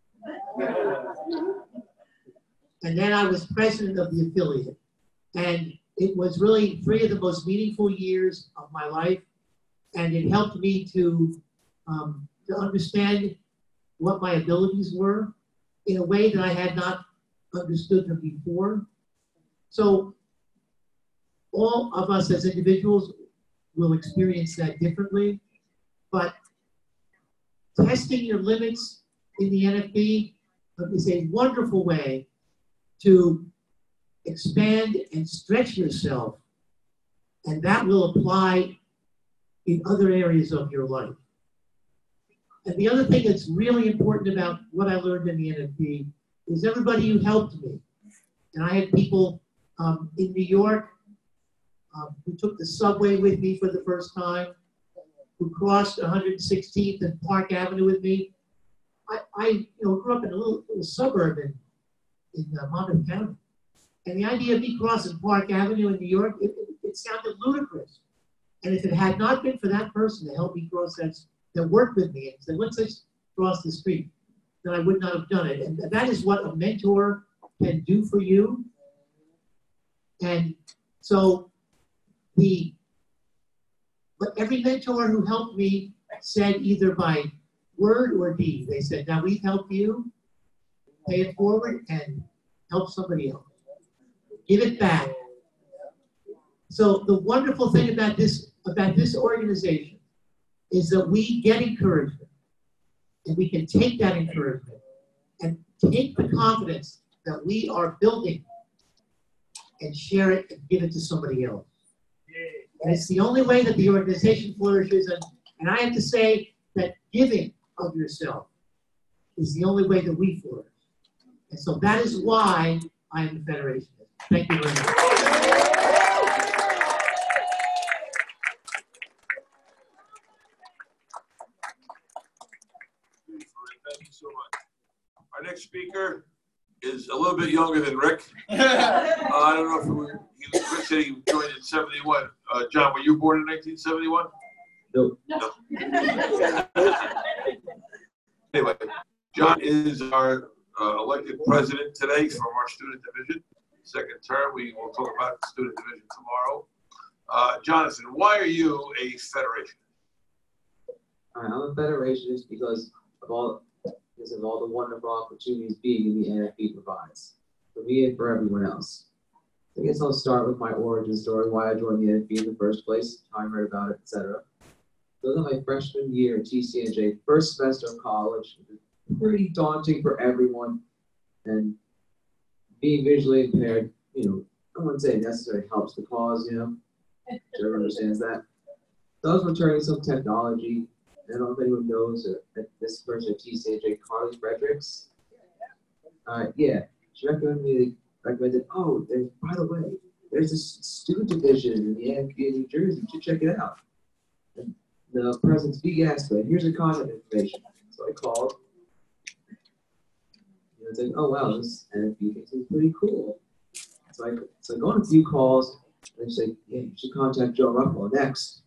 And then I was president of the affiliate. And it was really 3 of the most meaningful years of my life. And it helped me to understand what my abilities were in a way that I had not understood them before. So all of us as individuals will experience that differently, but testing your limits in the NFB is a wonderful way to expand and stretch yourself, and that will apply in other areas of your life. And the other thing that's really important about what I learned in the NFB is everybody who helped me. And I had people in New York who took the subway with me for the first time, who crossed 116th and Park Avenue with me. I grew up in a little suburb in Monmouth County. And the idea of me crossing Park Avenue in New York, it sounded ludicrous. And if it had not been for that person to help me cross that worked with me and said, "Let's just cross the street," then I would not have done it. And that is what a mentor can do for you. And so but every mentor who helped me said either by word or deed, they said, "Now we've helped you, pay it forward and help somebody else. Give it back." So the wonderful thing about this organization is that we get encouragement, and we can take that encouragement and take the confidence that we are building and share it and give it to somebody else. And it's the only way that the organization flourishes. And I have to say that giving of yourself is the only way that we flourish. And so that is why I am the Federationist. Thank you very much. Thank you so much. Our next speaker is a little bit younger than Rick. I don't know if Rick said he joined in 71. John, were you born in 1971? No. Anyway, John is our elected president today from our student division. Second term, we will talk about the student division tomorrow. Jonathan, why are you a federationist? I'm a federationist because of all the wonderful opportunities being in the NFB provides, for me and for everyone else. I guess I'll start with my origin story, why I joined the NFB in the first place, how I heard about it, etc. So in my freshman year at TCNJ, first semester of college, it was pretty daunting for everyone. And being visually impaired, I wouldn't say necessarily helps the cause, Everyone understands that. So I was returning some technology. I don't know if anyone knows this person at TCNJ, Carly Fredericks. She recommended, oh, by the way, there's this student division in the NFB in New Jersey. You should check it out. And the president's big asked me, here's the contact information. So I called. It's like, oh wow, this NFB thinks it's pretty cool. So I go on a few calls, and they say, yeah, you should contact Joe Ruffalo next.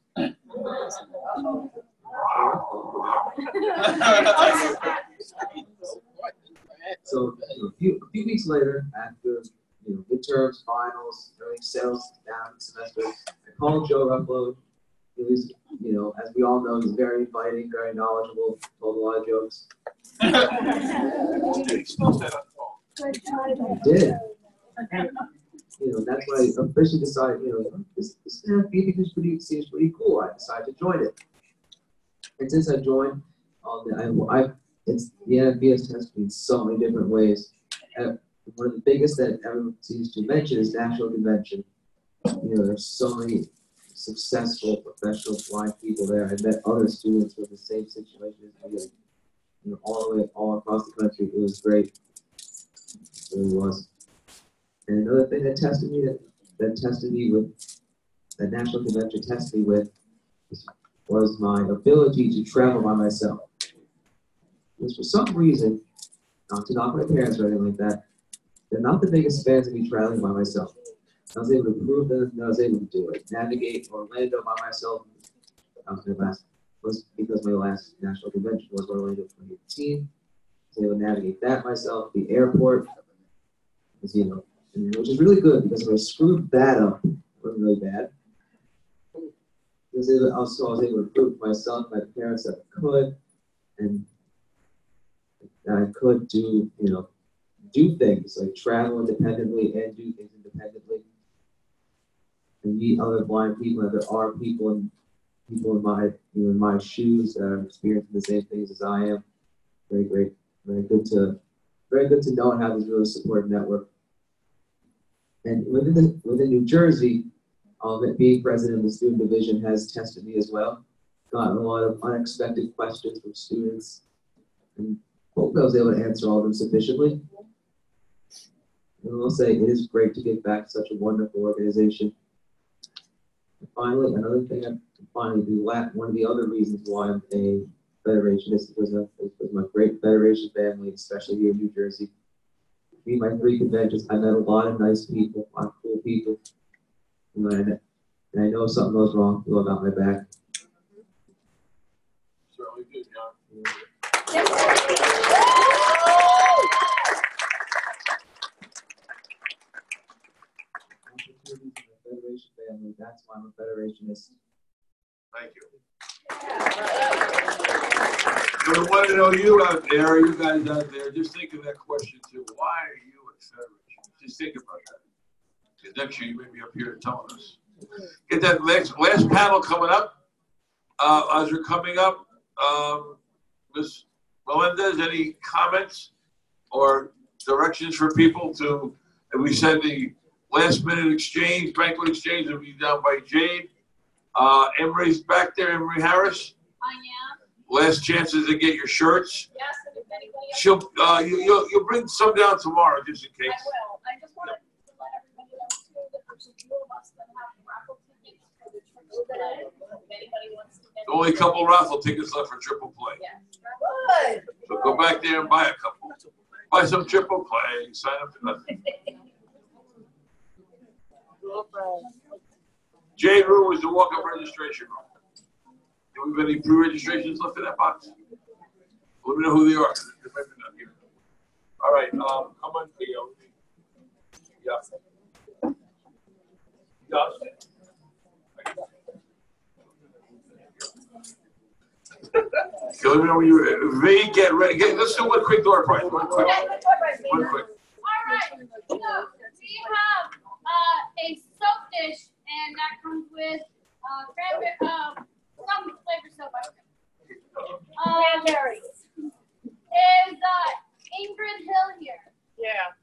So a few weeks later, after midterms, finals, everything settles down semester, I called Joe Ruffalo. He was, as we all know, he's very inviting, very knowledgeable, told a lot of jokes. He did. That's when I officially decided, this NFB thing seems pretty cool. I decided to join it. And since I joined, the NFB has tested me in so many different ways. One of the biggest that everyone seems to mention is National Convention. There's so many successful professional blind people there. I met other students with the same situation as me, all across the country. It was great. It really was. And another thing that tested me that National Convention tested me with was my ability to travel by myself. Because for some reason, not to knock my parents or anything like that, they're not the biggest fans of me traveling by myself. I was able to prove that I was able to do it. Navigate Orlando by myself was because my last national convention was Orlando 2018. I was able to navigate that myself. The airport, which is really good because if I screwed that up, it was really bad. I was able to prove to myself, my parents, that I could, and that I could do, do things like travel independently and do things independently, and meet other blind people. And there are people in my shoes that are experiencing the same things as I am. Very great, very good to know and have this really supportive network. And within New Jersey, being president of the student division has tested me as well. Gotten a lot of unexpected questions from students, and hope I was able to answer all of them sufficiently. And I'll say it is great to give back to such a wonderful organization. And finally, another thing one of the other reasons why I'm a Federationist is because of my great Federation family, especially here in New Jersey. Me, my 3 conventions, I met a lot of nice people, a lot of cool people. And I know something goes wrong, people got my back. Certainly do, John. Federation family, that's why I'm a Federationist. Thank you. I want to know you out there, you guys out there, just think of that question too. Why are you a Federation? Just think about that. Because next year you may be up here telling us. Get that last panel coming up. As we're coming up, Ms. Melendez, any comments or directions for people to, and we said the last minute exchange, banquet exchange will be down by Jade. Emery's back there, Emery Harris. I am. Last chances to get your shirts. Yes, and if anybody You'll bring some down tomorrow just in case. I will. I just wanted to let everybody know too that there's a few of us that have raffle tickets for the triple play. If anybody wants to get Only a couple raffle tickets left for triple play. Yeah. Good. So go back there and buy a couple. Buy some triple play. Sign up for nothing. Jade room is the walk-up registration room. Do we have any pre-registrations left in that box? Let me know who they are. They might be not here. All right, come on, Theo. Yeah. Okay, let me know when you get ready. Let's do one quick door prize. One quick. One quick. All right. So we have a soap dish, and that comes with cranberry, some flavor soap. Cranberry. Is Ingrid Hill here? Yeah.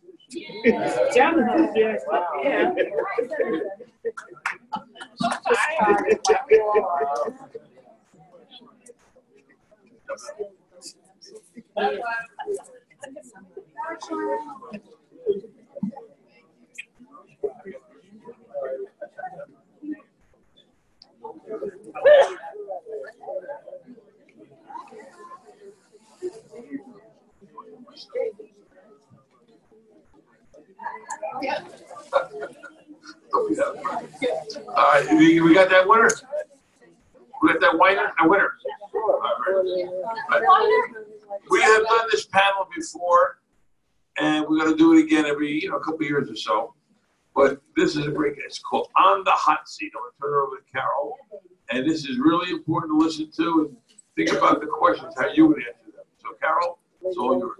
Yeah. Yes. Yeah. All right, we got that winner? We got that winner? A winner. We have done this panel before, and we're going to do it again every couple of years or so. But this is a great. It's called On the Hot Seat. I'm going to turn it over to Carol, and this is really important to listen to and think about the questions, how you would answer them. So, Carol, it's all yours.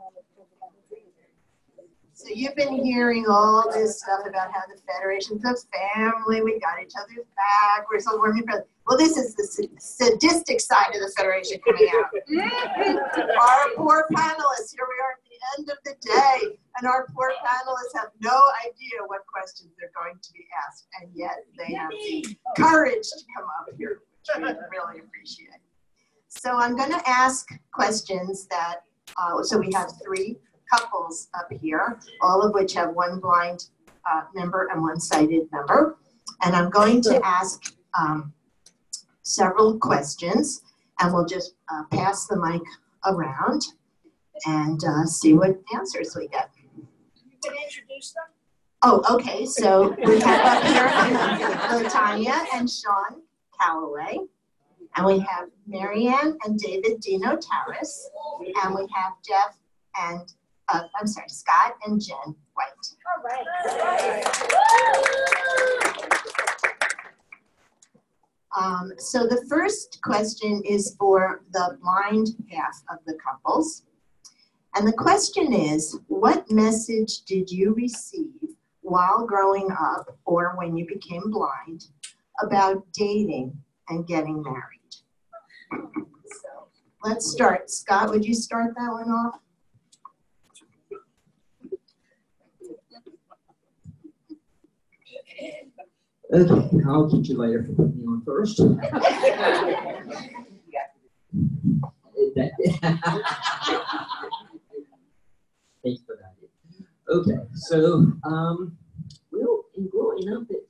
So you've been hearing all this stuff about how the Federation's a family, we got each other's back, we're so warm and friendly. Well, this is the sadistic side of the Federation coming out. Our poor panelists, here we are at the end of the day, and our poor panelists have no idea what questions they're going to be asked, and yet they have the courage to come up here, which we really appreciate. So I'm going to ask questions that, so we have 3 couples up here, all of which have one blind member and one sighted member. And I'm going to ask several questions, and we'll just pass the mic around. and see what answers we get. You can introduce them. Oh, okay, so we have up here Latanya and Sean Calloway, and we have Marianne and David Dino Taras, and we have Jeff and, Scott and Jen White. All right. So the first question is for the blind half of the couples. And the question is, what message did you receive while growing up or when you became blind about dating and getting married? So let's start. Scott, would you start that one off? Okay, I'll teach you later for putting me on first. Thanks for that. Okay, so, well, in growing up, it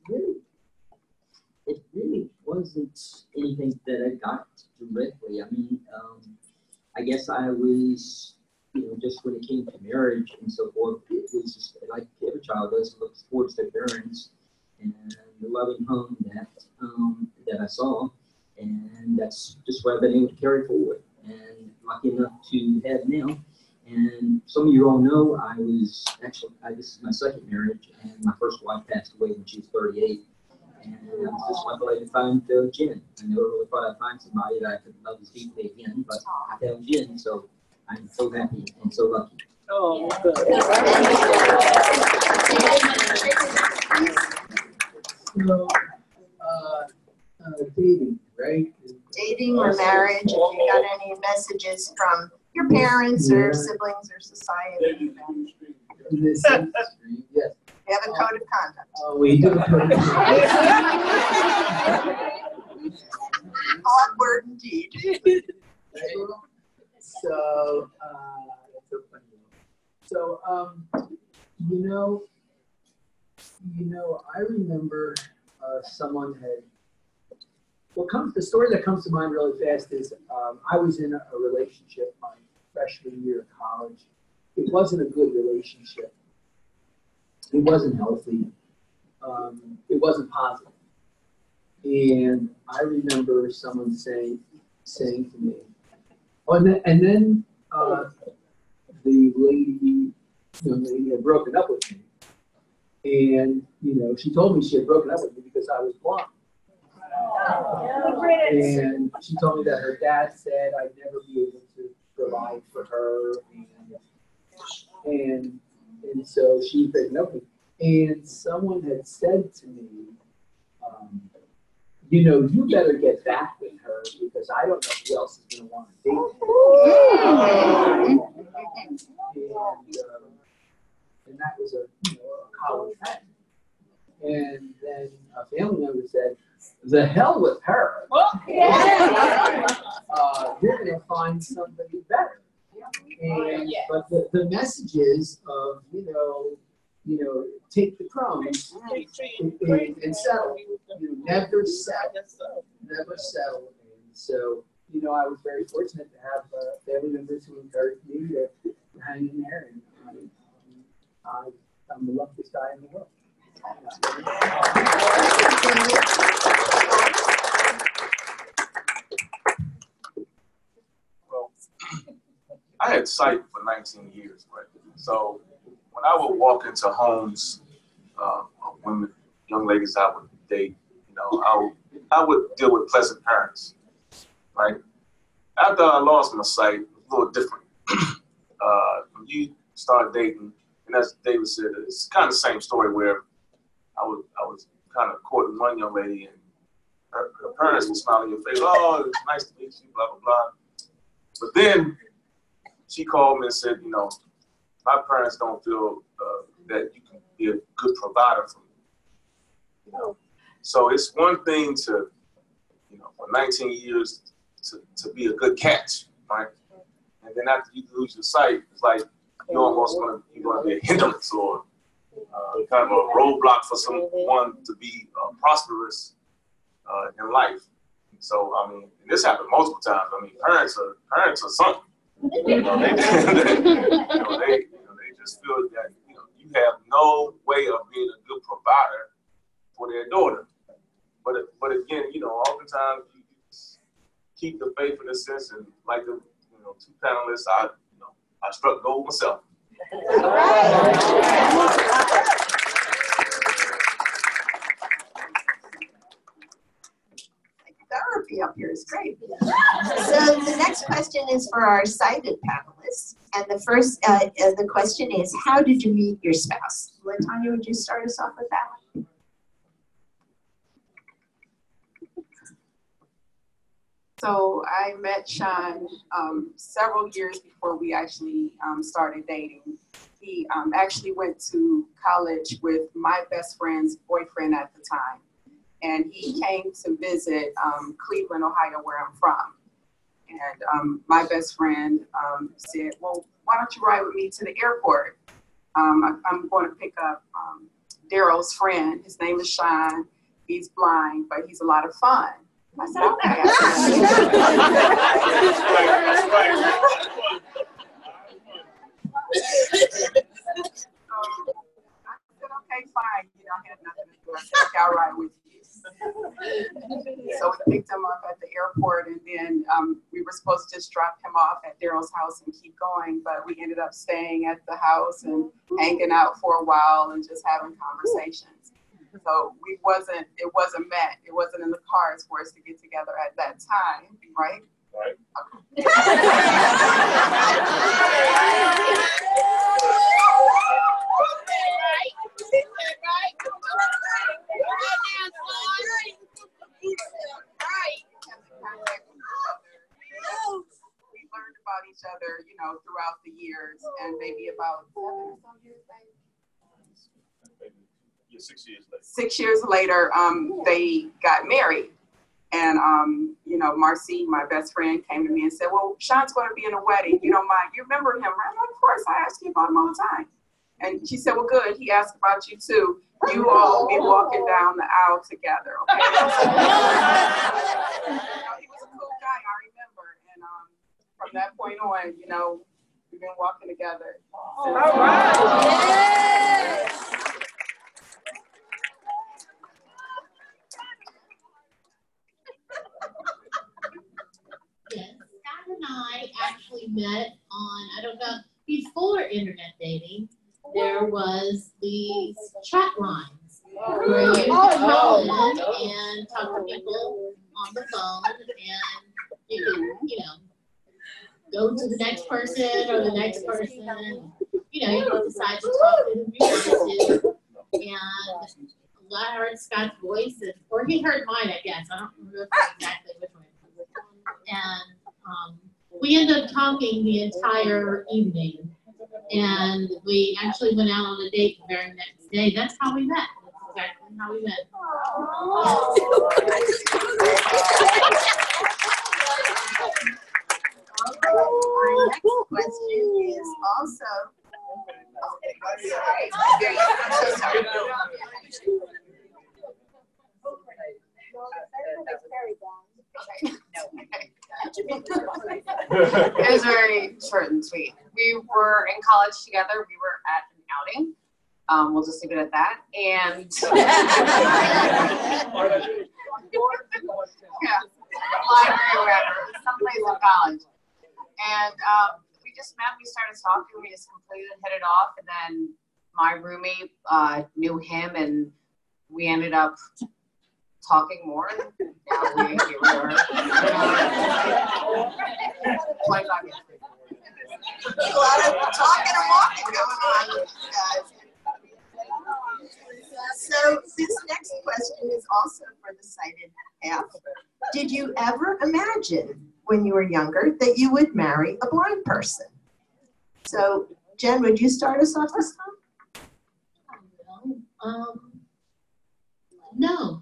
really wasn't anything that I got directly. I mean, I guess I was, just when it came to marriage and so forth, it was just like every child does, look towards their parents and the loving home that I saw, and that's just what I've been able to carry forward, and lucky enough to have now. And some of you all know this is my second marriage, and my first wife passed away when she was 38, and I was just lucky to find Jen. I never really thought I'd find somebody that I could love as deeply again, but I found Jen, so I'm so happy and so lucky. Oh, So, dating, right? Dating or marriage, if you got any messages from your parents or siblings or society. Yes. We have a code of conduct. We do. Awkward indeed. So, that's so funny. So, I remember someone had. The story that comes to mind really fast is I was in a relationship my freshman year of college. It wasn't a good relationship. It wasn't healthy. It wasn't positive. And I remember someone saying to me, and then the young lady had broken up with me. And, she told me she had broken up with me because I was blind. And she told me that her dad said I'd never be able to provide for her, and so she was breaking up with me. And someone had said to me, you better get back with her because I don't know who else is going to want to date her. And that was a college friend. And then a family member said, the hell with her. You're going to find somebody better. And, but the message is of, take the crumbs and settle. Never settle. Never settle. And so, I was very fortunate to have family members who encouraged me to hang in there. And I'm the luckiest guy in the world. Well, I had sight for 19 years, right? So when I would walk into homes of women, young ladies I would date, I would deal with pleasant parents, right? After I lost my sight, it was a little different. When you start dating, and as David said, it's kind of the same story where I was kind of courting one young lady, and her parents would smile in your face, oh, it's nice to meet you, blah, blah, blah. But then she called me and said, my parents don't feel that you can be a good provider for me. So it's one thing to, for 19 years to be a good catch, right? And then after you lose your sight, it's like you're almost going to be a hindrance or kind of a roadblock for someone to be prosperous in life. So, and this happened multiple times. Parents are something. they just feel that you have no way of being a good provider for their daughter. But again, oftentimes you just keep the faith in a sense, and like the two panelists, I struck gold myself. Therapy up here is great. So the next question is for our sighted panelists. And the first, the question is, how did you meet your spouse? Latanya, would you start us off with that one? So I met Sean several years before we actually started dating. He actually went to college with my best friend's boyfriend at the time. And he came to visit Cleveland, Ohio, where I'm from. And my best friend said, well, why don't you ride with me to the airport? I'm going to pick up Daryl's friend. His name is Sean. He's blind, but he's a lot of fun. I said, okay. I said, okay, fine. I had nothing to do. I said, okay, I'll ride with you. So we picked him up at the airport, and then we were supposed to just drop him off at Daryl's house and keep going, but we ended up staying at the house and hanging out for a while and just having conversations. So it wasn't met. It wasn't in the cards for us to get together at that time, right? Right. Okay. We learned about each other, throughout the years, and maybe about 7 or so years later. 6 years later. 6 years later, they got married. And, Marcy, my best friend, came to me and said, well, Sean's going to be in a wedding. You don't mind? You remember him, right? I'm like, of course, I ask you about him all the time. And she said, well, good. He asked about you, too. You all will be walking down the aisle together, okay? He was a cool guy, I remember. And from that point on, we've been walking together. All right. Yes, Scott and I actually met on, I don't know, before internet dating, there was these chat lines where you could call in and talk to people on the phone, and you could, go to the next person or the next person. You could decide to talk to who you wanted to. And I heard Scott's voice, or he heard mine, I guess. I don't remember exactly which one. And we ended up talking the entire evening. And we actually went out on a date the very next day. That's how we met. That's exactly how we met. Our next question is also. It was very short and sweet. We were in college together. We were at an outing. We'll just leave it at that. And yeah, library or wherever, someplace in college. And we just met. We started talking. We just completely hit it off. And then my roommate knew him, and we ended up talking more. Now we were 25 years. A lot of talking and walking going on, guys. So this next question is also for the sighted half. Did you ever imagine when you were younger that you would marry a blind person? So Jen, would you start us off this time? No.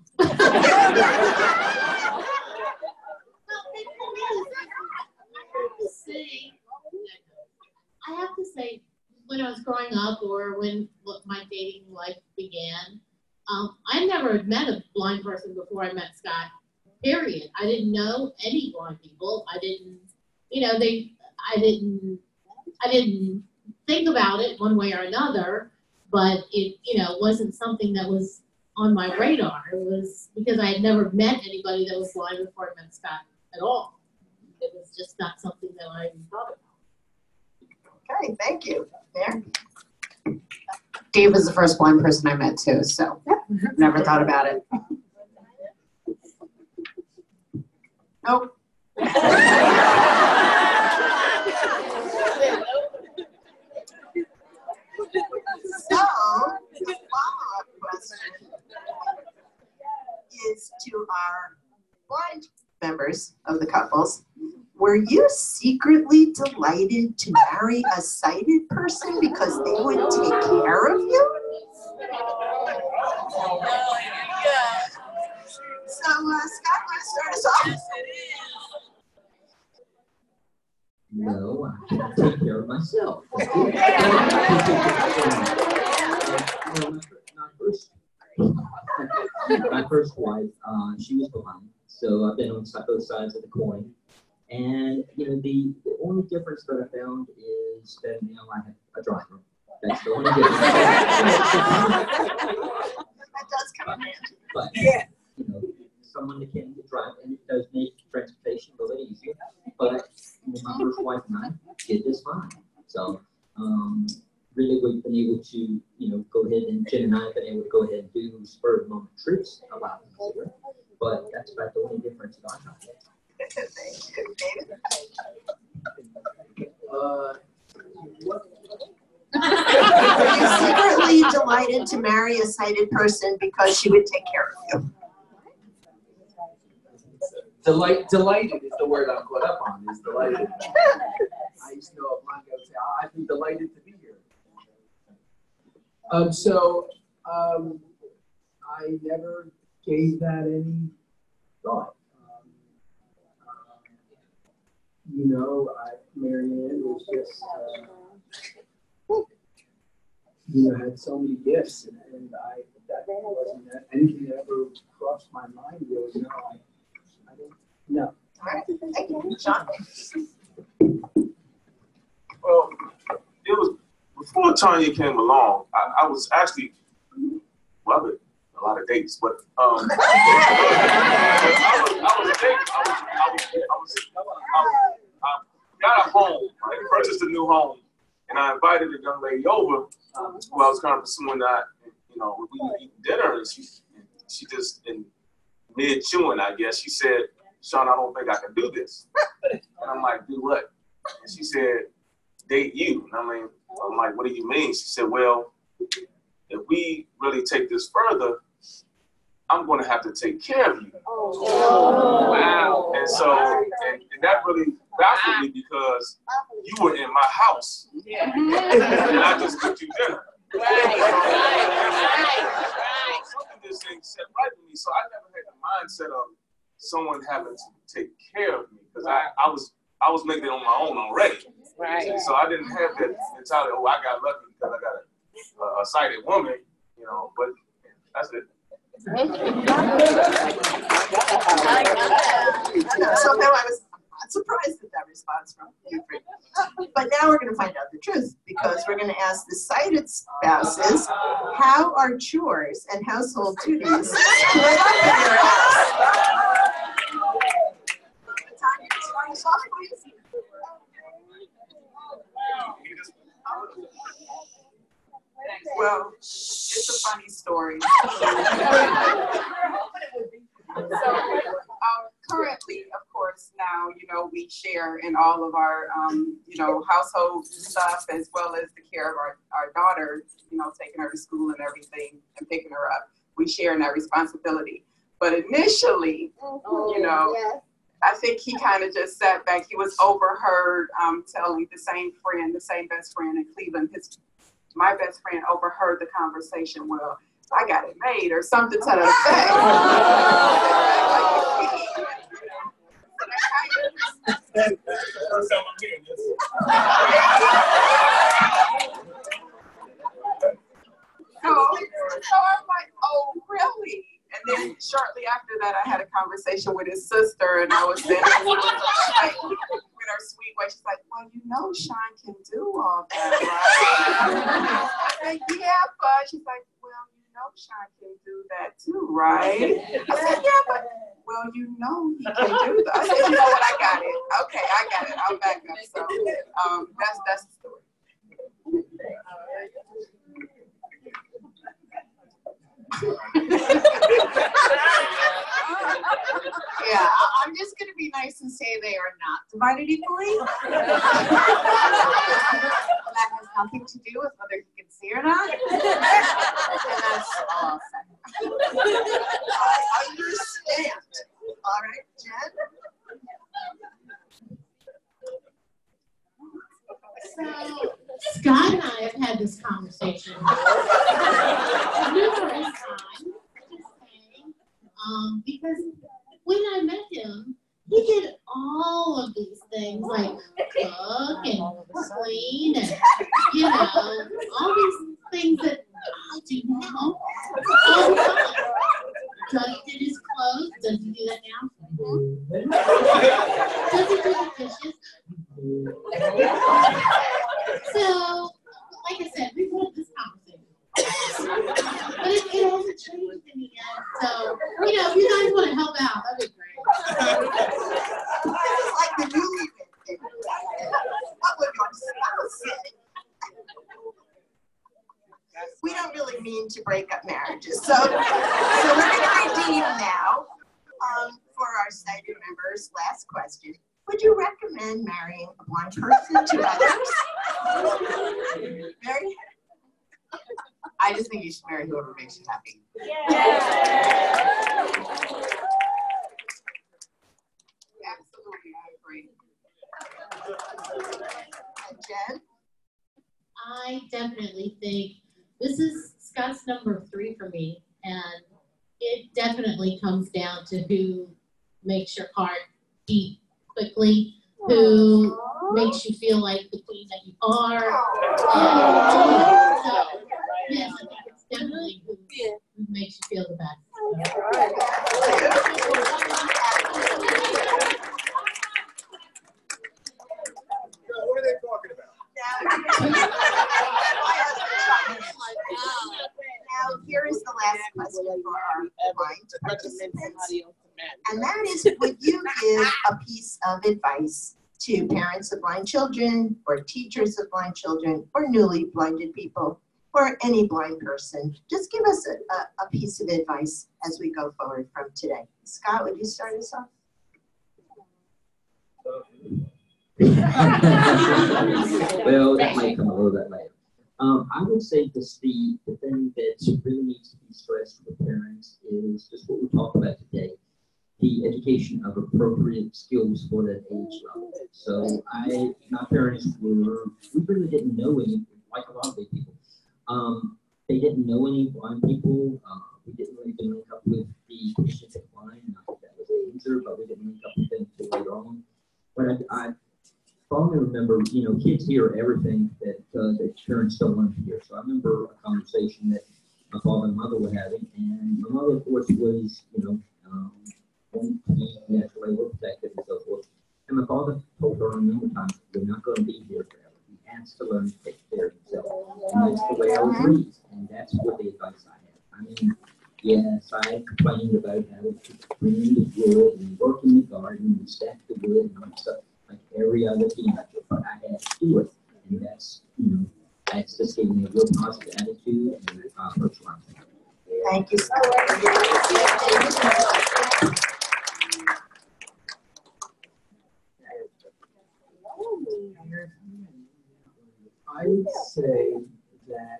I have to say, when I was growing up, or when my dating life began, I never met a blind person before I met Scott, period. I didn't know any blind people. I didn't, I didn't think about it one way or another, but it, wasn't something that was on my radar. It was because I had never met anybody that was blind before I met Scott at all. It was just not something that I even thought about. Okay, thank you. There. Dave was the first blind person I met too, so never thought about it. Nope. So, the follow-up question is to our blind members of the couples. Were you secretly delighted to marry a sighted person because they would take care of you? So, Scott, want to start us off? No, I can take care of myself. My first wife, she was blind, so I've been on both sides of the coin. And the only difference that I found is that now I have a driver. That's the only difference. That does come in handy. But someone that can drive, and it does make transportation a little easier. But my first wife and I did this fine. So really we've been able to go ahead, and Jen and I have been able to go ahead and do spur of the moment trips a lot easier. But that's about the only difference that I have. Thank you, David. Were you secretly delighted to marry a sighted person because she would take care of you? Delighted is the word I'm caught up on, is delighted. I used to know a blind guy would say, I'd be delighted to be here. I never gave that any thought. Marianne was just, had so many gifts, and that wasn't anything that ever crossed my mind. Really, no. All right, thank you, John. Well, it was before Tanya came along. I was actually loving a lot of dates, but I got a home. I purchased a new home, and I invited a young lady over who I was kind of pursuing that. We were eating dinner, and she just in mid chewing, I guess, she said, "Sean, I don't think I can do this." And I'm like, "Do what?" And she said, "Date you." And I'm like, "What do you mean?" She said, "Well, if we really take this further, I'm going to have to take care of you." Oh, wow. And so, and that really baffled me because you were in my house. Yeah. And I just cooked you dinner. Something just ain't set right with me. So I never had the mindset of someone having to take care of me because I was making it on my own already. Right. So I didn't have that mentality, oh, I got lucky because I got a sighted woman, but that's it. So now I was not surprised at that response from you three. But now we're going to find out the truth because we're going to ask the sighted spouses, how are chores and household duties split up in your house? Well, it's a funny story. Currently, of course, now, we share in all of our, household stuff as well as the care of our daughter, taking her to school and everything and picking her up. We share in that responsibility. But initially, I think he kind of just sat back. He was overheard telling the same best friend in Cleveland, my best friend overheard the conversation. Well, I got it made or something to that effect. So I'm like, oh, really? And then shortly after that, I had a conversation with his sister, and I was saying, at her sweet way. She's like, well, you know Sean can do all that, right? I said, yeah, but she's like, well, you know Sean can do that too, right? I said, yeah, but, well, you know he can do that. I said, you know what, I got it. Okay, I got it. I'll back up. So that's the story. Yeah, I'm just going to be nice and say they are not divided equally. That has nothing to do with whether you can see or not. And that's all I'll say. I understand. All right, Jen? So, Scott and I have had this conversation numerous times, because when I met him, he did all of these things like cook and clean and, all these things that I do now all the time. Does he do his clothes? Does he do that now? Does he do the dishes? So, like I said, we've had this conversation. But it hasn't changed in the end. So, if you guys want to help out, that'd be great. This is like the newlywed thing. What would your spouse say? We don't really mean to break up marriages. So we're going to redeem now for our sighted members. Last question. Would you recommend marrying one person to others? Mary? I just think you should marry whoever makes you happy. Absolutely, I agree. And Jen? I definitely think this is Scott's number 3 for me, and it definitely comes down to who makes your heart beat quickly, who makes you feel like the queen that you are. So, yes, I think it's definitely who makes you feel the best. What are they talking about? Now, here is the last question for our blind participants. And that is, would you give a piece of advice to parents of blind children, or teachers of blind children, or newly blinded people, or any blind person? Just give us a piece of advice as we go forward from today. Scott, would you start us off? Well, that might come a little bit later. I would say just the thing that really needs to be stressed with parents is just what we talked about today, the education of appropriate skills for that age level. So my parents we really didn't know any, like a lot of big people. They didn't know any blind people. We didn't really link up with the Christians at blind. Not that that was an answer, but we didn't link up with them until later on. But I fondly remember, kids hear everything that parents don't want to hear. So I remember a conversation that my father and mother were having, and my mother, of course, was, wanting to be naturally protected and so forth. And my father told her a number of times, "You're not going to be here forever. He has to learn to take care of himself." And that's the way I was raised, and that's what the advice I had. I mean, yes, I complained about having to clean the wood and work in the garden and stack the wood and all that stuff, like every other teenager, but I had to do it. And that's, that's just gave me a real positive attitude and approach life. Thank you, Scott. I would say that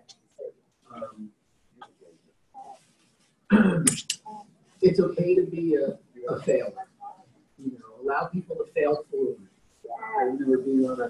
it's okay to be a failure. Allow people to fail forward. I remember being on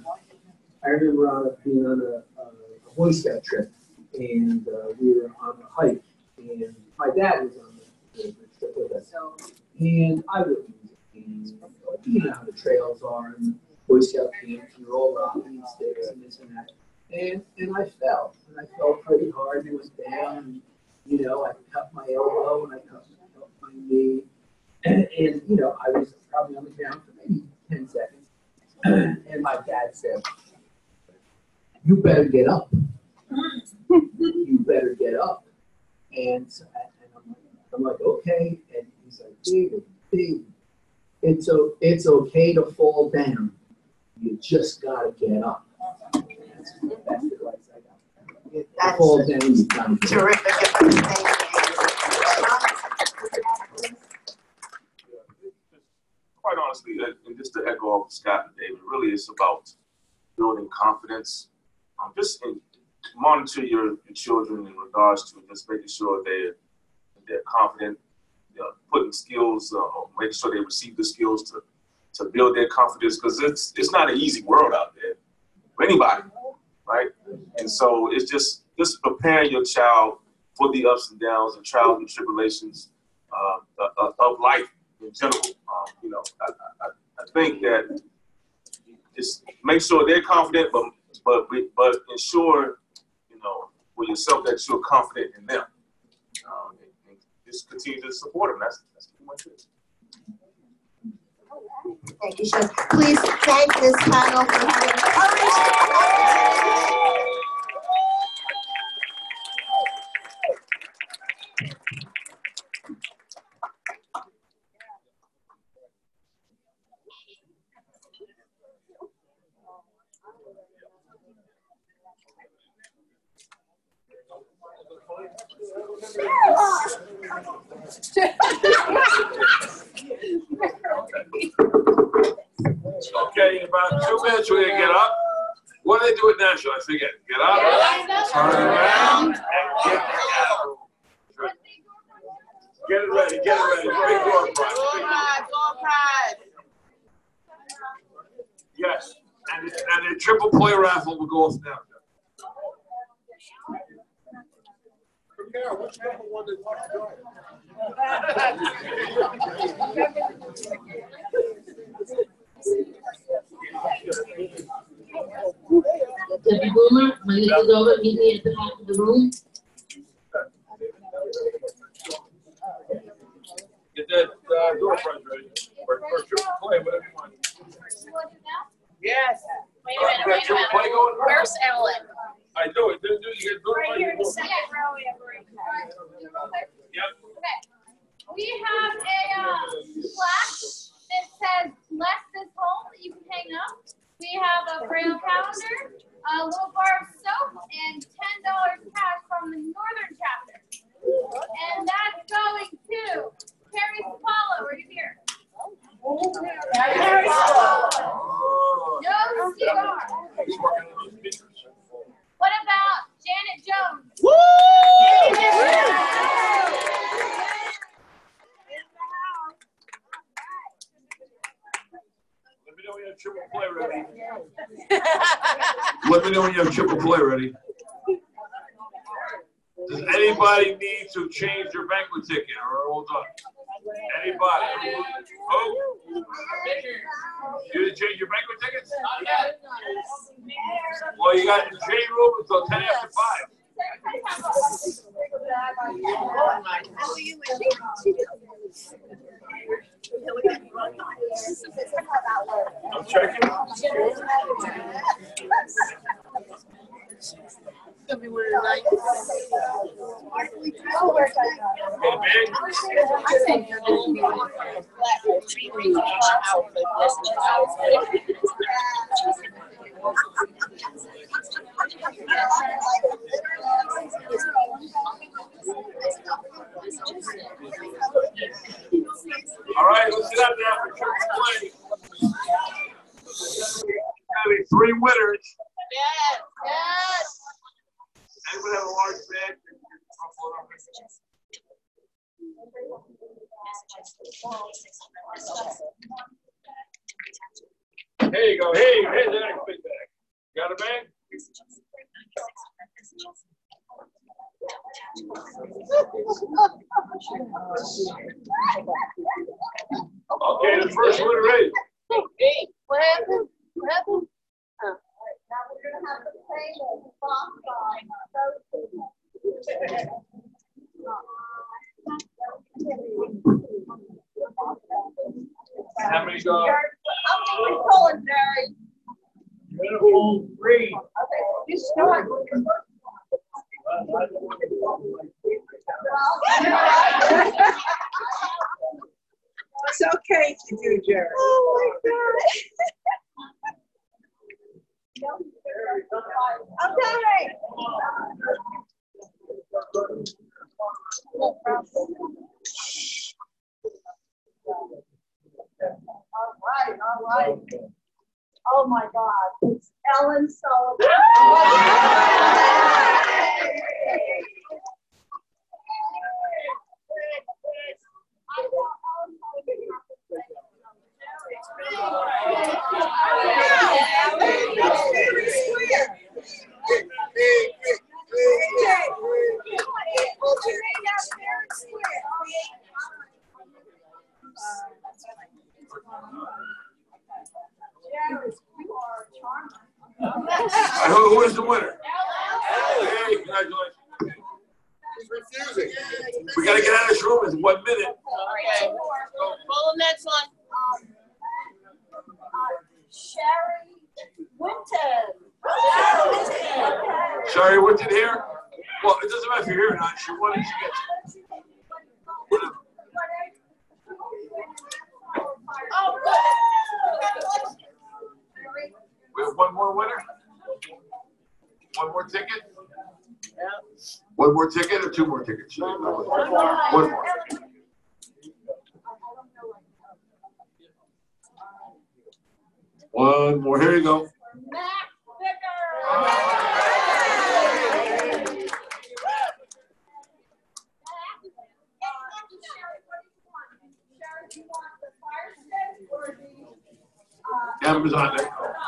a Boy Scout trip, and we were on a hike, and my dad was on the trip with us, and I wouldn't use it. And you know how the trails are, and Boy Scout camp, you're all rocking and sticks and this and that. And I fell pretty hard, and it was down, and I cut my elbow, and I cut my knee, and I was probably on the ground for maybe 10 seconds. And my dad said, "You better get up. You better get up." And I'm like, okay. And he's like, David, it's okay to fall down. You just gotta get up. That's the advice I got. If you fall down, you gotta get up. Terrific. Quite honestly, and just to echo off Scott and David, really it's about building confidence. Just monitor your children in regards to just making sure they're confident, putting skills, making sure they receive the skills to build their confidence, because it's not an easy world out there for anybody, right? And so it's just preparing your child for the ups and downs and trials and tribulations of life in general. I think that just make sure they're confident, but ensure, for yourself that you're confident in them. And just continue to support them. That's pretty much it. Thank you, Sean. Please thank this panel for having courage. Okay, in about 2 minutes we're gonna get up. What do they do at National? I forget. Get up, turn around, and get out. Get it ready, get it ready. Big door prize. Door prize. Yes, and the triple play raffle will go off now. Which number one did you join? Debbie Boomer, my name is over, meet me at the back of the room. Get that door prize ready. Or triple play, whatever you want. Yes. Wait a minute. Where's Ellen? I do it. You get door Right prize. here in the second row. Yep. Okay. We have a plaque that says "Bless this home" that you can hang up. We have a Braille calendar, a little bar of soap, and $10 cash from the Northern chapter. And that's going to Carrie Apollo right here. Carrie Apollo. No cigar. What about Janet Jones? Woo! Let me know when you have triple play ready. Let me know when you have triple play ready. Does anybody need to change your banquet ticket or all done? Anybody? Oh? You didn't change your banquet tickets? Not yet. Well, you got the change room until 10 after 5. I'm checking. Tell me what it like. All right, let's get out there for triple play. Gotta be 3 winners. Yes, yes. Anybody have a large bag? Here you go. Hey, here's the next big bag. Got a bag? Okay, the first one ready. Hey, what happened? What happened? Now we're going to have to play the box song. How many go? call it, Jerry. Beautiful green. Okay, you start. It's okay to do, Jerry. Oh my God. Okay. All right. Oh my God, it's Ellen Sullivan. Who is the winner? Hey, congratulations. He's refusing. We got to get out of this room in 1 minute. Okay. Pull the next one. Sherry Winton. Sherry Winton here? Well, it doesn't matter if you're here or not. She won it, she gets it. Whatever. We have one more winner? One more ticket? Yeah. One more ticket or two more tickets? One more. One more. One more. Here you go. Amazon.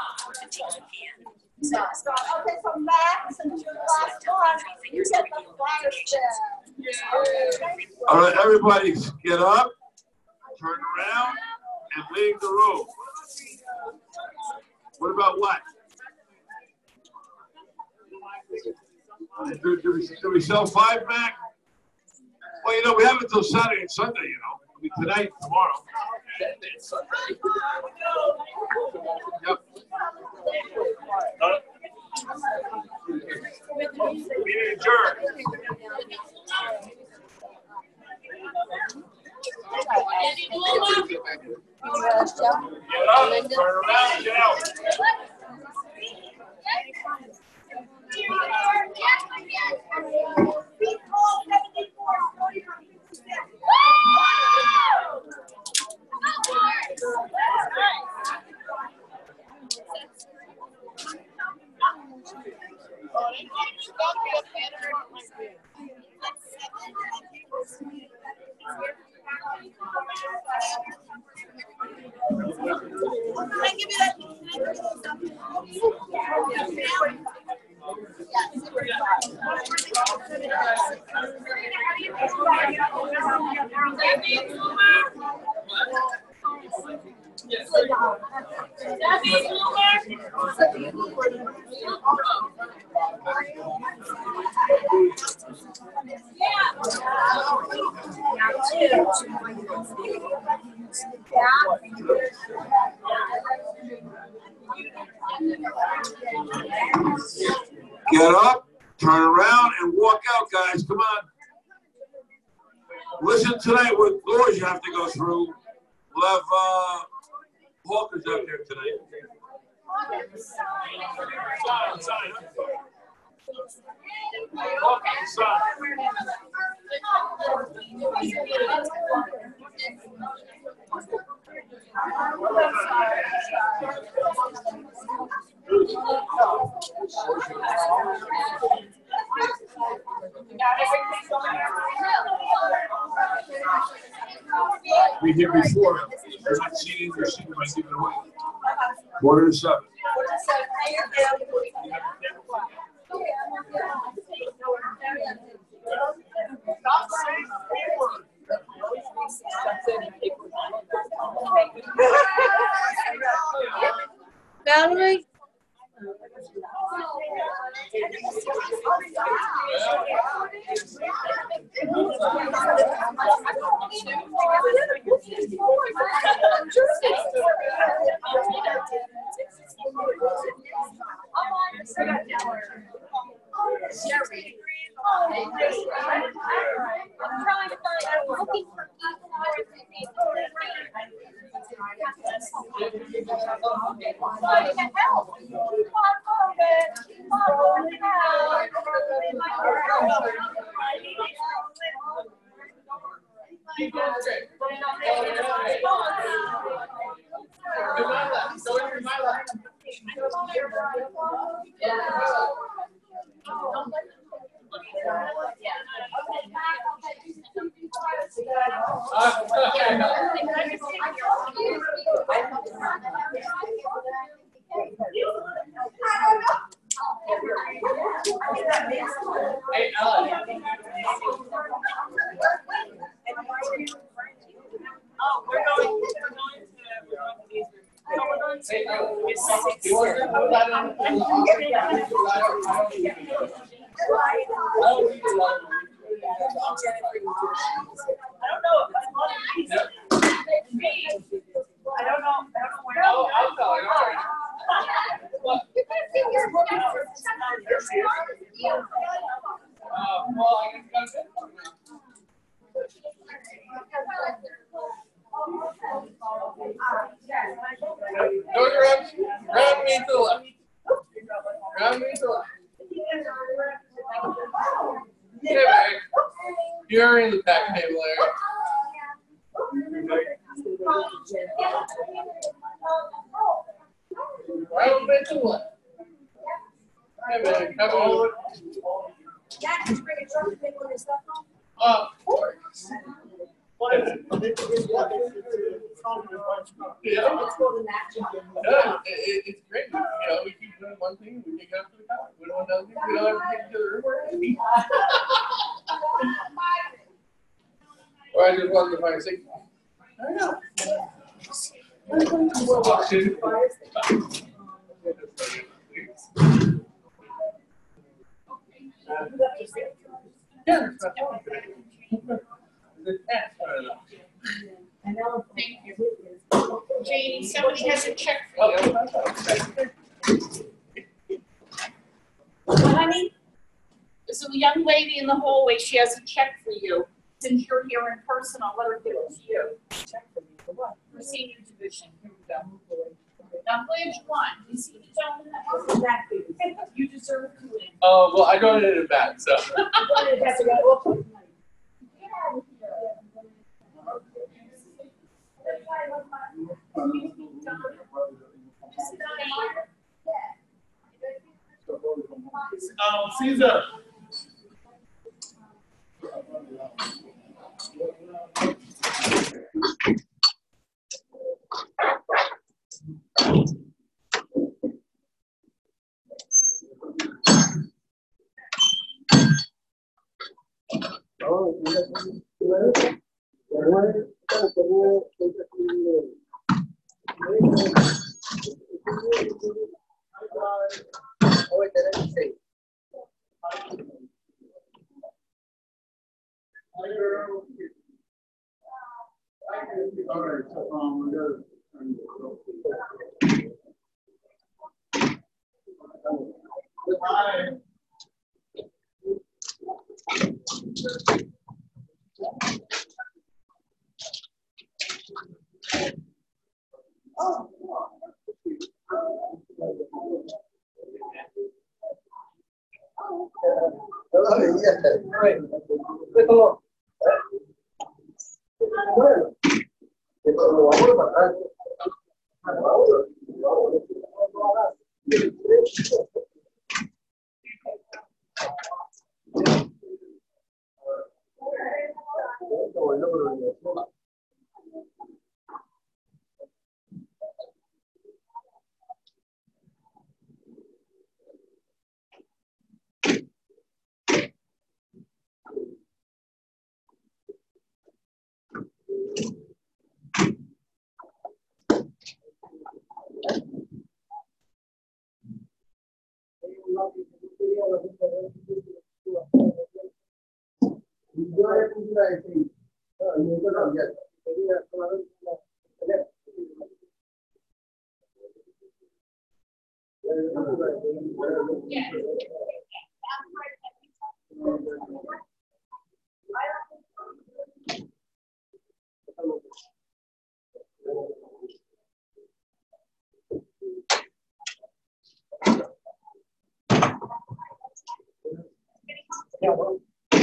Okay, so Max, since you're the last one, you get the fire stick. All right, everybody get up, turn around, and leave the room. What about what? Do we sell 5 back? Well, you know, we have until Saturday and Sunday, you know. I mean, tonight, tomorrow. Yep. Meeting adjourned. Get up, turn around, get out. Get up, turn around, and walk out, guys. Come on. Listen tonight what doors you have to go through. We'll have hawkers out there tonight. We did before. They're not cheating, they're cheating by giving away. 6:45. Valerie? Hey, Ellen. Oh, we're going to Go grab me to the left. Grab me to the left. Hey, babe. You're in the back table area. Grab me to the left. Hey, babe. Come on. Dad, did you bring a truck to take all your stuff home? Of course. Yeah. Let's go to that job. Yeah, it's great. You know, we keep doing one thing, we take it up to the car. We don't want to do anything, we don't have to take it to the room. Or I just wanted to find a signal. I know. Yeah. Thank you. Janie, somebody has a check for you. Honey? There's a young lady in the hallway. She has a check for you. Since you're here in person, I'll let her give it to you. Check for me for what? For senior division. Here we go. Now, I'm glad you won. You see the gentleman that was exactly. You deserve to win. Oh, well, I donated it back, so. Caesar.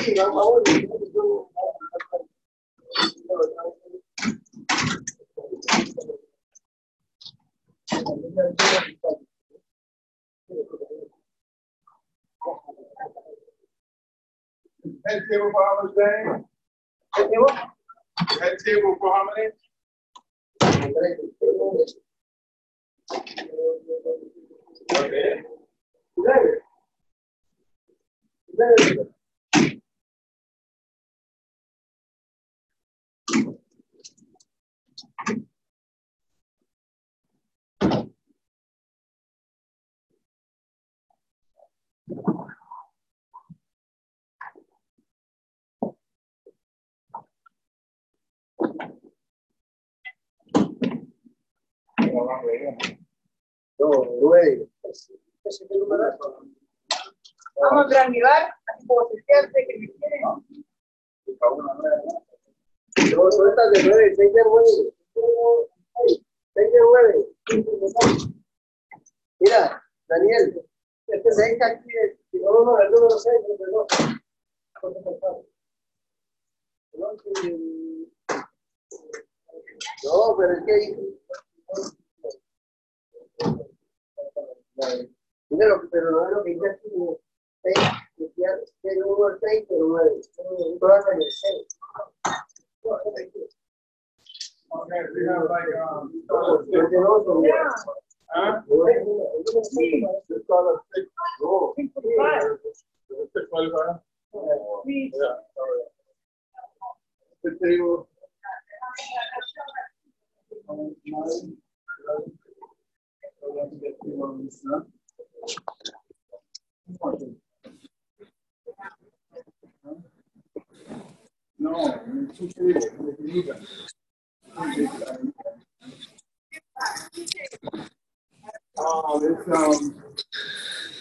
Head table for how much, Dan? Head table? Head table for how many? Okay. Vamos a triangular, así como se siente que me quiere. Mira, Daniel, este 6 aquí, no, el número 6, no, pero es que mira, pero no es lo que dice aquí, 6, que uno al 6, pero 9, todas en el 6. Okay, we have like, Huh? it's called a 6. Oh, 645. Yeah, sorry. The table. No, two tables, make it even. It's